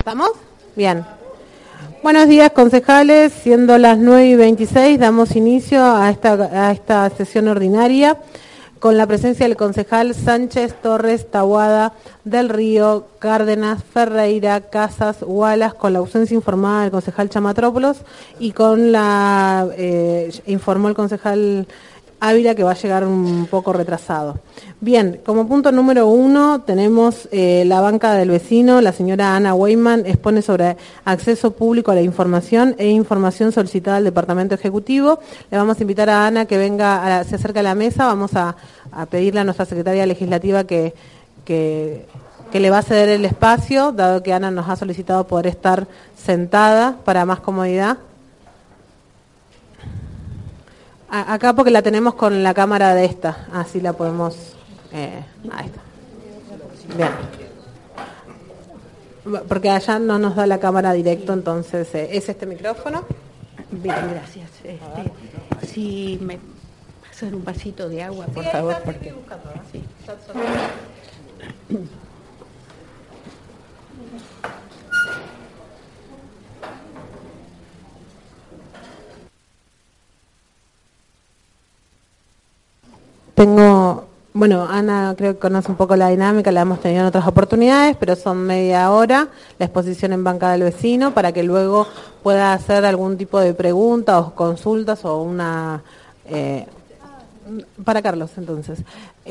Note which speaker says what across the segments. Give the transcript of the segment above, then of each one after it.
Speaker 1: ¿Estamos? Bien. Buenos días, concejales. Siendo las 9:26, damos inicio a esta sesión ordinaria con la presencia del concejal Sánchez, Torres, Taboada, Del Río, Cárdenas, Ferreira, Casas, Wallace, con la ausencia informada del concejal Chamatrópolos y con informó el concejal Ávila que va a llegar un poco retrasado. Bien, como punto número 1 tenemos la banca del vecino. La señora Ana Weyman expone sobre acceso público a la información e información solicitada al Departamento Ejecutivo. Le vamos a invitar a Ana que venga, se acerque a la mesa. Vamos a pedirle a nuestra secretaria legislativa que le va a ceder el espacio, dado que Ana nos ha solicitado poder estar sentada para más comodidad. Acá porque la tenemos con la cámara de esta, así la podemos... ahí está. Bien. Porque allá no nos da la cámara directo, entonces es este micrófono.
Speaker 2: Bien, gracias. Si me pasan un vasito de agua, por favor. Porque... Sí.
Speaker 1: Ana creo que conoce un poco la dinámica, la hemos tenido en otras oportunidades, pero son media hora la exposición en banca del vecino para que luego pueda hacer algún tipo de pregunta o consultas o una... para Carlos, entonces.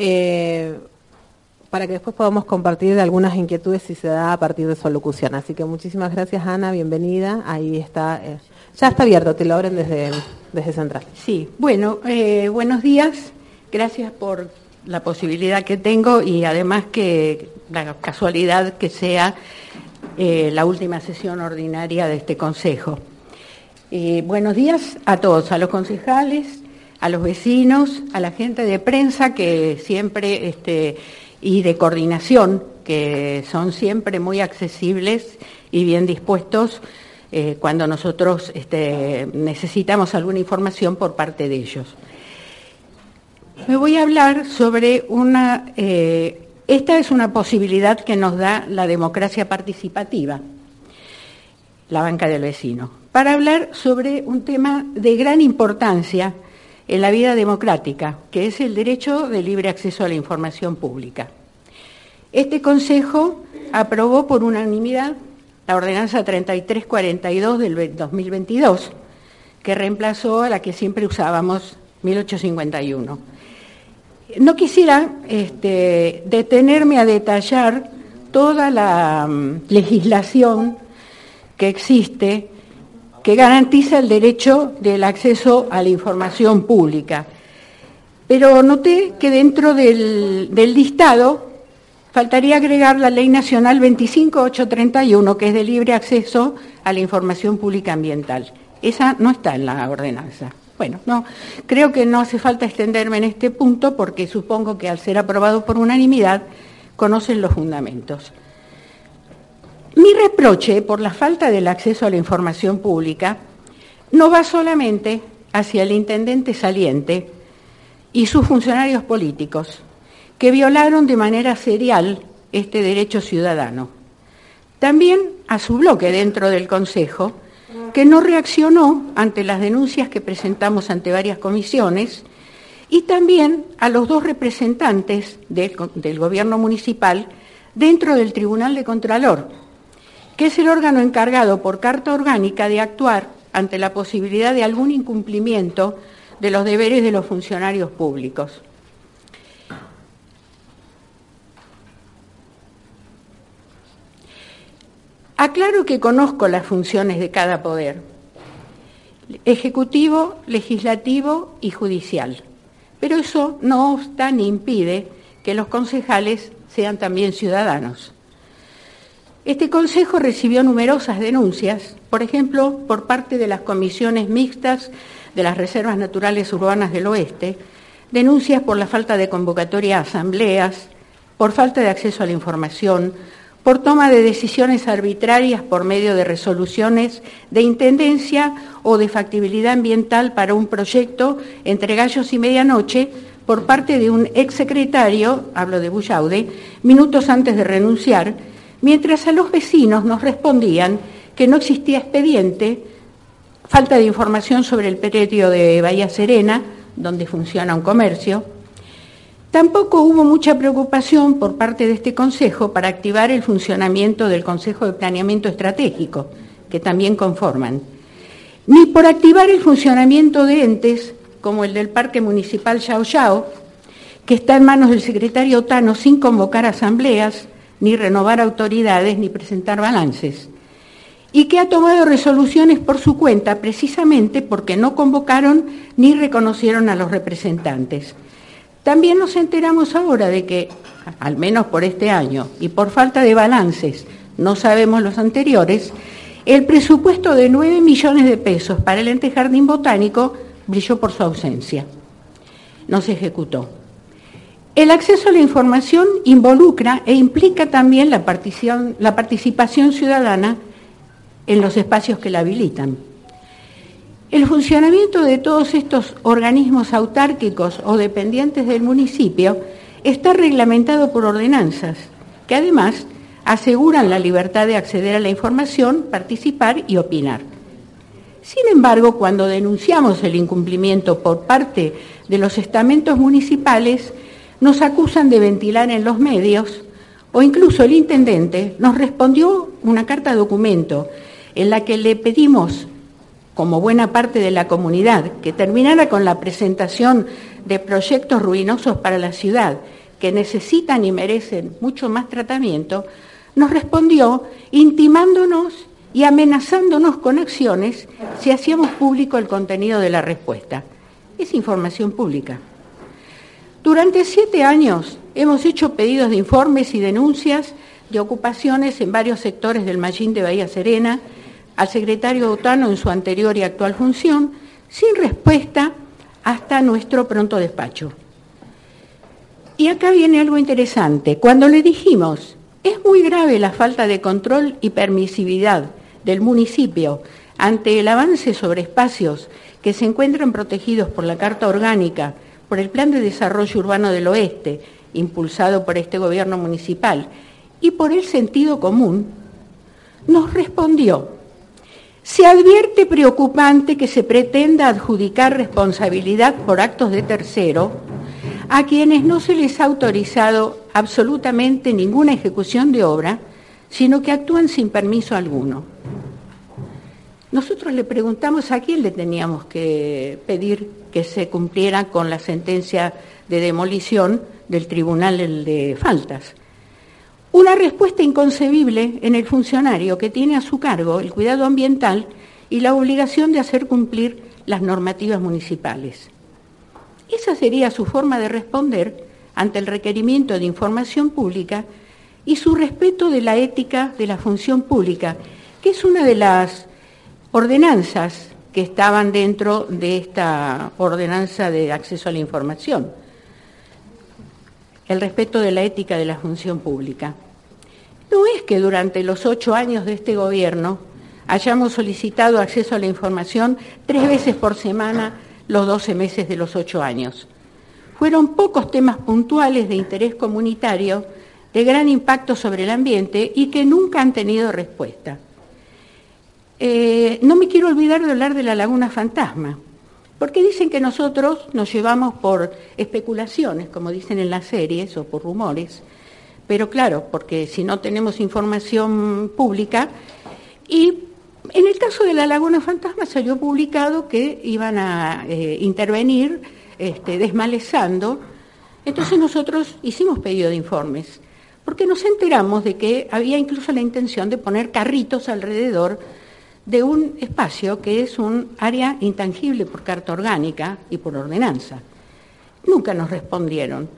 Speaker 1: Para que después podamos compartir algunas inquietudes si se da a partir de su alocución. Así que muchísimas gracias, Ana, bienvenida. Ahí está, ya está abierto, te lo abren desde Central.
Speaker 2: Sí, bueno, buenos días. Gracias por la posibilidad que tengo y además que la casualidad que sea la última sesión ordinaria de este Consejo. Buenos días a todos, a los concejales, a los vecinos, a la gente de prensa que siempre, y de coordinación, que son siempre muy accesibles y bien dispuestos cuando nosotros necesitamos alguna información por parte de ellos. Me voy a hablar sobre esta es una posibilidad que nos da la democracia participativa, la banca del vecino, para hablar sobre un tema de gran importancia en la vida democrática, que es el derecho de libre acceso a la información pública. Este Consejo aprobó por unanimidad la Ordenanza 3342 del 2022, que reemplazó a la que siempre usábamos, 1851. No quisiera detenerme a detallar toda la legislación que existe que garantiza el derecho del acceso a la información pública, pero noté que dentro del listado faltaría agregar la Ley Nacional 25831, que es de libre acceso a la información pública ambiental. Esa no está en la ordenanza. Bueno, no, creo que no hace falta extenderme en este punto porque supongo que al ser aprobado por unanimidad conocen los fundamentos. Mi reproche por la falta del acceso a la información pública no va solamente hacia el intendente saliente y sus funcionarios políticos, que violaron de manera serial este derecho ciudadano. También a su bloque dentro del Consejo, que no reaccionó ante las denuncias que presentamos ante varias comisiones, y también a los dos representantes del Gobierno municipal dentro del Tribunal de Contralor, que es el órgano encargado por carta orgánica de actuar ante la posibilidad de algún incumplimiento de los deberes de los funcionarios públicos. Aclaro que conozco las funciones de cada poder, ejecutivo, legislativo y judicial, pero eso no obsta ni impide que los concejales sean también ciudadanos. Este Consejo recibió numerosas denuncias, por ejemplo, por parte de las comisiones mixtas de las Reservas Naturales Urbanas del Oeste, denuncias por la falta de convocatoria a asambleas, por falta de acceso a la información, por toma de decisiones arbitrarias por medio de resoluciones de intendencia o de factibilidad ambiental para un proyecto entre gallos y medianoche por parte de un exsecretario, hablo de Bullaude, minutos antes de renunciar, mientras a los vecinos nos respondían que no existía expediente, falta de información sobre el predio de Bahía Serena, donde funciona un comercio. Tampoco hubo mucha preocupación por parte de este Consejo para activar el funcionamiento del Consejo de Planeamiento Estratégico, que también conforman, ni por activar el funcionamiento de entes como el del Parque Municipal Yao Yao, que está en manos del secretario Otano sin convocar asambleas, ni renovar autoridades, ni presentar balances, y que ha tomado resoluciones por su cuenta precisamente porque no convocaron ni reconocieron a los representantes. También nos enteramos ahora de que, al menos por este año, y por falta de balances, no sabemos los anteriores, el presupuesto de 9 millones de pesos para el ente Jardín Botánico brilló por su ausencia. No se ejecutó. El acceso a la información involucra e implica también la participación ciudadana en los espacios que la habilitan. El funcionamiento de todos estos organismos autárquicos o dependientes del municipio está reglamentado por ordenanzas, que además aseguran la libertad de acceder a la información, participar y opinar. Sin embargo, cuando denunciamos el incumplimiento por parte de los estamentos municipales, nos acusan de ventilar en los medios, o incluso el intendente nos respondió una carta documento en la que le pedimos, como buena parte de la comunidad, que terminara con la presentación de proyectos ruinosos para la ciudad, que necesitan y merecen mucho más tratamiento, nos respondió intimándonos y amenazándonos con acciones si hacíamos público el contenido de la respuesta. Es información pública. Durante 7 años hemos hecho pedidos de informes y denuncias de ocupaciones en varios sectores del Mallín de Bahía Serena, al secretario Otano en su anterior y actual función, sin respuesta hasta nuestro pronto despacho. Y acá viene algo interesante. Cuando le dijimos, es muy grave la falta de control y permisividad del municipio ante el avance sobre espacios que se encuentran protegidos por la Carta Orgánica, por el Plan de Desarrollo Urbano del Oeste, impulsado por este gobierno municipal, y por el sentido común, nos respondió: se advierte preocupante que se pretenda adjudicar responsabilidad por actos de tercero a quienes no se les ha autorizado absolutamente ninguna ejecución de obra, sino que actúan sin permiso alguno. Nosotros le preguntamos a quién le teníamos que pedir que se cumpliera con la sentencia de demolición del Tribunal de Faltas. Una respuesta inconcebible en el funcionario que tiene a su cargo el cuidado ambiental y la obligación de hacer cumplir las normativas municipales. Esa sería su forma de responder ante el requerimiento de información pública y su respeto de la ética de la función pública, que es una de las ordenanzas que estaban dentro de esta ordenanza de acceso a la información. El respeto de la ética de la función pública. No es que durante los 8 años de este gobierno hayamos solicitado acceso a la información 3 veces por semana los 12 meses de los 8 años. Fueron pocos temas puntuales de interés comunitario, de gran impacto sobre el ambiente y que nunca han tenido respuesta. No me quiero olvidar de hablar de la Laguna Fantasma, porque dicen que nosotros nos llevamos por especulaciones, como dicen en las series, o por rumores, pero claro, porque si no tenemos información pública, y en el caso de la Laguna Fantasma salió publicado que iban a intervenir desmalezando, entonces nosotros hicimos pedido de informes, porque nos enteramos de que había incluso la intención de poner carritos alrededor de un espacio que es un área intangible por carta orgánica y por ordenanza. Nunca nos respondieron.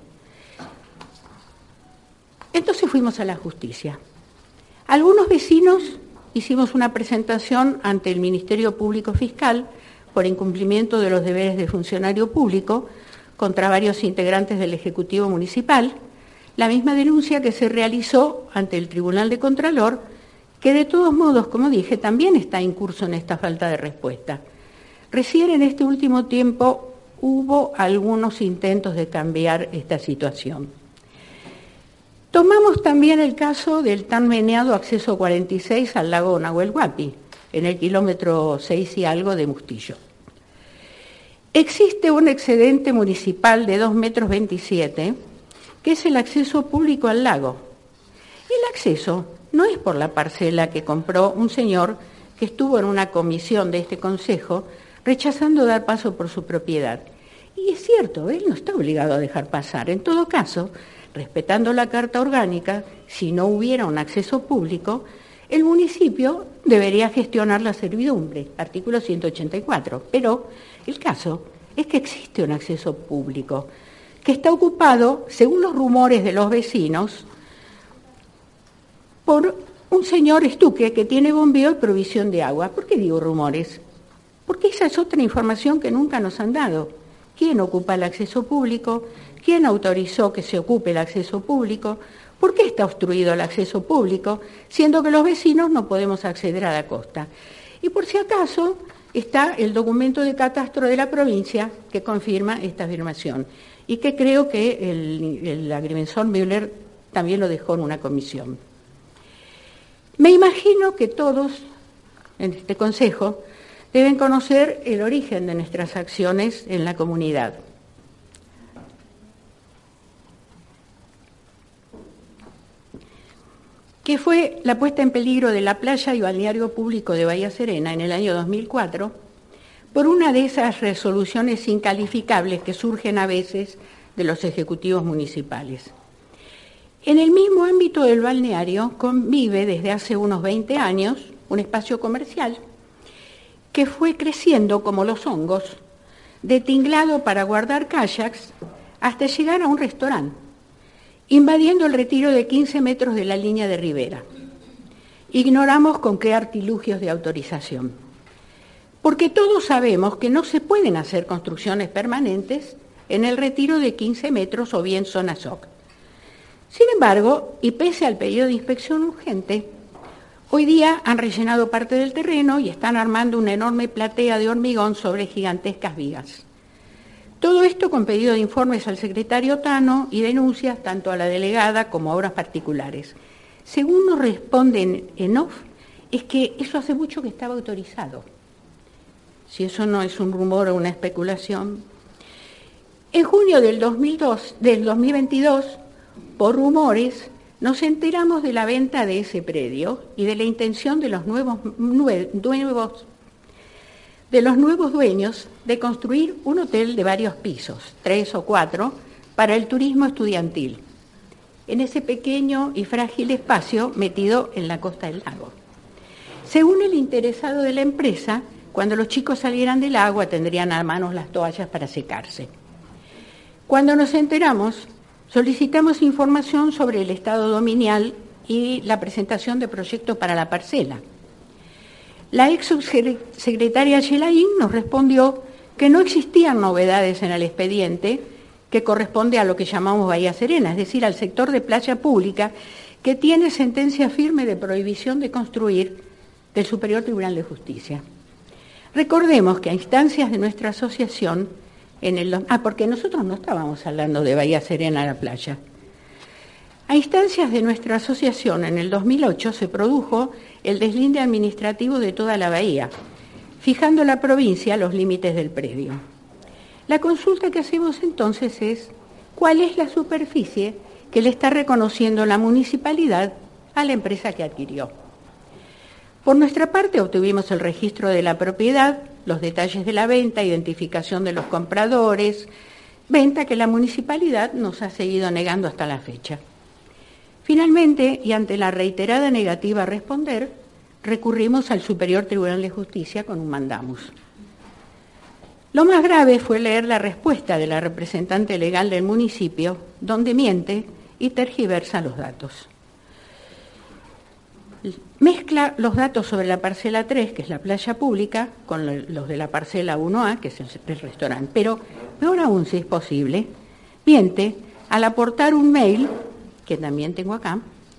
Speaker 2: Entonces fuimos a la justicia. Algunos vecinos hicimos una presentación ante el Ministerio Público Fiscal por incumplimiento de los deberes de funcionario público contra varios integrantes del Ejecutivo Municipal, la misma denuncia que se realizó ante el Tribunal de Contralor, que de todos modos, como dije, también está incurso en esta falta de respuesta. Recién en este último tiempo hubo algunos intentos de cambiar esta situación. Tomamos también el caso del tan meneado acceso 46 al lago Nahuel Huapi, en el kilómetro 6 y algo de Mustillo. Existe un excedente municipal de 2,27 metros, que es el acceso público al lago. El acceso no es por la parcela que compró un señor que estuvo en una comisión de este consejo rechazando dar paso por su propiedad. Y es cierto, él no está obligado a dejar pasar. En todo caso, respetando la Carta Orgánica, si no hubiera un acceso público, el municipio debería gestionar la servidumbre, artículo 184. Pero el caso es que existe un acceso público que está ocupado, según los rumores de los vecinos, por un señor estuque que tiene bombeo y provisión de agua. ¿Por qué digo rumores? Porque esa es otra información que nunca nos han dado. ¿Quién ocupa el acceso público? ¿Quién autorizó que se ocupe el acceso público? ¿Por qué está obstruido el acceso público, siendo que los vecinos no podemos acceder a la costa? Y por si acaso está el documento de catastro de la provincia que confirma esta afirmación y que creo que el agrimensor Müller también lo dejó en una comisión. Me imagino que todos en este consejo deben conocer el origen de nuestras acciones en la comunidad. Que fue la puesta en peligro de la playa y balneario público de Bahía Serena en el año 2004, por una de esas resoluciones incalificables que surgen a veces de los ejecutivos municipales. En el mismo ámbito del balneario convive desde hace unos 20 años un espacio comercial que fue creciendo como los hongos, de tinglado para guardar kayaks hasta llegar a un restaurante, invadiendo el retiro de 15 metros de la línea de ribera. Ignoramos con qué artilugios de autorización, porque todos sabemos que no se pueden hacer construcciones permanentes en el retiro de 15 metros o bien zona SOC. Sin embargo, y pese al pedido de inspección urgente, hoy día han rellenado parte del terreno y están armando una enorme platea de hormigón sobre gigantescas vigas. Todo esto con pedido de informes al secretario Tano y denuncias tanto a la delegada como a obras particulares. Según nos responden en off, es que eso hace mucho que estaba autorizado. Si eso no es un rumor o una especulación. En junio del 2022, por rumores, nos enteramos de la venta de ese predio y de la intención de los nuevos dueños de construir un hotel de varios pisos, 3 o 4, para el turismo estudiantil, en ese pequeño y frágil espacio metido en la costa del lago. Según el interesado de la empresa, cuando los chicos salieran del agua tendrían a mano las toallas para secarse. Cuando nos enteramos, solicitamos información sobre el estado dominial y la presentación de proyectos para la parcela. La ex subsecretaria Gelaín nos respondió que no existían novedades en el expediente que corresponde a lo que llamamos Bahía Serena, es decir, al sector de playa pública que tiene sentencia firme de prohibición de construir del Superior Tribunal de Justicia. Recordemos que a instancias de nuestra asociación, porque nosotros no estábamos hablando de Bahía Serena a la playa. A instancias de nuestra asociación, en el 2008 se produjo el deslinde administrativo de toda la bahía, fijando la provincia los límites del predio. La consulta que hacemos entonces es, ¿cuál es la superficie que le está reconociendo la municipalidad a la empresa que adquirió? Por nuestra parte obtuvimos el registro de la propiedad, los detalles de la venta, identificación de los compradores, venta que la municipalidad nos ha seguido negando hasta la fecha. Finalmente, y ante la reiterada negativa a responder, recurrimos al Superior Tribunal de Justicia con un mandamus. Lo más grave fue leer la respuesta de la representante legal del municipio, donde miente y tergiversa los datos. Mezcla los datos sobre la parcela 3, que es la playa pública, con los de la parcela 1A, que es el restaurante. Pero, peor aún si es posible, miente al aportar un mail, que también tengo acá,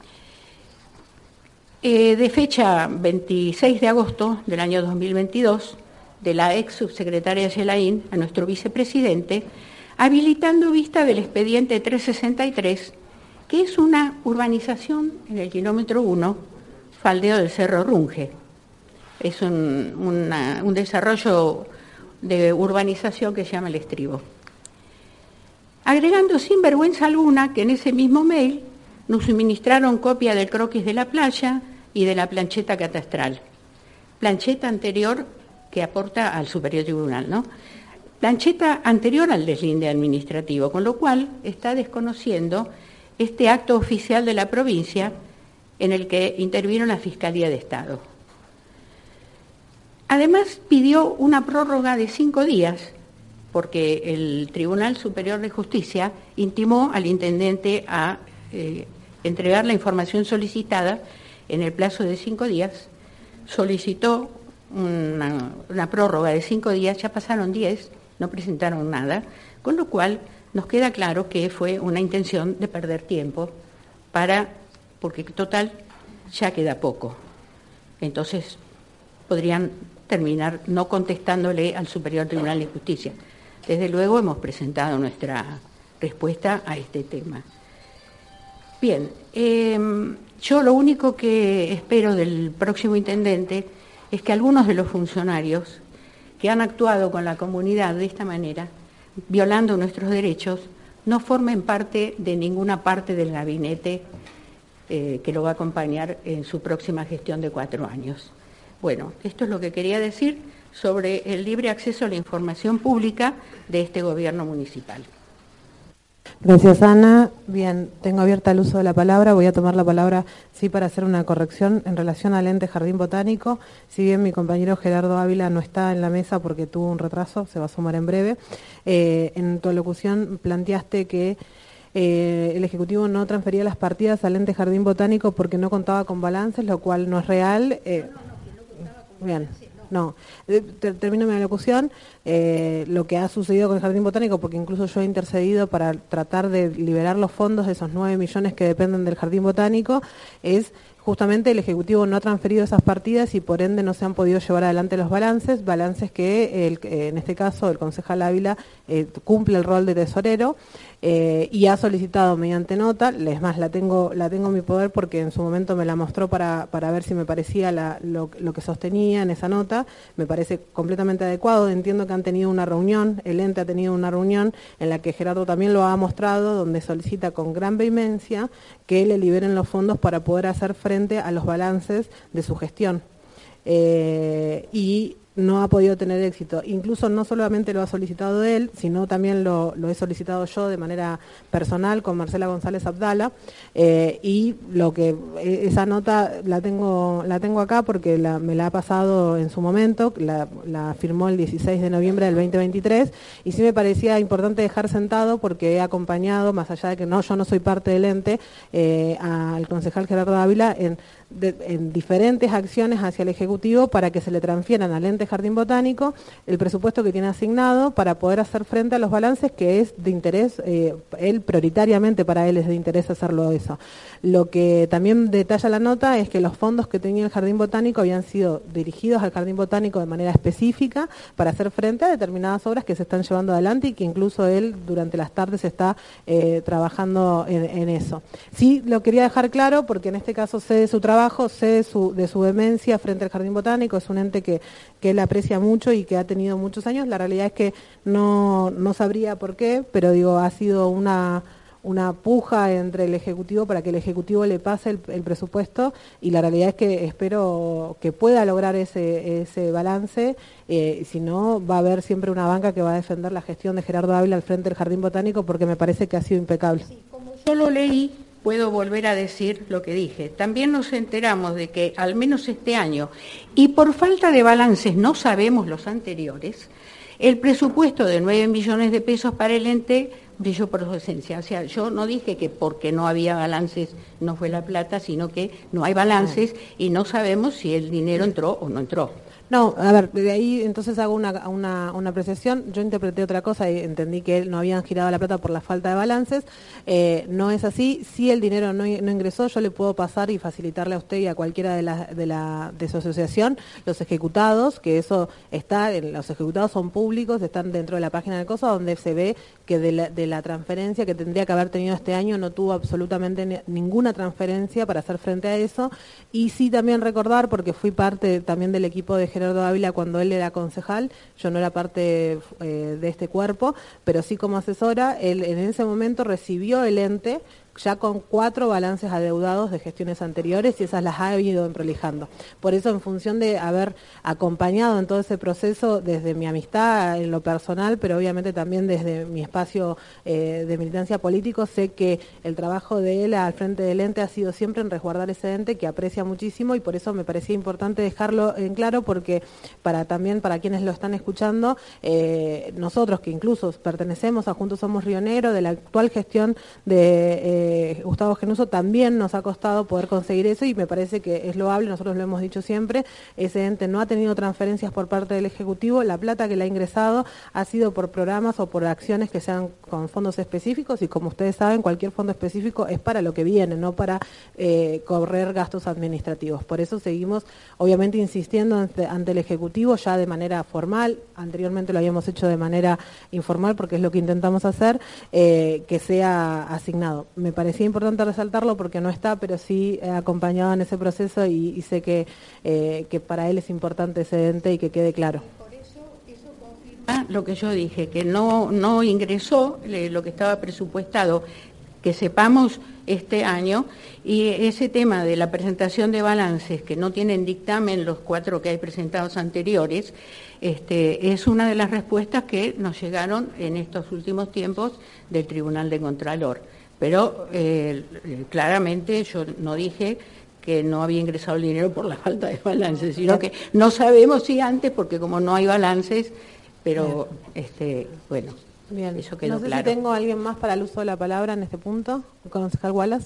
Speaker 2: de fecha 26 de agosto del año 2022, de la ex subsecretaria Gelaín a nuestro vicepresidente, habilitando vista del expediente 363, que es una urbanización en el kilómetro 1, faldeo del Cerro Runge. Es un desarrollo de urbanización que se llama El Estribo. Agregando sin vergüenza alguna que en ese mismo mail nos suministraron copia del croquis de la playa y de la plancheta catastral. Plancheta anterior que aporta al Superior Tribunal, ¿no? Plancheta anterior al deslinde administrativo, con lo cual está desconociendo este acto oficial de la provincia en el que intervino la Fiscalía de Estado. Además, pidió una prórroga de 5 días, porque el Tribunal Superior de Justicia intimó al intendente a entregar la información solicitada en el plazo de 5 días, solicitó una prórroga de 5 días, ya pasaron 10, no presentaron nada, con lo cual nos queda claro que fue una intención de perder tiempo porque total ya queda poco. Entonces podrían terminar no contestándole al Superior Tribunal de Justicia. Desde luego hemos presentado nuestra respuesta a este tema. Bien, yo lo único que espero del próximo intendente es que algunos de los funcionarios que han actuado con la comunidad de esta manera, violando nuestros derechos, no formen parte de ninguna parte del gabinete que lo va a acompañar en su próxima gestión de 4 años. Bueno, esto es lo que quería decir sobre el libre acceso a la información pública de este gobierno municipal.
Speaker 1: Gracias, Ana. Bien, tengo abierta el uso de la palabra. Voy a tomar la palabra, sí, para hacer una corrección en relación al ente Jardín Botánico. Si bien mi compañero Gerardo Ávila no está en la mesa porque tuvo un retraso, se va a sumar en breve, en tu alocución planteaste que el Ejecutivo no transfería las partidas al ente Jardín Botánico porque no contaba con balances, lo cual no es real. Bien. No, termino mi alocución. Lo que ha sucedido con el Jardín Botánico, porque incluso yo he intercedido para tratar de liberar los fondos de esos 9 millones que dependen del Jardín Botánico, es justamente el Ejecutivo no ha transferido esas partidas y por ende no se han podido llevar adelante los balances que en este caso el concejal Ávila cumple el rol de tesorero y ha solicitado mediante nota, es más, la tengo en mi poder porque en su momento me la mostró para ver si me parecía lo que sostenía en esa nota, me parece completamente adecuado. Entiendo que han tenido una reunión, el ente ha tenido una reunión en la que Gerardo también lo ha mostrado, donde solicita con gran vehemencia que le liberen los fondos para poder hacer frente a los balances de su gestión. Y no ha podido tener éxito. Incluso no solamente lo ha solicitado él, sino también lo he solicitado yo de manera personal con Marcela González Abdala, y esa nota la tengo acá porque me la ha pasado en su momento, la firmó el 16 de noviembre del 2023, y sí me parecía importante dejar sentado porque he acompañado, más allá de que yo no soy parte del ente, al concejal Gerardo Ávila en diferentes acciones hacia el Ejecutivo para que se le transfieran al ente Jardín Botánico el presupuesto que tiene asignado para poder hacer frente a los balances, que es de interés, él prioritariamente para él es de interés hacerlo eso. Lo que también detalla la nota es que los fondos que tenía el Jardín Botánico habían sido dirigidos al Jardín Botánico de manera específica para hacer frente a determinadas obras que se están llevando adelante y que incluso él durante las tardes está trabajando en eso. Sí, lo quería dejar claro porque en este caso sé de su trabajo, sé de su vehemencia frente al Jardín Botánico, es un ente que él aprecia mucho y que ha tenido muchos años. La realidad es que no sabría por qué, pero digo, ha sido una puja entre el Ejecutivo para que el Ejecutivo le pase el presupuesto, y la realidad es que espero que pueda lograr ese balance, si no va a haber siempre una banca que va a defender la gestión de Gerardo Ávila al frente del Jardín Botánico porque me parece que ha sido impecable.
Speaker 2: Sí, como yo lo leí, puedo volver a decir lo que dije. También nos enteramos de que al menos este año, y por falta de balances no sabemos los anteriores, el presupuesto de 9 millones de pesos para el ente brilló por su ausencia. O sea, yo no dije que porque no había balances no fue la plata, sino que no hay balances y no sabemos si el dinero entró o no entró.
Speaker 1: No, a ver, de ahí entonces hago una apreciación. Yo interpreté otra cosa y entendí que no habían girado la plata por la falta de balances. No es así. Si el dinero no ingresó, yo le puedo pasar y facilitarle a usted y a cualquiera de su asociación los ejecutados, que eso está, los ejecutados son públicos, están dentro de la página del COSA, donde se ve que de la transferencia que tendría que haber tenido este año no tuvo absolutamente ninguna transferencia para hacer frente a eso. Y sí también recordar, porque fui parte también del equipo de Gerardo Ávila cuando él era concejal, yo no era parte de este cuerpo, pero sí como asesora, él en ese momento recibió el ente ya con 4 balances adeudados de gestiones anteriores y esas las ha ido prolijando. Por eso, en función de haber acompañado en todo ese proceso desde mi amistad en lo personal, pero obviamente también desde mi espacio de militancia político, sé que el trabajo de él al frente del ente ha sido siempre en resguardar ese ente que aprecia muchísimo, y por eso me parecía importante dejarlo en claro, porque también para quienes lo están escuchando, nosotros que incluso pertenecemos a Juntos Somos Río Negro, de la actual gestión de Gustavo Genuso, también nos ha costado poder conseguir eso, y me parece que es loable, nosotros lo hemos dicho siempre, ese ente no ha tenido transferencias por parte del Ejecutivo, la plata que le ha ingresado ha sido por programas o por acciones que sean con fondos específicos, y como ustedes saben, cualquier fondo específico es para lo que viene, no para correr gastos administrativos. Por eso seguimos, obviamente, insistiendo ante el Ejecutivo ya de manera formal, anteriormente lo habíamos hecho de manera informal porque es lo que intentamos hacer, que sea asignado. Me parecía importante resaltarlo porque no está, pero sí he acompañado en ese proceso y sé que para él es importante ese ente y que quede claro.
Speaker 2: Por eso confirma lo que yo dije, que no ingresó lo que estaba presupuestado, que sepamos este año, y ese tema de la presentación de balances que no tienen dictamen, los 4 que hay presentados anteriores, es una de las respuestas que nos llegaron en estos últimos tiempos del Tribunal de Contralor. Pero claramente yo no dije que no había ingresado el dinero por la falta de balances, sino que no sabemos si antes, porque como no hay balances, pero bueno.
Speaker 1: Bien,
Speaker 2: eso quedó
Speaker 1: no sé
Speaker 2: claro.
Speaker 1: Si tengo alguien más para el uso de la palabra en este punto. El concejal Wallace.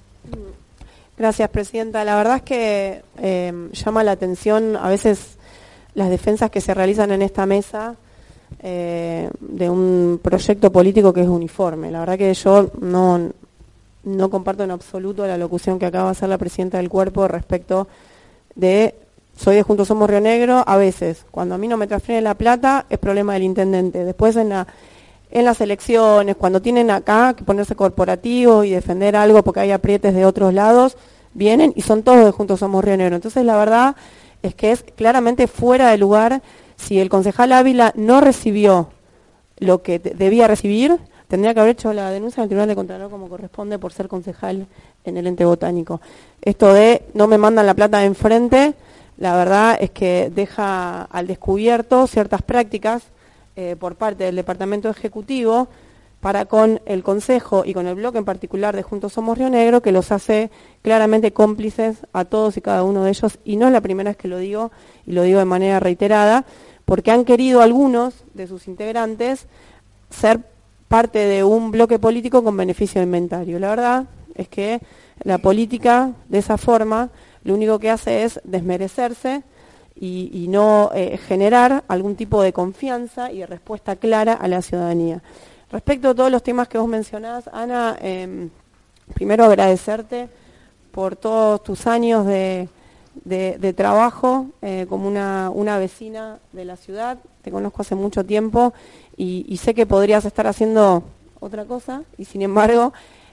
Speaker 3: Gracias, presidenta. La verdad es que llama la atención a veces las defensas que se realizan en esta mesa de un proyecto político que es uniforme. La verdad que yo no comparto en absoluto la locución que acaba de hacer la presidenta del cuerpo respecto de soy de Juntos Somos Río Negro. A veces, cuando a mí no me transfieren la plata, es problema del intendente. Después en las elecciones, cuando tienen acá que ponerse corporativos y defender algo porque hay aprietes de otros lados, vienen y son todos de Juntos Somos Río Negro. Entonces la verdad es que es claramente fuera de lugar. Si el concejal Ávila no recibió lo que debía recibir, tendría que haber hecho la denuncia en el Tribunal de Contralor como corresponde por ser concejal en el ente botánico. Esto de no me mandan la plata de enfrente, la verdad es que deja al descubierto ciertas prácticas por parte del Departamento Ejecutivo para con el Consejo y con el bloque en particular de Juntos Somos Río Negro, que los hace claramente cómplices a todos y cada uno de ellos, y no es la primera vez que lo digo, y lo digo de manera reiterada, porque han querido algunos de sus integrantes ser parte de un bloque político con beneficio de inventario. La verdad es que la política, de esa forma, lo único que hace es desmerecerse y no generar algún tipo de confianza y de respuesta clara a la ciudadanía. Respecto a todos los temas que vos mencionás, Ana, primero agradecerte por todos tus años de trabajo como una vecina de la ciudad. Te conozco hace mucho tiempo y sé que podrías estar haciendo otra cosa, y sin embargo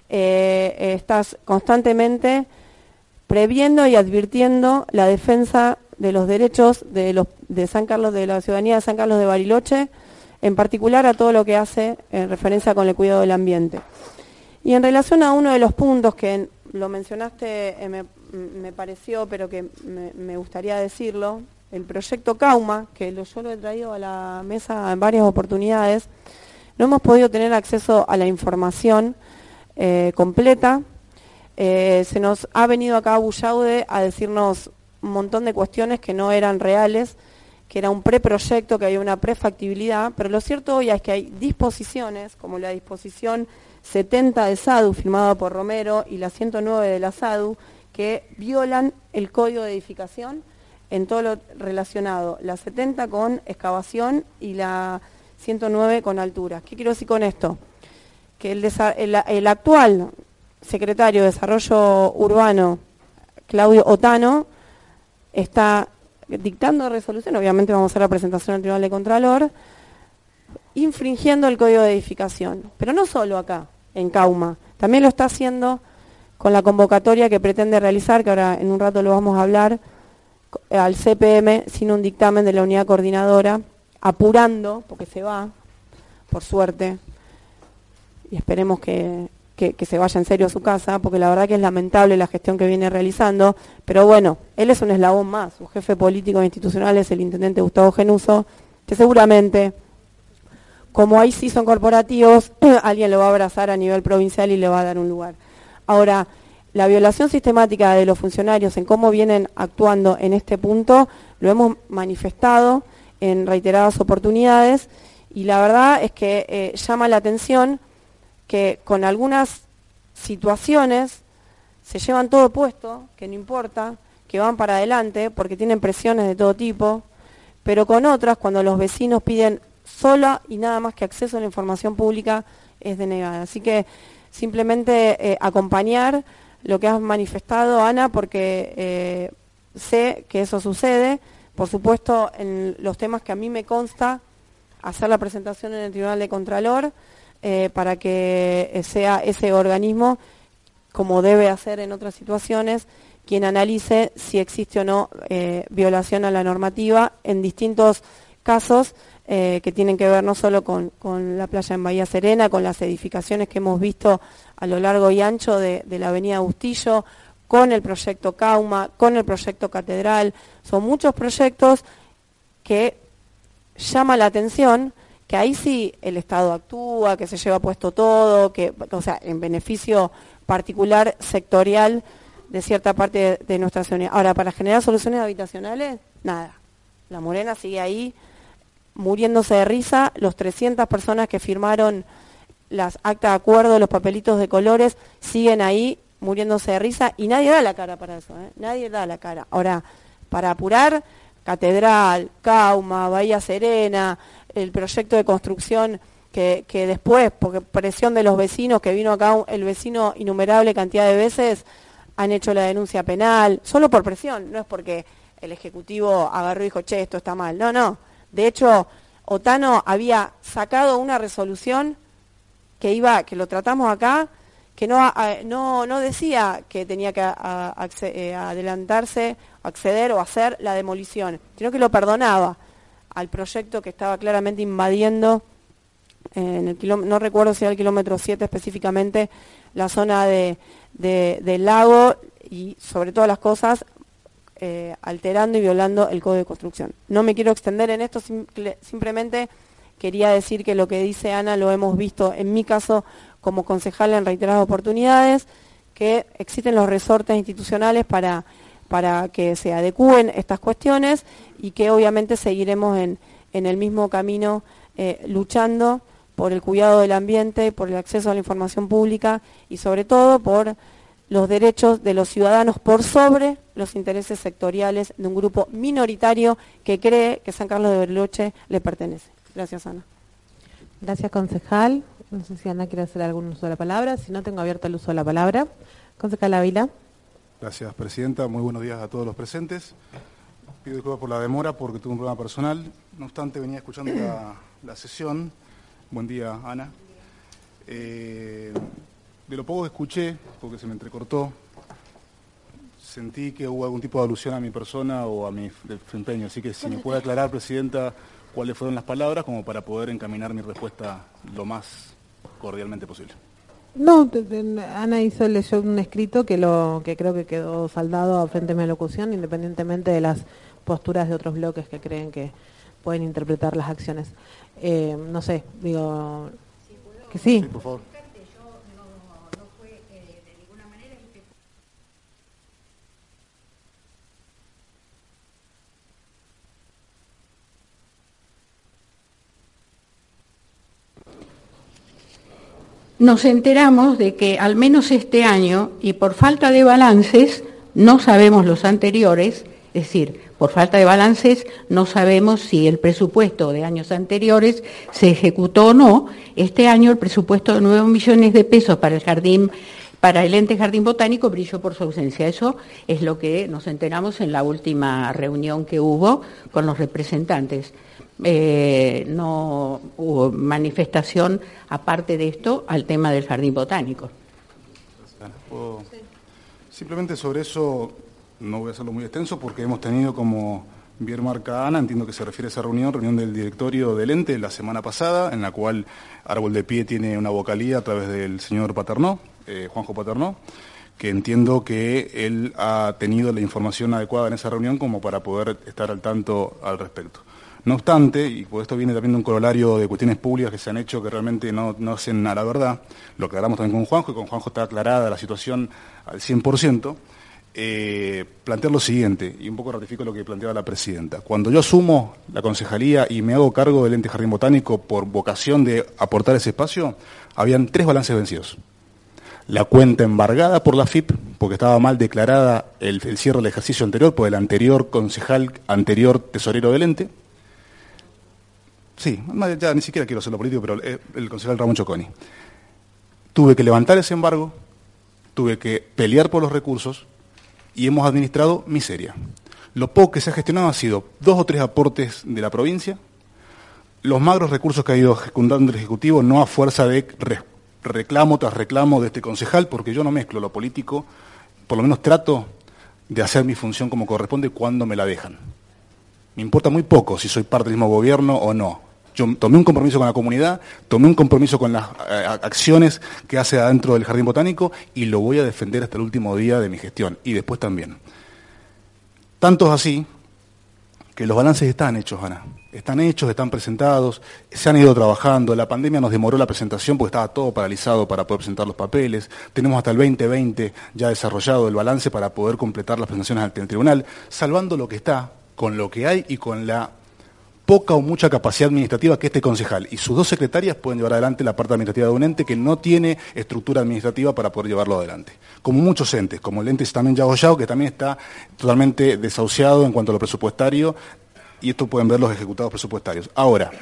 Speaker 3: estás constantemente previendo y advirtiendo la defensa de los derechos de San Carlos, de la ciudadanía de San Carlos de Bariloche, en particular a todo lo que hace en referencia con el cuidado del ambiente. Y en relación a uno de los puntos que lo mencionaste, me pareció, pero que me gustaría decirlo, el proyecto Cauma, que yo lo he traído a la mesa en varias oportunidades, no hemos podido tener acceso a la información completa. Se nos ha venido acá a Bullaude a decirnos un montón de cuestiones que no eran reales, que era un preproyecto, que había una prefactibilidad, pero lo cierto hoy es que hay disposiciones, como la disposición 70 de SADU, firmada por Romero, y la 109 de la SADU, que violan el Código de Edificación en todo lo relacionado, la 70 con excavación y la 109 con alturas. ¿Qué quiero decir con esto? Que el actual secretario de Desarrollo Urbano, Claudio Otano, está dictando resolución, obviamente vamos a hacer la presentación al Tribunal de Contralor, infringiendo el Código de Edificación. Pero no solo acá, en Cauma, también lo está haciendo con la convocatoria que pretende realizar, que ahora en un rato lo vamos a hablar, al CPM sin un dictamen de la unidad coordinadora, apurando, porque se va, por suerte, y esperemos que se vaya en serio a su casa, porque la verdad que es lamentable la gestión que viene realizando, pero bueno, él es un eslabón más, su jefe político e institucional es el intendente Gustavo Genuso, que seguramente, como ahí sí son corporativos, alguien lo va a abrazar a nivel provincial y le va a dar un lugar. Ahora, la violación sistemática de los funcionarios en cómo vienen actuando en este punto, lo hemos manifestado en reiteradas oportunidades, y la verdad es que llama la atención que con algunas situaciones se llevan todo puesto, que no importa, que van para adelante porque tienen presiones de todo tipo, pero con otras, cuando los vecinos piden sola y nada más que acceso a la información pública, es denegada. Así que simplemente acompañar lo que has manifestado, Ana, porque sé que eso sucede. Por supuesto, en los temas que a mí me consta hacer la presentación en el Tribunal de Contralor, para que sea ese organismo, como debe hacer en otras situaciones, quien analice si existe o no violación a la normativa en distintos casos que tienen que ver no solo con la playa en Bahía Serena, con las edificaciones que hemos visto a lo largo y ancho de la avenida Bustillo, con el proyecto Cauma, con el proyecto Catedral. Son muchos proyectos que llama la atención, que ahí sí el Estado actúa, que se lleva puesto todo, o sea, en beneficio particular, sectorial, de cierta parte de nuestra zona. Ahora, para generar soluciones habitacionales, nada. La Morena sigue ahí, muriéndose de risa. Los 300 personas que firmaron las actas de acuerdo, los papelitos de colores, siguen ahí, muriéndose de risa, y nadie da la cara para eso, nadie da la cara. Ahora, para apurar, Catedral, Cauma, Bahía Serena, el proyecto de construcción que después, porque presión de los vecinos, que vino acá el vecino innumerable cantidad de veces, han hecho la denuncia penal, solo por presión, no es porque el Ejecutivo agarró y dijo, che, esto está mal. No. De hecho, Otano había sacado una resolución que lo tratamos acá, que no decía que tenía que adelantarse, acceder o hacer la demolición, sino que lo perdonaba al proyecto que estaba claramente invadiendo en el no recuerdo si era el kilómetro 7 específicamente, la zona del lago, y sobre todas las cosas alterando y violando el Código de Construcción. No me quiero extender en esto, simplemente quería decir que lo que dice Ana lo hemos visto en mi caso como concejal en reiteradas oportunidades, que existen los resortes institucionales para que se adecúen estas cuestiones, y que obviamente seguiremos en el mismo camino luchando por el cuidado del ambiente, por el acceso a la información pública y sobre todo por los derechos de los ciudadanos por sobre los intereses sectoriales de un grupo minoritario que cree que San Carlos de Bariloche le pertenece. Gracias, Ana.
Speaker 1: Gracias, concejal. No sé si Ana quiere hacer algún uso de la palabra. Si no, tengo abierto el uso de la palabra. Concejal Ávila.
Speaker 4: Gracias, presidenta. Muy buenos días a todos los presentes. Pido disculpas por la demora porque tuve un problema personal. No obstante, venía escuchando la sesión. Buen día, Ana. De lo poco que escuché, porque se me entrecortó, sentí que hubo algún tipo de alusión a mi persona o a mi desempeño. Así que si me puede aclarar, presidenta, cuáles fueron las palabras como para poder encaminar mi respuesta lo más cordialmente posible.
Speaker 1: No, Ana leyó un escrito que creo que quedó saldado frente a mi locución, independientemente de las posturas de otros bloques que creen que pueden interpretar las acciones. No sé, digo que sí.
Speaker 4: Sí, por favor.
Speaker 2: Nos enteramos de que al menos este año, y por falta de balances, no sabemos los anteriores, Es decir, por falta de balances no sabemos si el presupuesto de años anteriores se ejecutó o no. Este año el presupuesto de 9 millones de pesos para el ente Jardín Botánico brilló por su ausencia. Eso es lo que nos enteramos en la última reunión que hubo con los representantes. No hubo manifestación, aparte de esto, al tema del Jardín Botánico.
Speaker 4: Simplemente sobre eso, no voy a hacerlo muy extenso, porque hemos tenido, como bien marca Ana, entiendo que se refiere a esa reunión del directorio del ente la semana pasada, en la cual Árbol de Pie tiene una vocalía a través del señor Paternó, Juanjo Paternó, que entiendo que él ha tenido la información adecuada en esa reunión como para poder estar al tanto al respecto. No obstante, y por esto viene también de un corolario de cuestiones públicas que se han hecho que realmente no hacen a la verdad, lo aclaramos también con Juanjo, y con Juanjo está aclarada la situación al 100%, plantear lo siguiente, y un poco ratifico lo que planteaba la presidenta. Cuando yo asumo la concejalía y me hago cargo del ente Jardín Botánico por vocación de aportar ese espacio, habían 3 balances vencidos. La cuenta embargada por la FIP, porque estaba mal declarada el cierre del ejercicio anterior por el anterior concejal, anterior tesorero del ente. Sí, ya ni siquiera quiero hacerlo político, pero el concejal Ramón Choconi. Tuve que levantar ese embargo, tuve que pelear por los recursos y hemos administrado miseria. Lo poco que se ha gestionado ha sido 2 o 3 aportes de la provincia, los magros recursos que ha ido ejecutando el Ejecutivo, no a fuerza de reclamo tras reclamo de este concejal, porque yo no mezclo lo político, por lo menos trato de hacer mi función como corresponde cuando me la dejan. Me importa muy poco si soy parte del mismo gobierno o no. Yo tomé un compromiso con la comunidad, tomé un compromiso con las acciones que hace adentro del Jardín Botánico y lo voy a defender hasta el último día de mi gestión y después también. Tanto es así que los balances están hechos, Ana. Están hechos, están presentados, se han ido trabajando. La pandemia nos demoró la presentación porque estaba todo paralizado para poder presentar los papeles. Tenemos hasta el 2020 ya desarrollado el balance para poder completar las presentaciones ante el tribunal, salvando lo que está, con lo que hay y con la poca o mucha capacidad administrativa que este concejal y sus 2 secretarias pueden llevar adelante la parte administrativa de un ente que no tiene estructura administrativa para poder llevarlo adelante. Como muchos entes, como el ente también Yagoyao, que también está totalmente desahuciado en cuanto a lo presupuestario, y esto pueden ver los ejecutados presupuestarios. Ahora,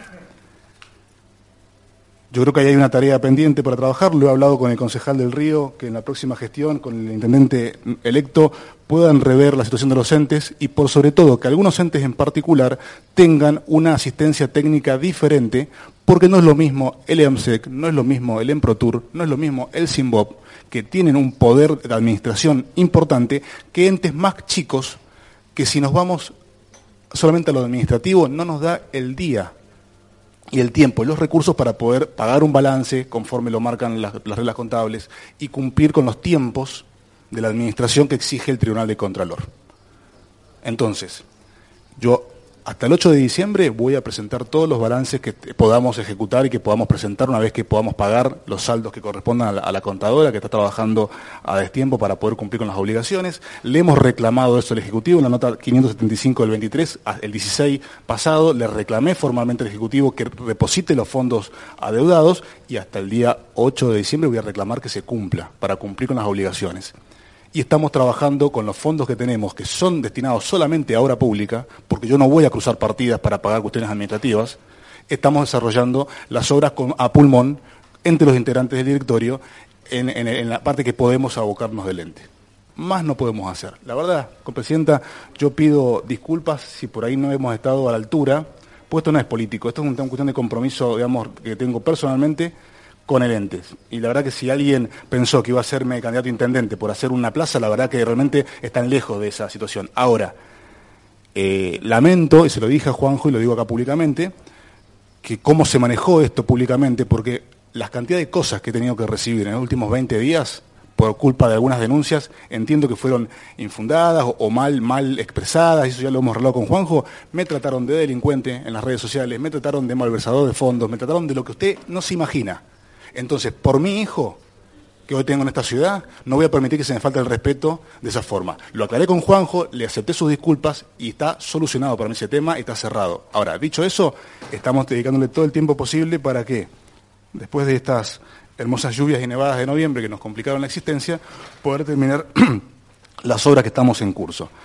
Speaker 4: yo creo que ahí hay una tarea pendiente para trabajar. Lo he hablado con el concejal del Río, que en la próxima gestión, con el intendente electo, puedan rever la situación de los entes y, por sobre todo, que algunos entes en particular tengan una asistencia técnica diferente, porque no es lo mismo el EAMSEC, no es lo mismo el EMPROTUR, no es lo mismo el SIMBOP, que tienen un poder de administración importante, que entes más chicos, que si nos vamos solamente a lo administrativo, no nos da el día y el tiempo y los recursos para poder pagar un balance conforme lo marcan las reglas contables y cumplir con los tiempos de la administración que exige el Tribunal de Contralor. Entonces, yo hasta el 8 de diciembre voy a presentar todos los balances que podamos ejecutar y que podamos presentar una vez que podamos pagar los saldos que correspondan a la contadora que está trabajando a destiempo para poder cumplir con las obligaciones. Le hemos reclamado eso al Ejecutivo en la nota 575 del 23, el 16 pasado, le reclamé formalmente al Ejecutivo que deposite los fondos adeudados y hasta el día 8 de diciembre voy a reclamar que se cumpla para cumplir con las obligaciones. Y estamos trabajando con los fondos que tenemos, que son destinados solamente a obra pública, porque yo no voy a cruzar partidas para pagar cuestiones administrativas. Estamos desarrollando las obras a pulmón entre los integrantes del directorio en la parte que podemos abocarnos del ente. Más no podemos hacer. La verdad, Presidenta, yo pido disculpas si por ahí no hemos estado a la altura, pues esto no es político, esto es una cuestión de compromiso, digamos, que tengo personalmente con el ente. Y la verdad que si alguien pensó que iba a serme candidato a intendente por hacer una plaza, la verdad que realmente están lejos de esa situación. Ahora, lamento, y se lo dije a Juanjo y lo digo acá públicamente, que cómo se manejó esto públicamente, porque las cantidades de cosas que he tenido que recibir en los últimos 20 días, por culpa de algunas denuncias, entiendo que fueron infundadas o mal expresadas, y eso ya lo hemos hablado con Juanjo, me trataron de delincuente en las redes sociales, me trataron de malversador de fondos, me trataron de lo que usted no se imagina. Entonces, por mi hijo, que hoy tengo en esta ciudad, no voy a permitir que se me falte el respeto de esa forma. Lo aclaré con Juanjo, le acepté sus disculpas y está solucionado para mí ese tema y está cerrado. Ahora, dicho eso, estamos dedicándole todo el tiempo posible para que, después de estas hermosas lluvias y nevadas de noviembre que nos complicaron la existencia, poder terminar las obras que estamos en curso.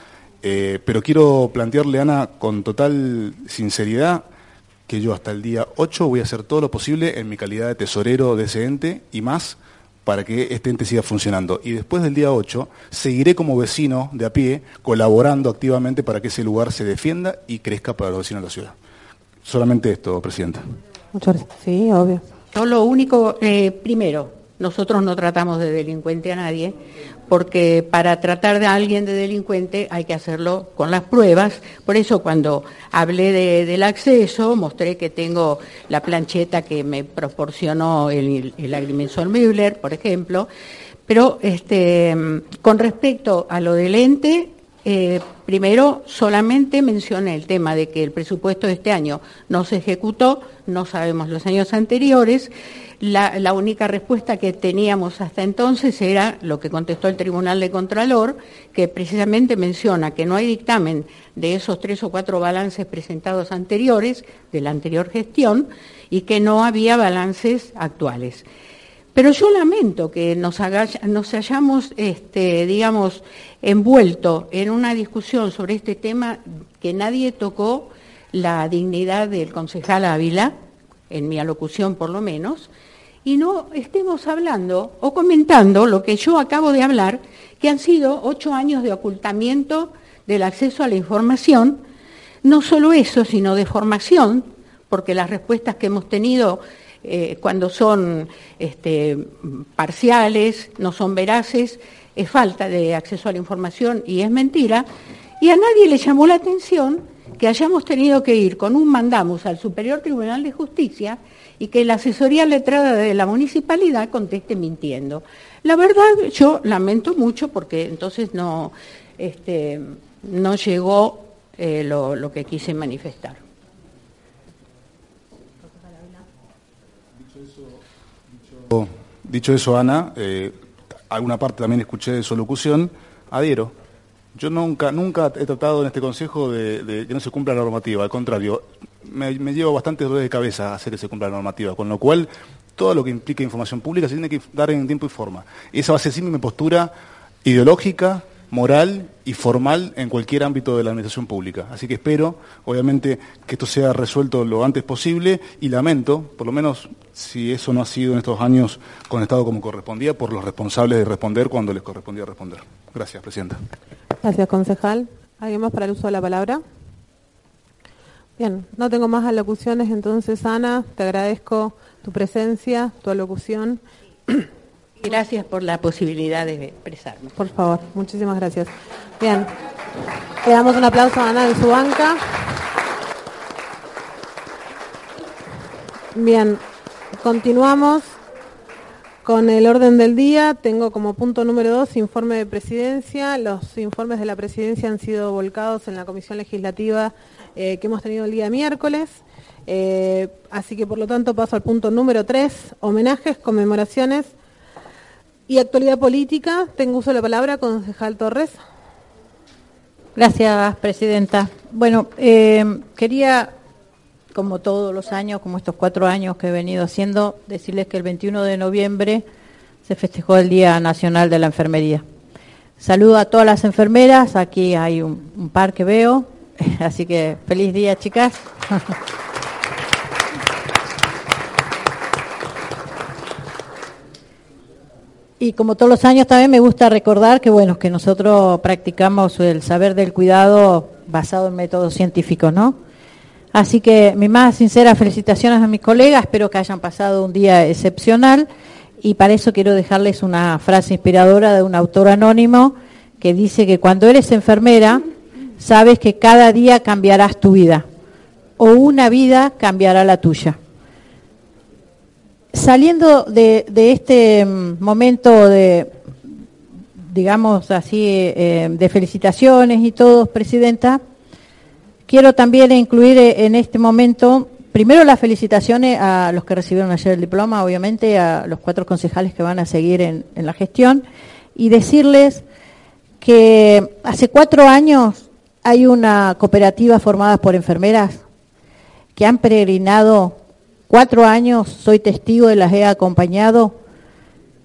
Speaker 4: Pero quiero plantearle, Ana, con total sinceridad, que yo hasta el día 8 voy a hacer todo lo posible en mi calidad de tesorero de ese ente y más para que este ente siga funcionando. Y después del día 8 seguiré como vecino de a pie colaborando activamente para que ese lugar se defienda y crezca para los vecinos de la ciudad. Solamente esto, Presidenta.
Speaker 1: Muchas gracias. Sí, obvio.
Speaker 2: Yo lo único, primero, nosotros no tratamos de delincuente a nadie, porque para tratar de alguien de delincuente hay que hacerlo con las pruebas. Por eso cuando hablé del acceso, mostré que tengo la plancheta que me proporcionó el agrimensor Müller, por ejemplo. Pero con respecto a lo del ente, primero solamente mencioné el tema de que el presupuesto de este año no se ejecutó, no sabemos los años anteriores. La única respuesta que teníamos hasta entonces era lo que contestó el Tribunal de Contralor, que precisamente menciona que no hay dictamen de esos 3 o 4 balances presentados anteriores, de la anterior gestión, y que no había balances actuales. Pero yo lamento que nos hayamos, digamos, envuelto en una discusión sobre este tema que nadie tocó la dignidad del concejal Ávila, en mi alocución por lo menos, y no estemos hablando o comentando lo que yo acabo de hablar, que han sido 8 años de ocultamiento del acceso a la información, no solo eso, sino de formación, porque las respuestas que hemos tenido cuando son parciales, no son veraces, es falta de acceso a la información y es mentira, y a nadie le llamó la atención que hayamos tenido que ir con un mandamus al Superior Tribunal de Justicia y que la asesoría letrada de la municipalidad conteste mintiendo. La verdad, yo lamento mucho porque entonces no llegó lo que quise manifestar.
Speaker 4: Dicho eso, Ana, alguna parte también escuché de su locución, adhiero. Yo nunca he tratado en este consejo de que no se cumpla la normativa, al contrario, me llevo bastantes dolores de cabeza hacer que se cumpla la normativa, con lo cual todo lo que implica información pública se tiene que dar en tiempo y forma. Esa va a ser siempre mi postura ideológica, moral y formal en cualquier ámbito de la administración pública. Así que espero, obviamente, que esto sea resuelto lo antes posible y lamento, por lo menos si eso no ha sido en estos años conectado como correspondía, por los responsables de responder cuando les correspondía responder. Gracias, Presidenta.
Speaker 1: Gracias, concejal. ¿Alguien más para el uso de la palabra? Bien, no tengo más alocuciones, entonces, Ana, te agradezco tu presencia, tu alocución.
Speaker 2: Gracias por la posibilidad de expresarme.
Speaker 1: Por favor, muchísimas gracias. Bien, le damos un aplauso a Ana en su banca. Bien, continuamos con el orden del día. Tengo como punto número 2, informe de presidencia. Los informes de la presidencia han sido volcados en la comisión legislativa que hemos tenido el día miércoles. Así que por lo tanto paso al punto número 3, homenajes, conmemoraciones y actualidad política. Tengo uso de la palabra, concejal Torres.
Speaker 5: Gracias, presidenta. Bueno, quería, como todos los años, como estos 4 años que he venido haciendo, decirles que el 21 de noviembre se festejó el Día Nacional de la Enfermería. Saludo a todas las enfermeras, aquí hay un par que veo, así que feliz día, chicas. Y como todos los años también me gusta recordar que bueno, que nosotros practicamos el saber del cuidado basado en métodos científicos, ¿no? Así que mis más sinceras felicitaciones a mis colegas, espero que hayan pasado un día excepcional y para eso quiero dejarles una frase inspiradora de un autor anónimo que dice que cuando eres enfermera sabes que cada día cambiarás tu vida o una vida cambiará la tuya. Saliendo de este momento de, digamos así, de felicitaciones y todo, presidenta, quiero también incluir en este momento, primero las felicitaciones a los que recibieron ayer el diploma, obviamente, a los 4 concejales que van a seguir en la gestión, y decirles que hace 4 años hay una cooperativa formada por enfermeras que han peregrinado 4 años, soy testigo y las he acompañado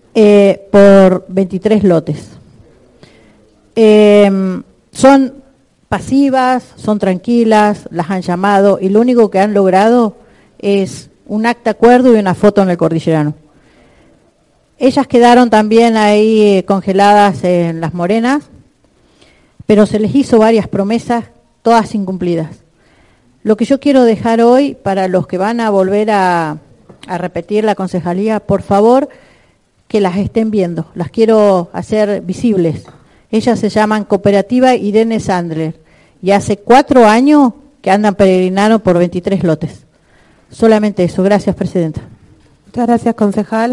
Speaker 5: por 23 lotes. Son pasivas, son tranquilas, las han llamado y lo único que han logrado es un acta acuerdo y una foto en el Cordillerano. Ellas quedaron también ahí congeladas en Las Morenas, pero se les hizo varias promesas, todas incumplidas. Lo que yo quiero dejar hoy para los que van a volver a repetir la concejalía, por favor, que las estén viendo, las quiero hacer visibles. Ellas se llaman Cooperativa Irene Sandler y hace 4 años que andan peregrinando por 23 lotes. Solamente eso. Gracias, Presidenta.
Speaker 1: Muchas gracias, concejal.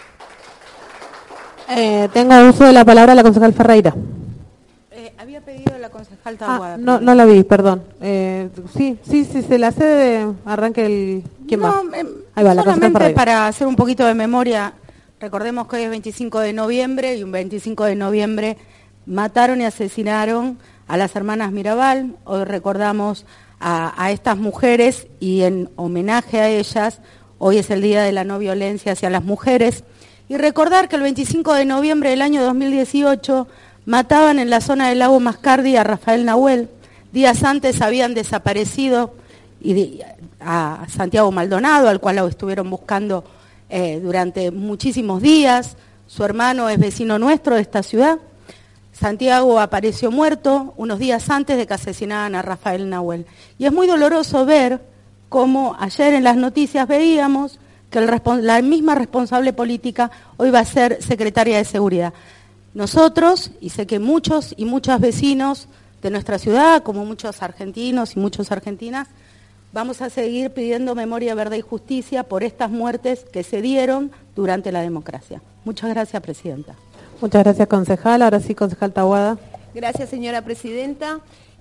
Speaker 1: Tengo uso de la palabra la concejal Ferreira.
Speaker 6: Había pedido la concejal Taboada.
Speaker 1: No la vi, perdón. Sí, se la cede, arranque el... ¿Quién va? Ahí va, la concejal
Speaker 6: solamente
Speaker 1: Ferreira.
Speaker 6: para hacer un poquito de memoria, recordemos que hoy es 25 de noviembre y un 25 de noviembre mataron y asesinaron a las hermanas Mirabal. Hoy recordamos a estas mujeres y en homenaje a ellas, hoy es el Día de la No Violencia hacia las Mujeres. Y recordar que el 25 de noviembre del año 2018 mataban en la zona del lago Mascardi a Rafael Nahuel. Días antes habían desaparecido a Santiago Maldonado, al cual lo estuvieron buscando durante muchísimos días. Su hermano es vecino nuestro de esta ciudad. Santiago apareció muerto unos días antes de que asesinaran a Rafael Nahuel. Y es muy doloroso ver cómo ayer en las noticias veíamos que la misma responsable política hoy va a ser secretaria de Seguridad. Nosotros, y sé que muchos y muchas vecinos de nuestra ciudad, como muchos argentinos y muchas argentinas, vamos a seguir pidiendo memoria, verdad y justicia por estas muertes que se dieron durante la democracia. Muchas gracias, Presidenta.
Speaker 1: Muchas gracias, concejal. Ahora sí, concejal Taboada.
Speaker 7: Gracias, señora Presidenta.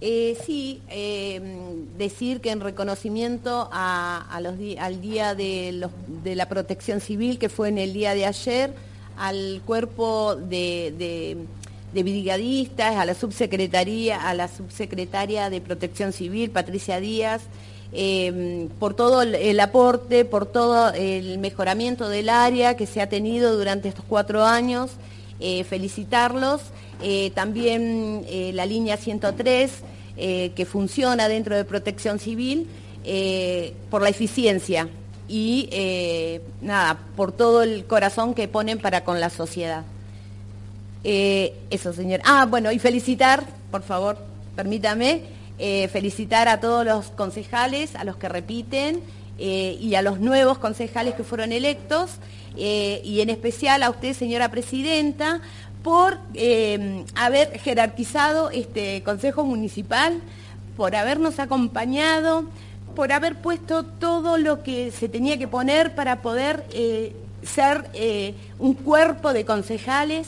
Speaker 7: Decir que en reconocimiento al Día de la Protección Civil, que fue en el día de ayer, al cuerpo de brigadistas, a la subsecretaria de Protección Civil, Patricia Díaz, por todo el aporte, por todo el mejoramiento del área que se ha tenido durante estos 4 años, felicitarlos. También la línea 103, que funciona dentro de Protección Civil, por la eficiencia y por todo el corazón que ponen para con la sociedad. Eso, señor. Y felicitar, por favor, permítame, felicitar a todos los concejales, a los que repiten, y a los nuevos concejales que fueron electos, y en especial a usted, señora Presidenta, por haber jerarquizado este Consejo Municipal, por habernos acompañado, por haber puesto todo lo que se tenía que poner para poder ser un cuerpo de concejales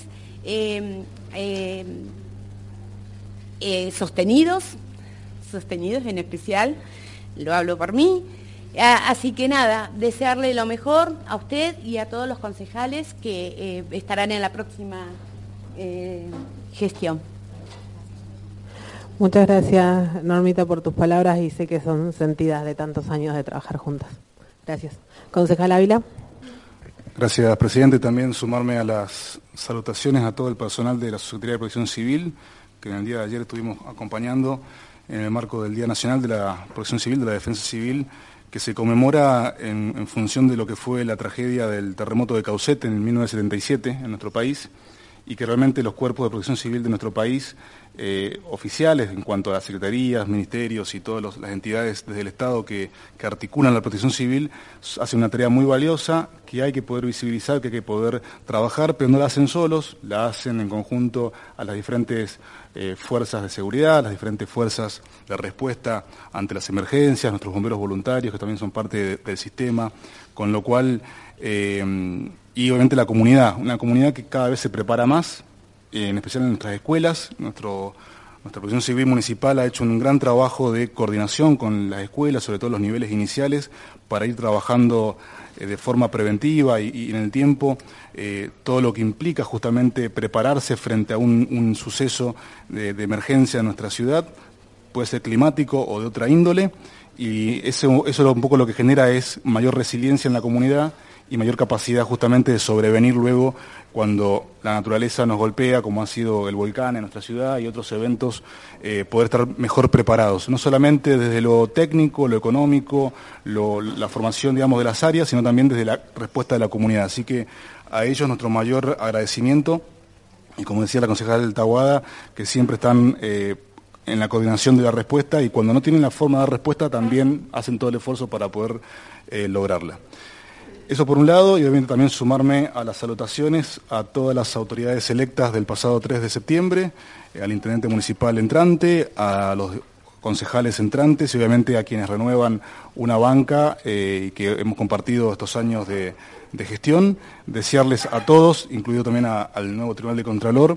Speaker 7: sostenidos en especial, lo hablo por mí. Así que desearle lo mejor a usted y a todos los concejales que estarán en la próxima gestión.
Speaker 1: Muchas gracias, Normita, por tus palabras y sé que son sentidas de tantos años de trabajar juntas. Gracias. Concejal Ávila.
Speaker 4: Gracias, presidente. También sumarme a las salutaciones a todo el personal de la Subsecretaría de Protección Civil, que en el día de ayer estuvimos acompañando en el marco del Día Nacional de la Protección Civil, de la Defensa Civil, que se conmemora en función de lo que fue la tragedia del terremoto de Caucete en 1977 en nuestro país, y que realmente los cuerpos de protección civil de nuestro país, oficiales en cuanto a las secretarías, ministerios y todas las entidades desde el Estado que articulan la protección civil, hacen una tarea muy valiosa que hay que poder visibilizar, que hay que poder trabajar, pero no la hacen solos, la hacen en conjunto a las diferentes fuerzas de seguridad, las diferentes fuerzas de respuesta ante las emergencias, nuestros bomberos voluntarios que también son parte del sistema, con lo cual... y obviamente la comunidad, una comunidad que cada vez se prepara más, en especial en nuestras escuelas. Nuestra Protección Civil Municipal ha hecho un gran trabajo de coordinación con las escuelas, sobre todo los niveles iniciales, para ir trabajando de forma preventiva y en el tiempo todo lo que implica justamente prepararse frente a un suceso de emergencia en nuestra ciudad, puede ser climático o de otra índole, y eso un poco lo que genera es mayor resiliencia en la comunidad y mayor capacidad justamente de sobrevenir luego cuando la naturaleza nos golpea, como ha sido el volcán en nuestra ciudad y otros eventos, poder estar mejor preparados, no solamente desde lo técnico, lo económico, la formación, digamos, de las áreas, sino también desde la respuesta de la comunidad. Así que a ellos nuestro mayor agradecimiento, y como decía la concejal Taboada, que siempre están en la coordinación de la respuesta, y cuando no tienen la forma de dar respuesta también hacen todo el esfuerzo para poder lograrla. Eso por un lado, y obviamente también sumarme a las salutaciones a todas las autoridades electas del pasado 3 de septiembre, al intendente municipal entrante, a los concejales entrantes y obviamente a quienes renuevan una banca y que hemos compartido estos años de gestión. Desearles a todos, incluido también al nuevo Tribunal de Contralor,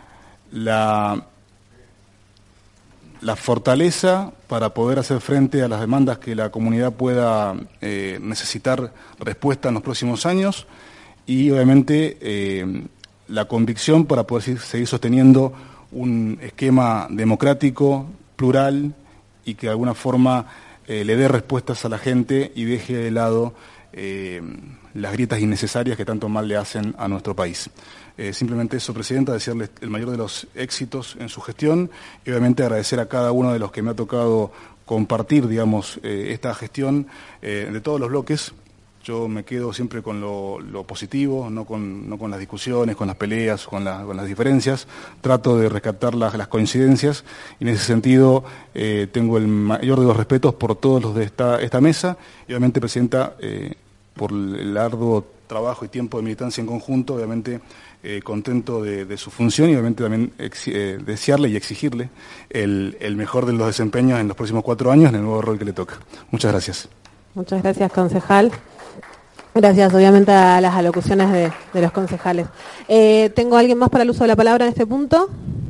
Speaker 4: la fortaleza para poder hacer frente a las demandas que la comunidad pueda necesitar respuesta en los próximos años y obviamente la convicción para poder seguir sosteniendo un esquema democrático, plural y que de alguna forma le dé respuestas a la gente y deje de lado las grietas innecesarias que tanto mal le hacen a nuestro país. Simplemente eso, Presidenta, desearle el mayor de los éxitos en su gestión y obviamente agradecer a cada uno de los que me ha tocado compartir, digamos, esta gestión de todos los bloques. Yo me quedo siempre con lo positivo, no con las discusiones, con las peleas, con las diferencias. Trato de rescatar las coincidencias y en ese sentido tengo el mayor de los respetos por todos los de esta mesa y obviamente, Presidenta, por el arduo trabajo y tiempo de militancia en conjunto, obviamente contento de su función y obviamente también desearle y exigirle el mejor de los desempeños en los próximos 4 años en el nuevo rol que le toca. Muchas gracias.
Speaker 1: Muchas gracias, concejal. Gracias, obviamente, a las alocuciones de los concejales. ¿Tengo alguien más para el uso de la palabra en este punto?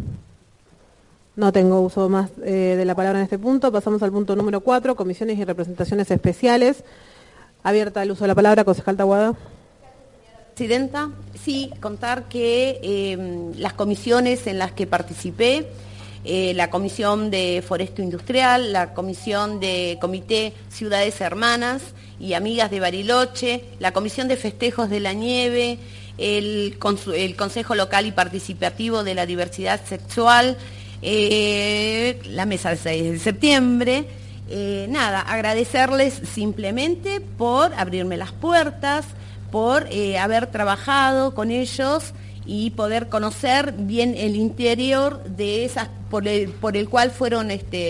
Speaker 1: No tengo uso más de la palabra en este punto. Pasamos al punto número 4, comisiones y representaciones especiales. Abierta el uso de la palabra, concejal Taboada.
Speaker 7: Presidenta, sí, contar que las comisiones en las que participé, la Comisión de Foresto Industrial, la Comisión de Comité Ciudades Hermanas y Amigas de Bariloche, la Comisión de Festejos de la Nieve, el Consejo Local y Participativo de la Diversidad Sexual, la Mesa del 6 de septiembre, agradecerles simplemente por abrirme las puertas, por haber trabajado con ellos y poder conocer bien el interior de esas, por el cual fueron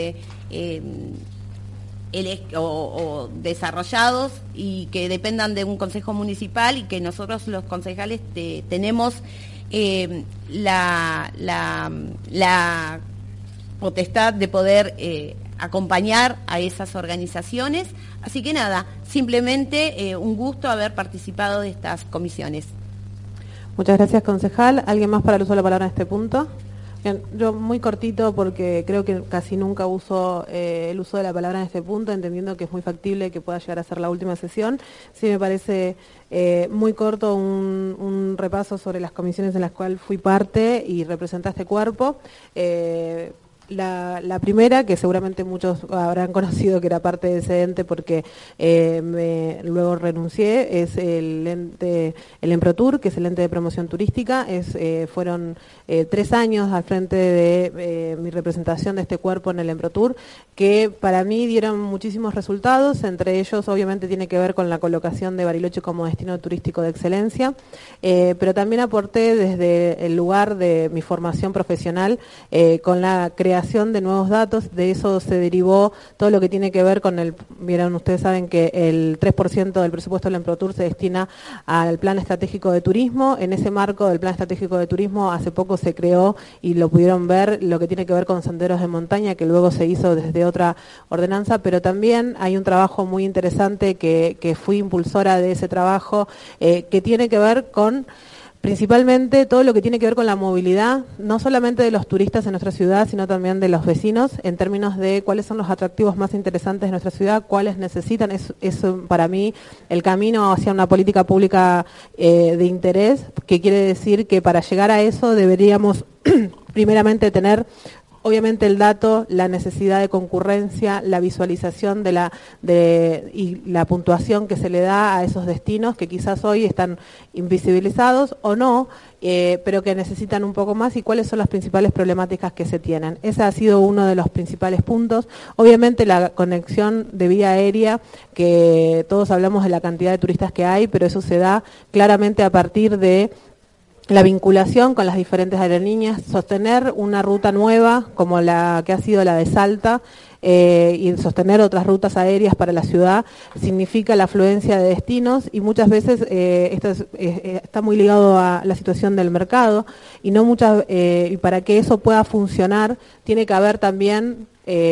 Speaker 7: desarrollados y que dependan de un consejo municipal y que nosotros los concejales tenemos la potestad de poder acompañar a esas organizaciones. Así que simplemente un gusto haber participado de estas comisiones.
Speaker 1: Muchas gracias, concejal. ¿Alguien más para el uso de la palabra en este punto? Bien, yo muy cortito porque creo que casi nunca uso el uso de la palabra en este punto, entendiendo que es muy factible que pueda llegar a ser la última sesión. Sí me parece muy corto un repaso sobre las comisiones en las cuales fui parte y representé a este cuerpo. La primera, que seguramente muchos habrán conocido que era parte de ese ente porque luego renuncié, es el Emprotur, que es el ente de promoción turística. Fueron 3 años al frente de mi representación de este cuerpo en el Emprotur, que para mí dieron muchísimos resultados. Entre ellos obviamente tiene que ver con la colocación de Bariloche como destino turístico de excelencia, pero también aporté desde el lugar de mi formación profesional con la creación de nuevos datos. De eso se derivó todo lo que tiene que ver con vieron, ustedes saben que el 3% del presupuesto del Emprotur se destina al Plan Estratégico de Turismo. En ese marco del Plan Estratégico de Turismo hace poco se creó, y lo pudieron ver, lo que tiene que ver con senderos de montaña, que luego se hizo desde otra ordenanza, pero también hay un trabajo muy interesante que fui impulsora de ese trabajo, que tiene que ver con principalmente todo lo que tiene que ver con la movilidad, no solamente de los turistas en nuestra ciudad, sino también de los vecinos, en términos de cuáles son los atractivos más interesantes de nuestra ciudad, cuáles necesitan. Es para mí el camino hacia una política pública de interés, que quiere decir que para llegar a eso deberíamos primeramente tener obviamente el dato, la necesidad de concurrencia, la visualización y la puntuación que se le da a esos destinos que quizás hoy están invisibilizados o no, pero que necesitan un poco más, y cuáles son las principales problemáticas que se tienen. Ese ha sido uno de los principales puntos. Obviamente la conexión de vía aérea, que todos hablamos de la cantidad de turistas que hay, pero eso se da claramente a partir de la vinculación con las diferentes aerolíneas, sostener una ruta nueva como la que ha sido la de Salta, y sostener otras rutas aéreas para la ciudad significa la afluencia de destinos, y muchas veces esto está muy ligado a la situación del mercado, y y para que eso pueda funcionar tiene que haber también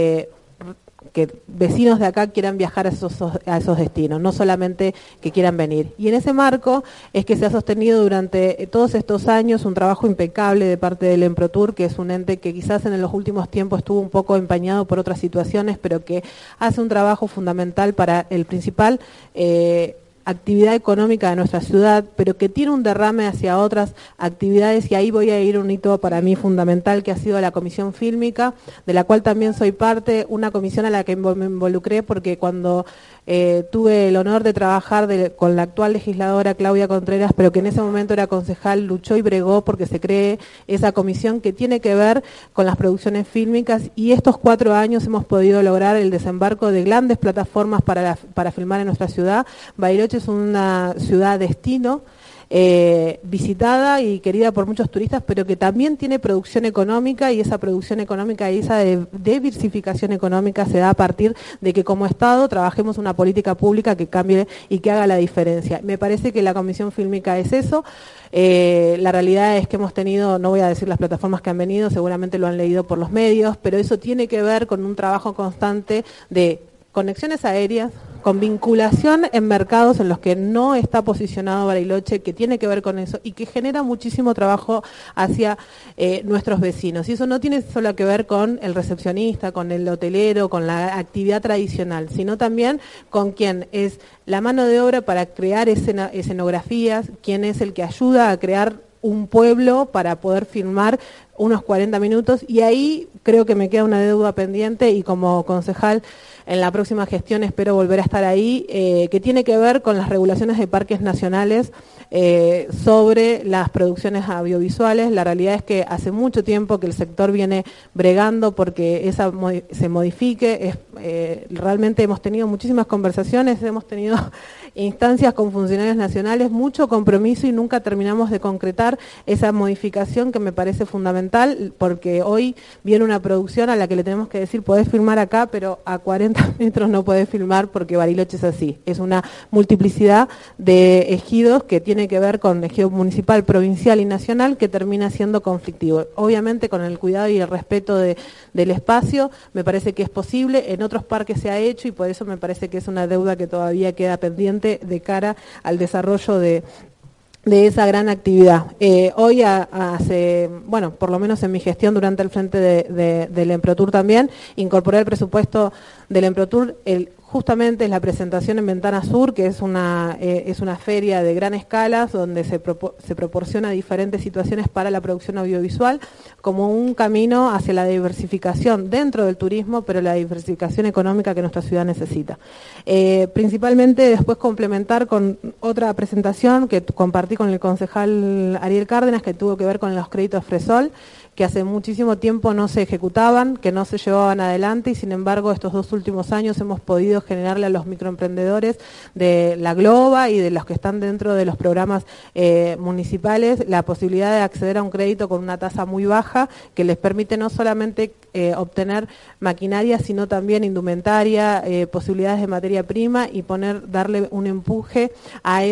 Speaker 1: que vecinos de acá quieran viajar a esos destinos, no solamente que quieran venir. Y en ese marco es que se ha sostenido durante todos estos años un trabajo impecable de parte del Emprotur, que es un ente que quizás en los últimos tiempos estuvo un poco empañado por otras situaciones, pero que hace un trabajo fundamental para el principal actividad económica de nuestra ciudad, pero que tiene un derrame hacia otras actividades, y ahí voy a ir a un hito para mí fundamental, que ha sido la Comisión Fílmica, de la cual también soy parte, una comisión a la que me involucré porque cuando tuve el honor de trabajar con la actual legisladora Claudia Contreras, pero que en ese momento era concejal, luchó y bregó porque se cree esa comisión que tiene que ver con las producciones fílmicas, y estos 4 años hemos podido lograr el desembarco de grandes plataformas para filmar en nuestra ciudad. Bariloche es una ciudad destino, visitada y querida por muchos turistas, pero que también tiene producción económica, y esa producción económica y esa diversificación económica se da a partir de que como Estado trabajemos una política pública que cambie y que haga la diferencia. Me parece que la Comisión Fílmica es eso. La realidad es que hemos tenido, no voy a decir las plataformas que han venido, seguramente lo han leído por los medios, pero eso tiene que ver con un trabajo constante de conexiones aéreas, con vinculación en mercados en los que no está posicionado Bariloche, que tiene que ver con eso y que genera muchísimo trabajo hacia nuestros vecinos. Y eso no tiene solo que ver con el recepcionista, con el hotelero, con la actividad tradicional, sino también con quien es la mano de obra para crear escenografías, quien es el que ayuda a crear un pueblo para poder filmar unos 40 minutos, y ahí creo que me queda una deuda pendiente, y como concejal en la próxima gestión espero volver a estar ahí, que tiene que ver con las regulaciones de parques nacionales sobre las producciones audiovisuales. La realidad es que hace mucho tiempo que el sector viene bregando porque se modifique. Realmente hemos tenido muchísimas conversaciones, hemos tenido instancias con funcionarios nacionales, mucho compromiso, y nunca terminamos de concretar esa modificación que me parece fundamental, porque hoy viene una producción a la que le tenemos que decir, podés filmar acá, pero a 40 metros no podés filmar, porque Bariloche es así. Es una multiplicidad de ejidos que tiene que ver con ejido municipal, provincial y nacional, que termina siendo conflictivo. Obviamente con el cuidado y el respeto del espacio, me parece que es posible. En otros parques se ha hecho, y por eso me parece que es una deuda que todavía queda pendiente de cara al desarrollo de esa gran actividad. Hoy bueno, por lo menos en mi gestión durante el frente del Emprotur también, incorporé el presupuesto del Emprotur, justamente es la presentación en Ventana Sur, que es una feria de gran escala donde se proporciona diferentes situaciones para la producción audiovisual como un camino hacia la diversificación dentro del turismo, pero la diversificación económica que nuestra ciudad necesita. Principalmente después complementar con otra presentación que compartí con el concejal Ariel Cárdenas, que tuvo que ver con los créditos Fresol, que hace muchísimo tiempo no se ejecutaban, que no se llevaban adelante, y sin embargo estos 2 últimos años hemos podido generarle a los microemprendedores de la Globa y de los que están dentro de los programas municipales la posibilidad de acceder a un crédito con una tasa muy baja, que les permite no solamente obtener maquinaria, sino también indumentaria, posibilidades de materia prima, y darle un empuje a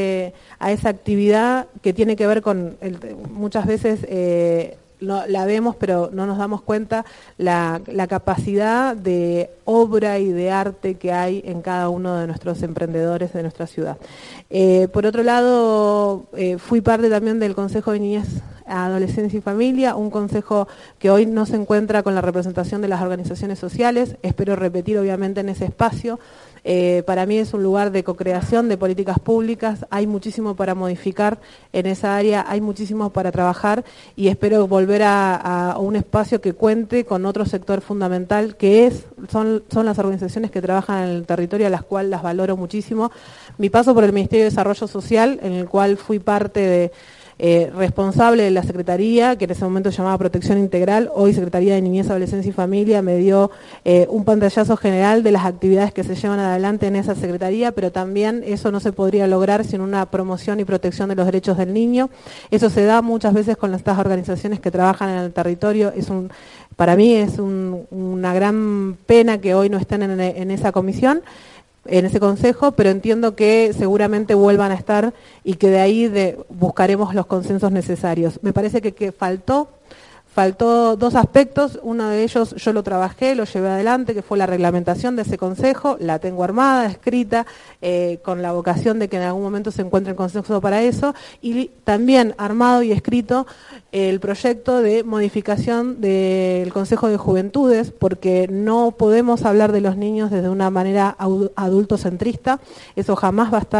Speaker 1: esa actividad que tiene que ver con, muchas veces la vemos pero no nos damos cuenta la capacidad de obra y de arte que hay en cada uno de nuestros emprendedores de nuestra ciudad. Por otro lado, fui parte también del Consejo de Niñez Adolescencia y Familia, un consejo que hoy no se encuentra con la representación de las organizaciones sociales. Espero repetir obviamente en ese espacio. Para mí es un lugar de co-creación de políticas públicas, hay muchísimo para modificar en esa área, hay muchísimo para trabajar y espero volver a un espacio que cuente con otro sector fundamental que son las organizaciones que trabajan en el territorio, a las cuales las valoro muchísimo. Mi paso por el Ministerio de Desarrollo Social, en el cual fui parte de responsable de la Secretaría, que en ese momento se llamaba Protección Integral, hoy Secretaría de Niñez, Adolescencia y Familia, me dio un pantallazo general de las actividades que se llevan adelante en esa Secretaría, pero también eso no se podría lograr sin una promoción y protección de los derechos del niño. Eso se da muchas veces con estas organizaciones que trabajan en el territorio. Para mí es una gran pena que hoy no estén en esa comisión, en ese consejo, pero entiendo que seguramente vuelvan a estar y que de ahí buscaremos los consensos necesarios. Me parece que faltó dos aspectos, uno de ellos yo lo trabajé, lo llevé adelante, que fue la reglamentación de ese consejo, la tengo armada, escrita, con la vocación de que en algún momento se encuentre el consenso para eso, y también armado y escrito el proyecto de modificación del Consejo de Juventudes, porque no podemos hablar de los niños desde una manera adultocentrista. Eso jamás va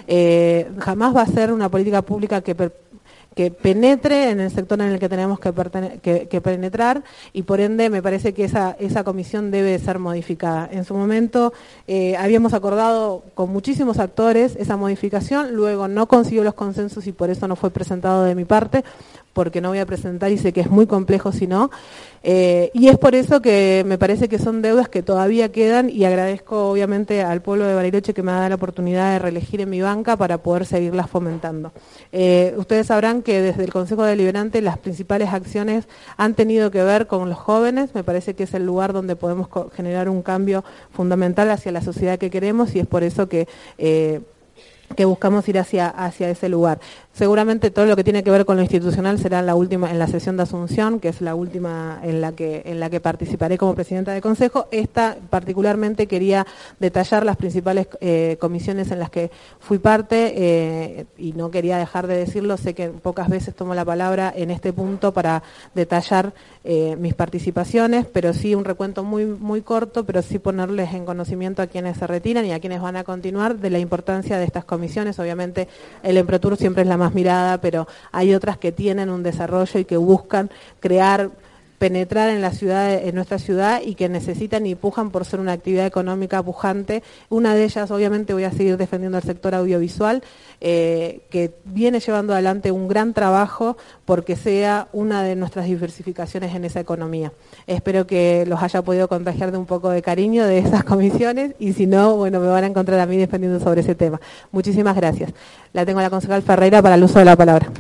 Speaker 1: a ser una política pública que penetre en el sector en el que tenemos que penetrar, y por ende me parece que esa comisión debe ser modificada. En su momento habíamos acordado con muchísimos actores esa modificación, luego no consiguió los consensos y por eso no fue presentado de mi parte, porque no voy a presentar y sé que es muy complejo si no. Y es por eso que me parece que son deudas que todavía quedan, y agradezco obviamente al pueblo de Bariloche que me ha dado la oportunidad de reelegir en mi banca para poder seguirlas fomentando. Ustedes sabrán que desde el Consejo Deliberante las principales acciones han tenido que ver con los jóvenes. Me parece que es el lugar donde podemos generar un cambio fundamental hacia la sociedad que queremos, y es por eso que buscamos ir hacia ese lugar. Seguramente todo lo que tiene que ver con lo institucional será en la sesión de Asunción, que es la última en la que participaré como presidenta de consejo. Esta particularmente quería detallar las principales comisiones en las que fui parte, y no quería dejar de decirlo. Sé que pocas veces tomo la palabra en este punto para detallar mis participaciones, pero sí un recuento muy, muy corto, pero sí ponerles en conocimiento a quienes se retiran y a quienes van a continuar de la importancia de estas comisiones. Obviamente el Emprotur siempre es la más mirada, pero hay otras que tienen un desarrollo y que buscan penetrar en la ciudad, en nuestra ciudad, y que necesitan y pujan por ser una actividad económica pujante. Una de ellas, obviamente, voy a seguir defendiendo el sector audiovisual, que viene llevando adelante un gran trabajo porque sea una de nuestras diversificaciones en esa economía. Espero que los haya podido contagiar de un poco de cariño de esas comisiones, y si no, bueno, me van a encontrar a mí defendiendo sobre ese tema. Muchísimas gracias. La tengo a la concejal Ferreira para el uso de la palabra.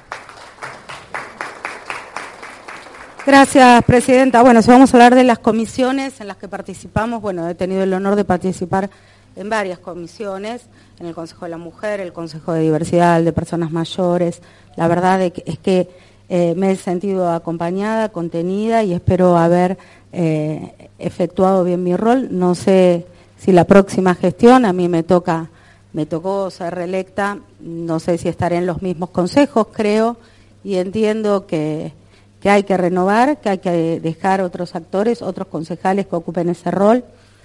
Speaker 6: Gracias, presidenta. Bueno, si vamos a hablar de las comisiones en las que participamos, bueno, he tenido el honor de participar en varias comisiones, en el Consejo de la Mujer, el Consejo de Diversidad, el de Personas Mayores. La verdad es que me he sentido acompañada, contenida, y espero haber efectuado bien mi rol. No sé si la próxima gestión, a mí me tocó ser reelecta, no sé si estaré en los mismos consejos, creo, y entiendo que hay que renovar, que hay que dejar otros actores, otros concejales que ocupen ese rol.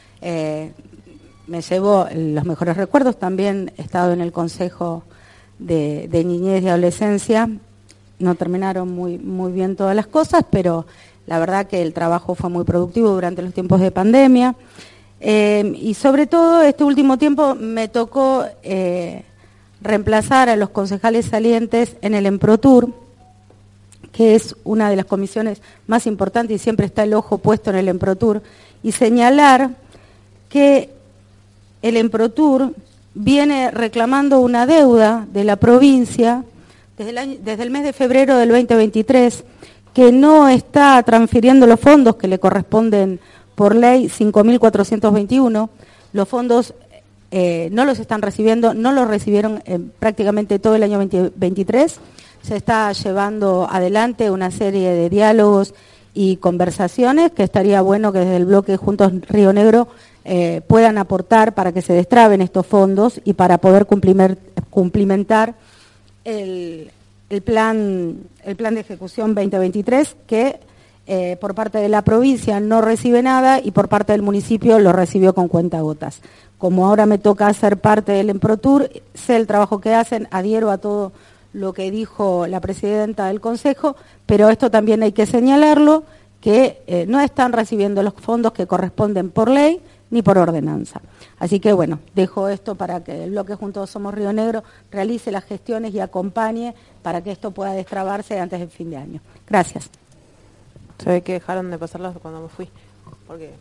Speaker 6: Me llevo los mejores recuerdos. También he estado en el Consejo de Niñez y Adolescencia. No terminaron muy bien todas las cosas, pero la verdad que el trabajo fue muy productivo durante los tiempos de pandemia. Y sobre todo, este último tiempo me tocó reemplazar a los concejales salientes en el Emprotur, que es una de las comisiones más importantes, y siempre está el ojo puesto en el Emprotur, y señalar que el Emprotur viene reclamando una deuda de la provincia desde el mes de febrero del 2023, que no está transfiriendo los fondos que le corresponden por ley 5.421. Los fondos no los están recibiendo, no los recibieron prácticamente todo el año 2023. Se está llevando adelante una serie de diálogos y conversaciones que estaría bueno que desde el bloque Juntos Río Negro puedan aportar para que se destraben estos fondos y para poder cumplimentar el plan de ejecución 2023, que por parte de la provincia no recibe nada y por parte del municipio lo recibió con cuentagotas. Como ahora me toca hacer parte del Emprotur, sé el trabajo que hacen, adhiero a todo lo que dijo la presidenta del Consejo, pero esto también hay que señalarlo, que no están recibiendo los fondos que corresponden por ley ni por ordenanza. Así que bueno, dejo esto para que el bloque Juntos Somos Río Negro realice las gestiones y acompañe para que esto pueda destrabarse antes del fin de año. Gracias.
Speaker 1: Se ve que dejaron de pasarlas cuando me fui. Porque...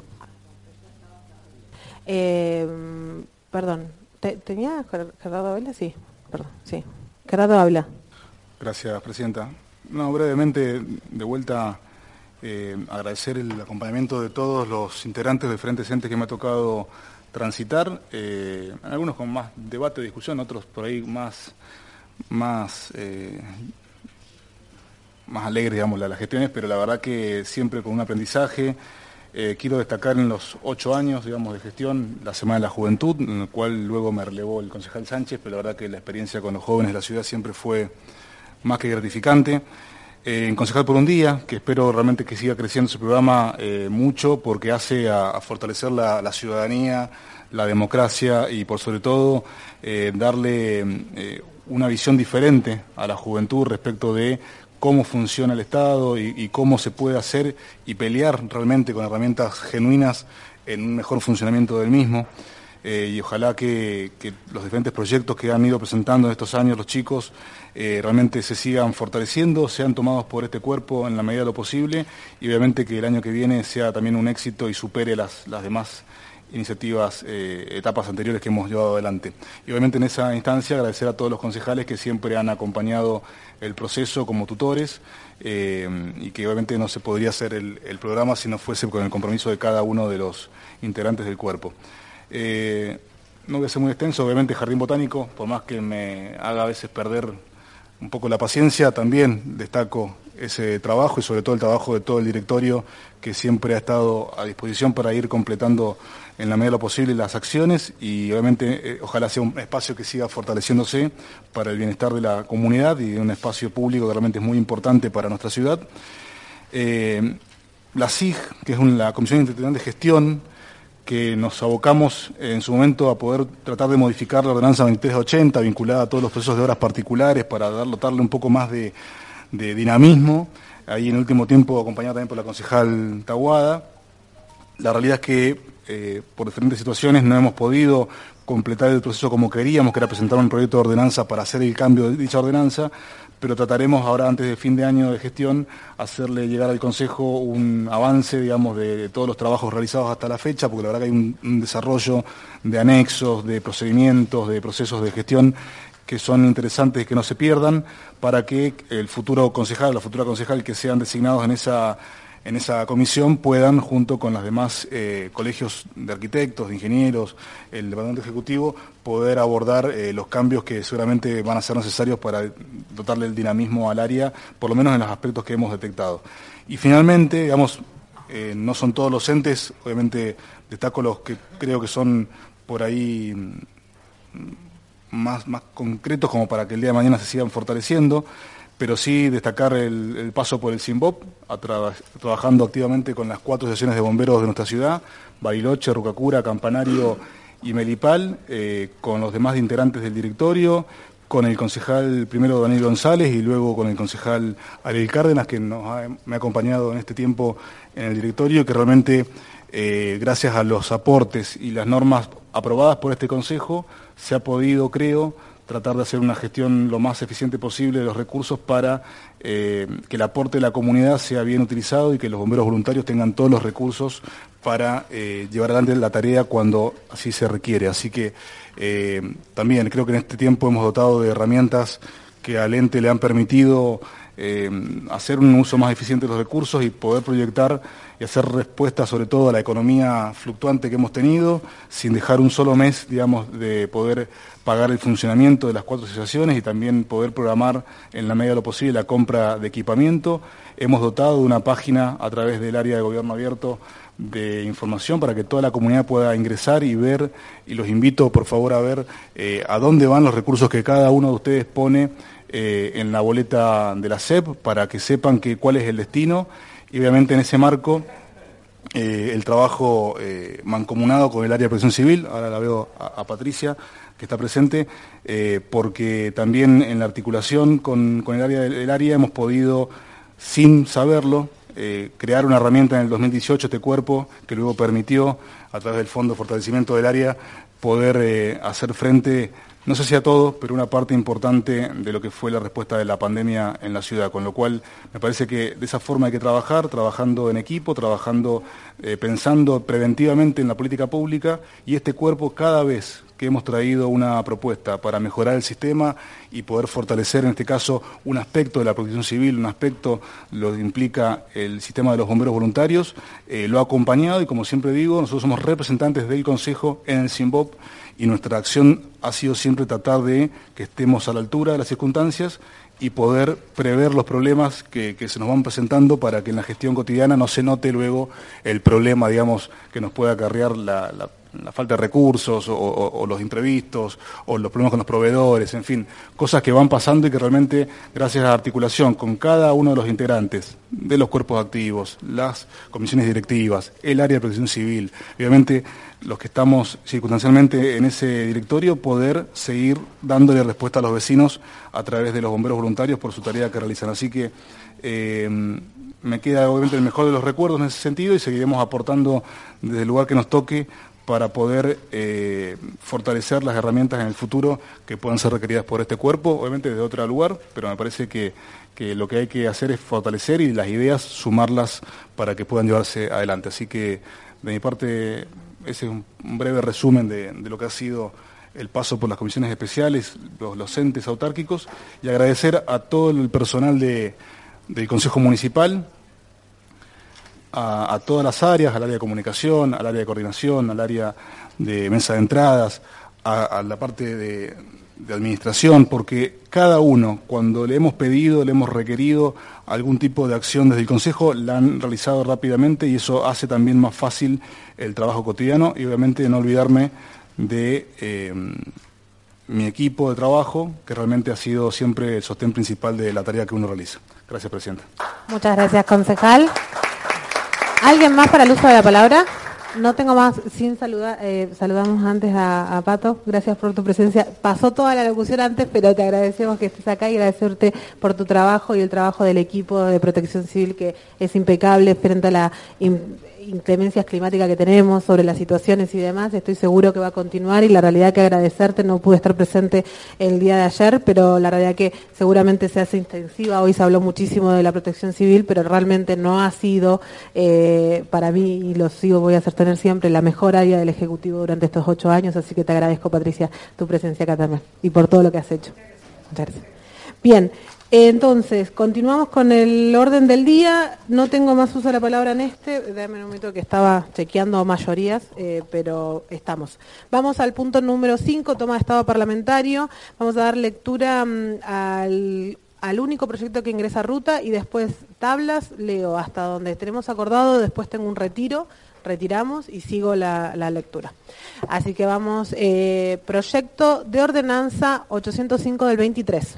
Speaker 1: perdón, ¿tenía Gerardo habla? Sí, perdón, sí. Gerardo habla.
Speaker 4: Gracias, presidenta. No, brevemente, de vuelta, agradecer el acompañamiento de todos los integrantes del Frente Centre que me ha tocado transitar, algunos con más debate, discusión, otros por ahí más alegres, digamos, las gestiones, pero la verdad que siempre con un aprendizaje. Quiero destacar en los 8 años, digamos, de gestión, la Semana de la Juventud, en el cual luego me relevó el concejal Sánchez, pero la verdad que la experiencia con los jóvenes de la ciudad siempre fue más que gratificante. En Concejal por un Día, que espero realmente que siga creciendo su programa mucho, porque hace a fortalecer la ciudadanía, la democracia y por sobre todo darle una visión diferente a la juventud respecto de cómo funciona el Estado y cómo se puede hacer y pelear realmente con herramientas genuinas en un mejor funcionamiento del mismo. Y ojalá que los diferentes proyectos que han ido presentando en estos años los chicos realmente se sigan fortaleciendo, sean tomados por este cuerpo en la medida de lo posible y obviamente que el año que viene sea también un éxito y supere las demás iniciativas, etapas anteriores que hemos llevado adelante. Y obviamente en esa instancia agradecer a todos los concejales que siempre han acompañado el proceso como tutores y que obviamente no se podría hacer el programa si no fuese con el compromiso de cada uno de los integrantes del cuerpo. No voy a ser muy extenso, obviamente Jardín Botánico, por más que me haga a veces perder un poco la paciencia, también destaco ese trabajo y sobre todo el trabajo de todo el directorio que siempre ha estado a disposición para ir completando en la medida de lo posible las acciones y obviamente ojalá sea un espacio que siga fortaleciéndose para el bienestar de la comunidad y de un espacio público que realmente es muy importante para nuestra ciudad. La CIG, que es la Comisión Institucional de Gestión, que nos abocamos en su momento a poder tratar de modificar la ordenanza 2380 vinculada a todos los procesos de obras particulares para darle un poco más de dinamismo, ahí en el último tiempo acompañado también por la concejal Tahuada. La realidad es que por diferentes situaciones no hemos podido completar el proceso como queríamos, que era presentar un proyecto de ordenanza para hacer el cambio de dicha ordenanza, pero trataremos ahora antes de fin de año de gestión hacerle llegar al Consejo un avance, digamos, de todos los trabajos realizados hasta la fecha, porque la verdad que hay un desarrollo de anexos, de procedimientos, de procesos de gestión que son interesantes que no se pierdan para que el futuro concejal, la futura concejal que sean designados en esa comisión puedan, junto con los demás colegios de arquitectos, de ingenieros, el departamento ejecutivo, poder abordar los cambios que seguramente van a ser necesarios para dotarle el dinamismo al área, por lo menos en los aspectos que hemos detectado. Y finalmente, digamos, no son todos los entes, obviamente destaco los que creo que son por ahí más concretos como para que el día de mañana se sigan fortaleciendo, pero sí destacar el paso por el SINBOP, trabajando activamente con las 4 estaciones de bomberos de nuestra ciudad, Bariloche, Rucacura, Campanario y Melipal, con los demás integrantes del directorio, con el concejal primero Daniel González y luego con el concejal Ariel Cárdenas, que me ha acompañado en este tiempo en el directorio, que realmente gracias a los aportes y las normas aprobadas por este consejo se ha podido, creo, tratar de hacer una gestión lo más eficiente posible de los recursos para que el aporte de la comunidad sea bien utilizado y que los bomberos voluntarios tengan todos los recursos para llevar adelante la tarea cuando así se requiere. Así que también creo que en este tiempo hemos dotado de herramientas que al ente le han permitido hacer un uso más eficiente de los recursos y poder proyectar y hacer respuesta sobre todo a la economía fluctuante que hemos tenido, sin dejar un solo mes, digamos, de poder pagar el funcionamiento de las 4 asociaciones y también poder programar en la medida de lo posible la compra de equipamiento. Hemos dotado de una página a través del área de gobierno abierto de información para que toda la comunidad pueda ingresar y ver, y los invito por favor a ver a dónde van los recursos que cada uno de ustedes pone en la boleta de la SEP para que sepan cuál es el destino, y obviamente en ese marco el trabajo mancomunado con el área de protección civil. Ahora la veo a Patricia, que está presente, porque también en la articulación con el área hemos podido, sin saberlo, crear una herramienta en el 2018, este cuerpo, que luego permitió, a través del Fondo de Fortalecimiento del Área, poder hacer frente, no sé si a todo, pero una parte importante de lo que fue la respuesta de la pandemia en la ciudad, con lo cual me parece que de esa forma hay que trabajar, trabajando en equipo, trabajando, pensando preventivamente en la política pública, y este cuerpo, cada vez que hemos traído una propuesta para mejorar el sistema y poder fortalecer, en este caso, un aspecto de la protección civil, un aspecto lo que implica el sistema de los bomberos voluntarios, lo ha acompañado, y como siempre digo, nosotros somos representantes del Consejo en el SINVOP, y nuestra acción ha sido siempre tratar de que estemos a la altura de las circunstancias y poder prever los problemas que se nos van presentando, para que en la gestión cotidiana no se note luego el problema, digamos, que nos pueda acarrear la falta de recursos o los imprevistos o los problemas con los proveedores, en fin, cosas que van pasando y que realmente, gracias a la articulación con cada uno de los integrantes de los cuerpos activos, las comisiones directivas, el área de protección civil, obviamente los que estamos circunstancialmente en ese directorio, poder seguir dándole respuesta a los vecinos a través de los bomberos voluntarios por su tarea que realizan. Así que me queda obviamente el mejor de los recuerdos en ese sentido, y seguiremos aportando desde el lugar que nos toque para poder fortalecer las herramientas en el futuro que puedan ser requeridas por este cuerpo, obviamente desde otro lugar, pero me parece que lo que hay que hacer es fortalecer, y las ideas sumarlas para que puedan llevarse adelante. Así que de mi parte ese es un breve resumen de lo que ha sido el paso por las comisiones especiales, los entes autárquicos, y agradecer a todo el personal del Consejo Municipal, a todas las áreas, al área de comunicación, al área de coordinación, al área de mesa de entradas, a la parte de administración, porque cada uno, cuando le hemos pedido, le hemos requerido algún tipo de acción desde el Consejo, la han realizado rápidamente, y eso hace también más fácil el trabajo cotidiano, y obviamente no olvidarme de mi equipo de trabajo, que realmente ha sido siempre el sostén principal de la tarea que uno realiza. Gracias, Presidenta.
Speaker 1: Muchas gracias, concejal. ¿Alguien más para el uso de la palabra? No tengo más, sin saludar, saludamos antes a Pato, gracias por tu presencia. Pasó toda la locución antes, pero te agradecemos que estés acá, y agradecerte por tu trabajo y el trabajo del equipo de Protección Civil, que es impecable frente a la inclemencias climáticas que tenemos, sobre las situaciones y demás. Estoy seguro que va a continuar, y la realidad que agradecerte, no pude estar presente el día de ayer, pero la realidad que seguramente se hace intensiva. Hoy se habló muchísimo de la Protección Civil, pero realmente no ha sido para mí, y lo voy a sostener siempre, la mejor área del Ejecutivo durante estos 8 años, así que te agradezco, Patricia, tu presencia acá también, y por todo lo que has hecho. Muchas gracias. Bien. Entonces, continuamos con el orden del día. No tengo más uso de la palabra en dame un momento que estaba chequeando mayorías, pero estamos. Vamos al punto número 5, toma de estado parlamentario. Vamos a dar lectura al único proyecto que ingresa a ruta, y después tablas, leo hasta donde tenemos acordado, después tengo un retiramos y sigo la lectura. Así que vamos, proyecto de ordenanza 805 del 23.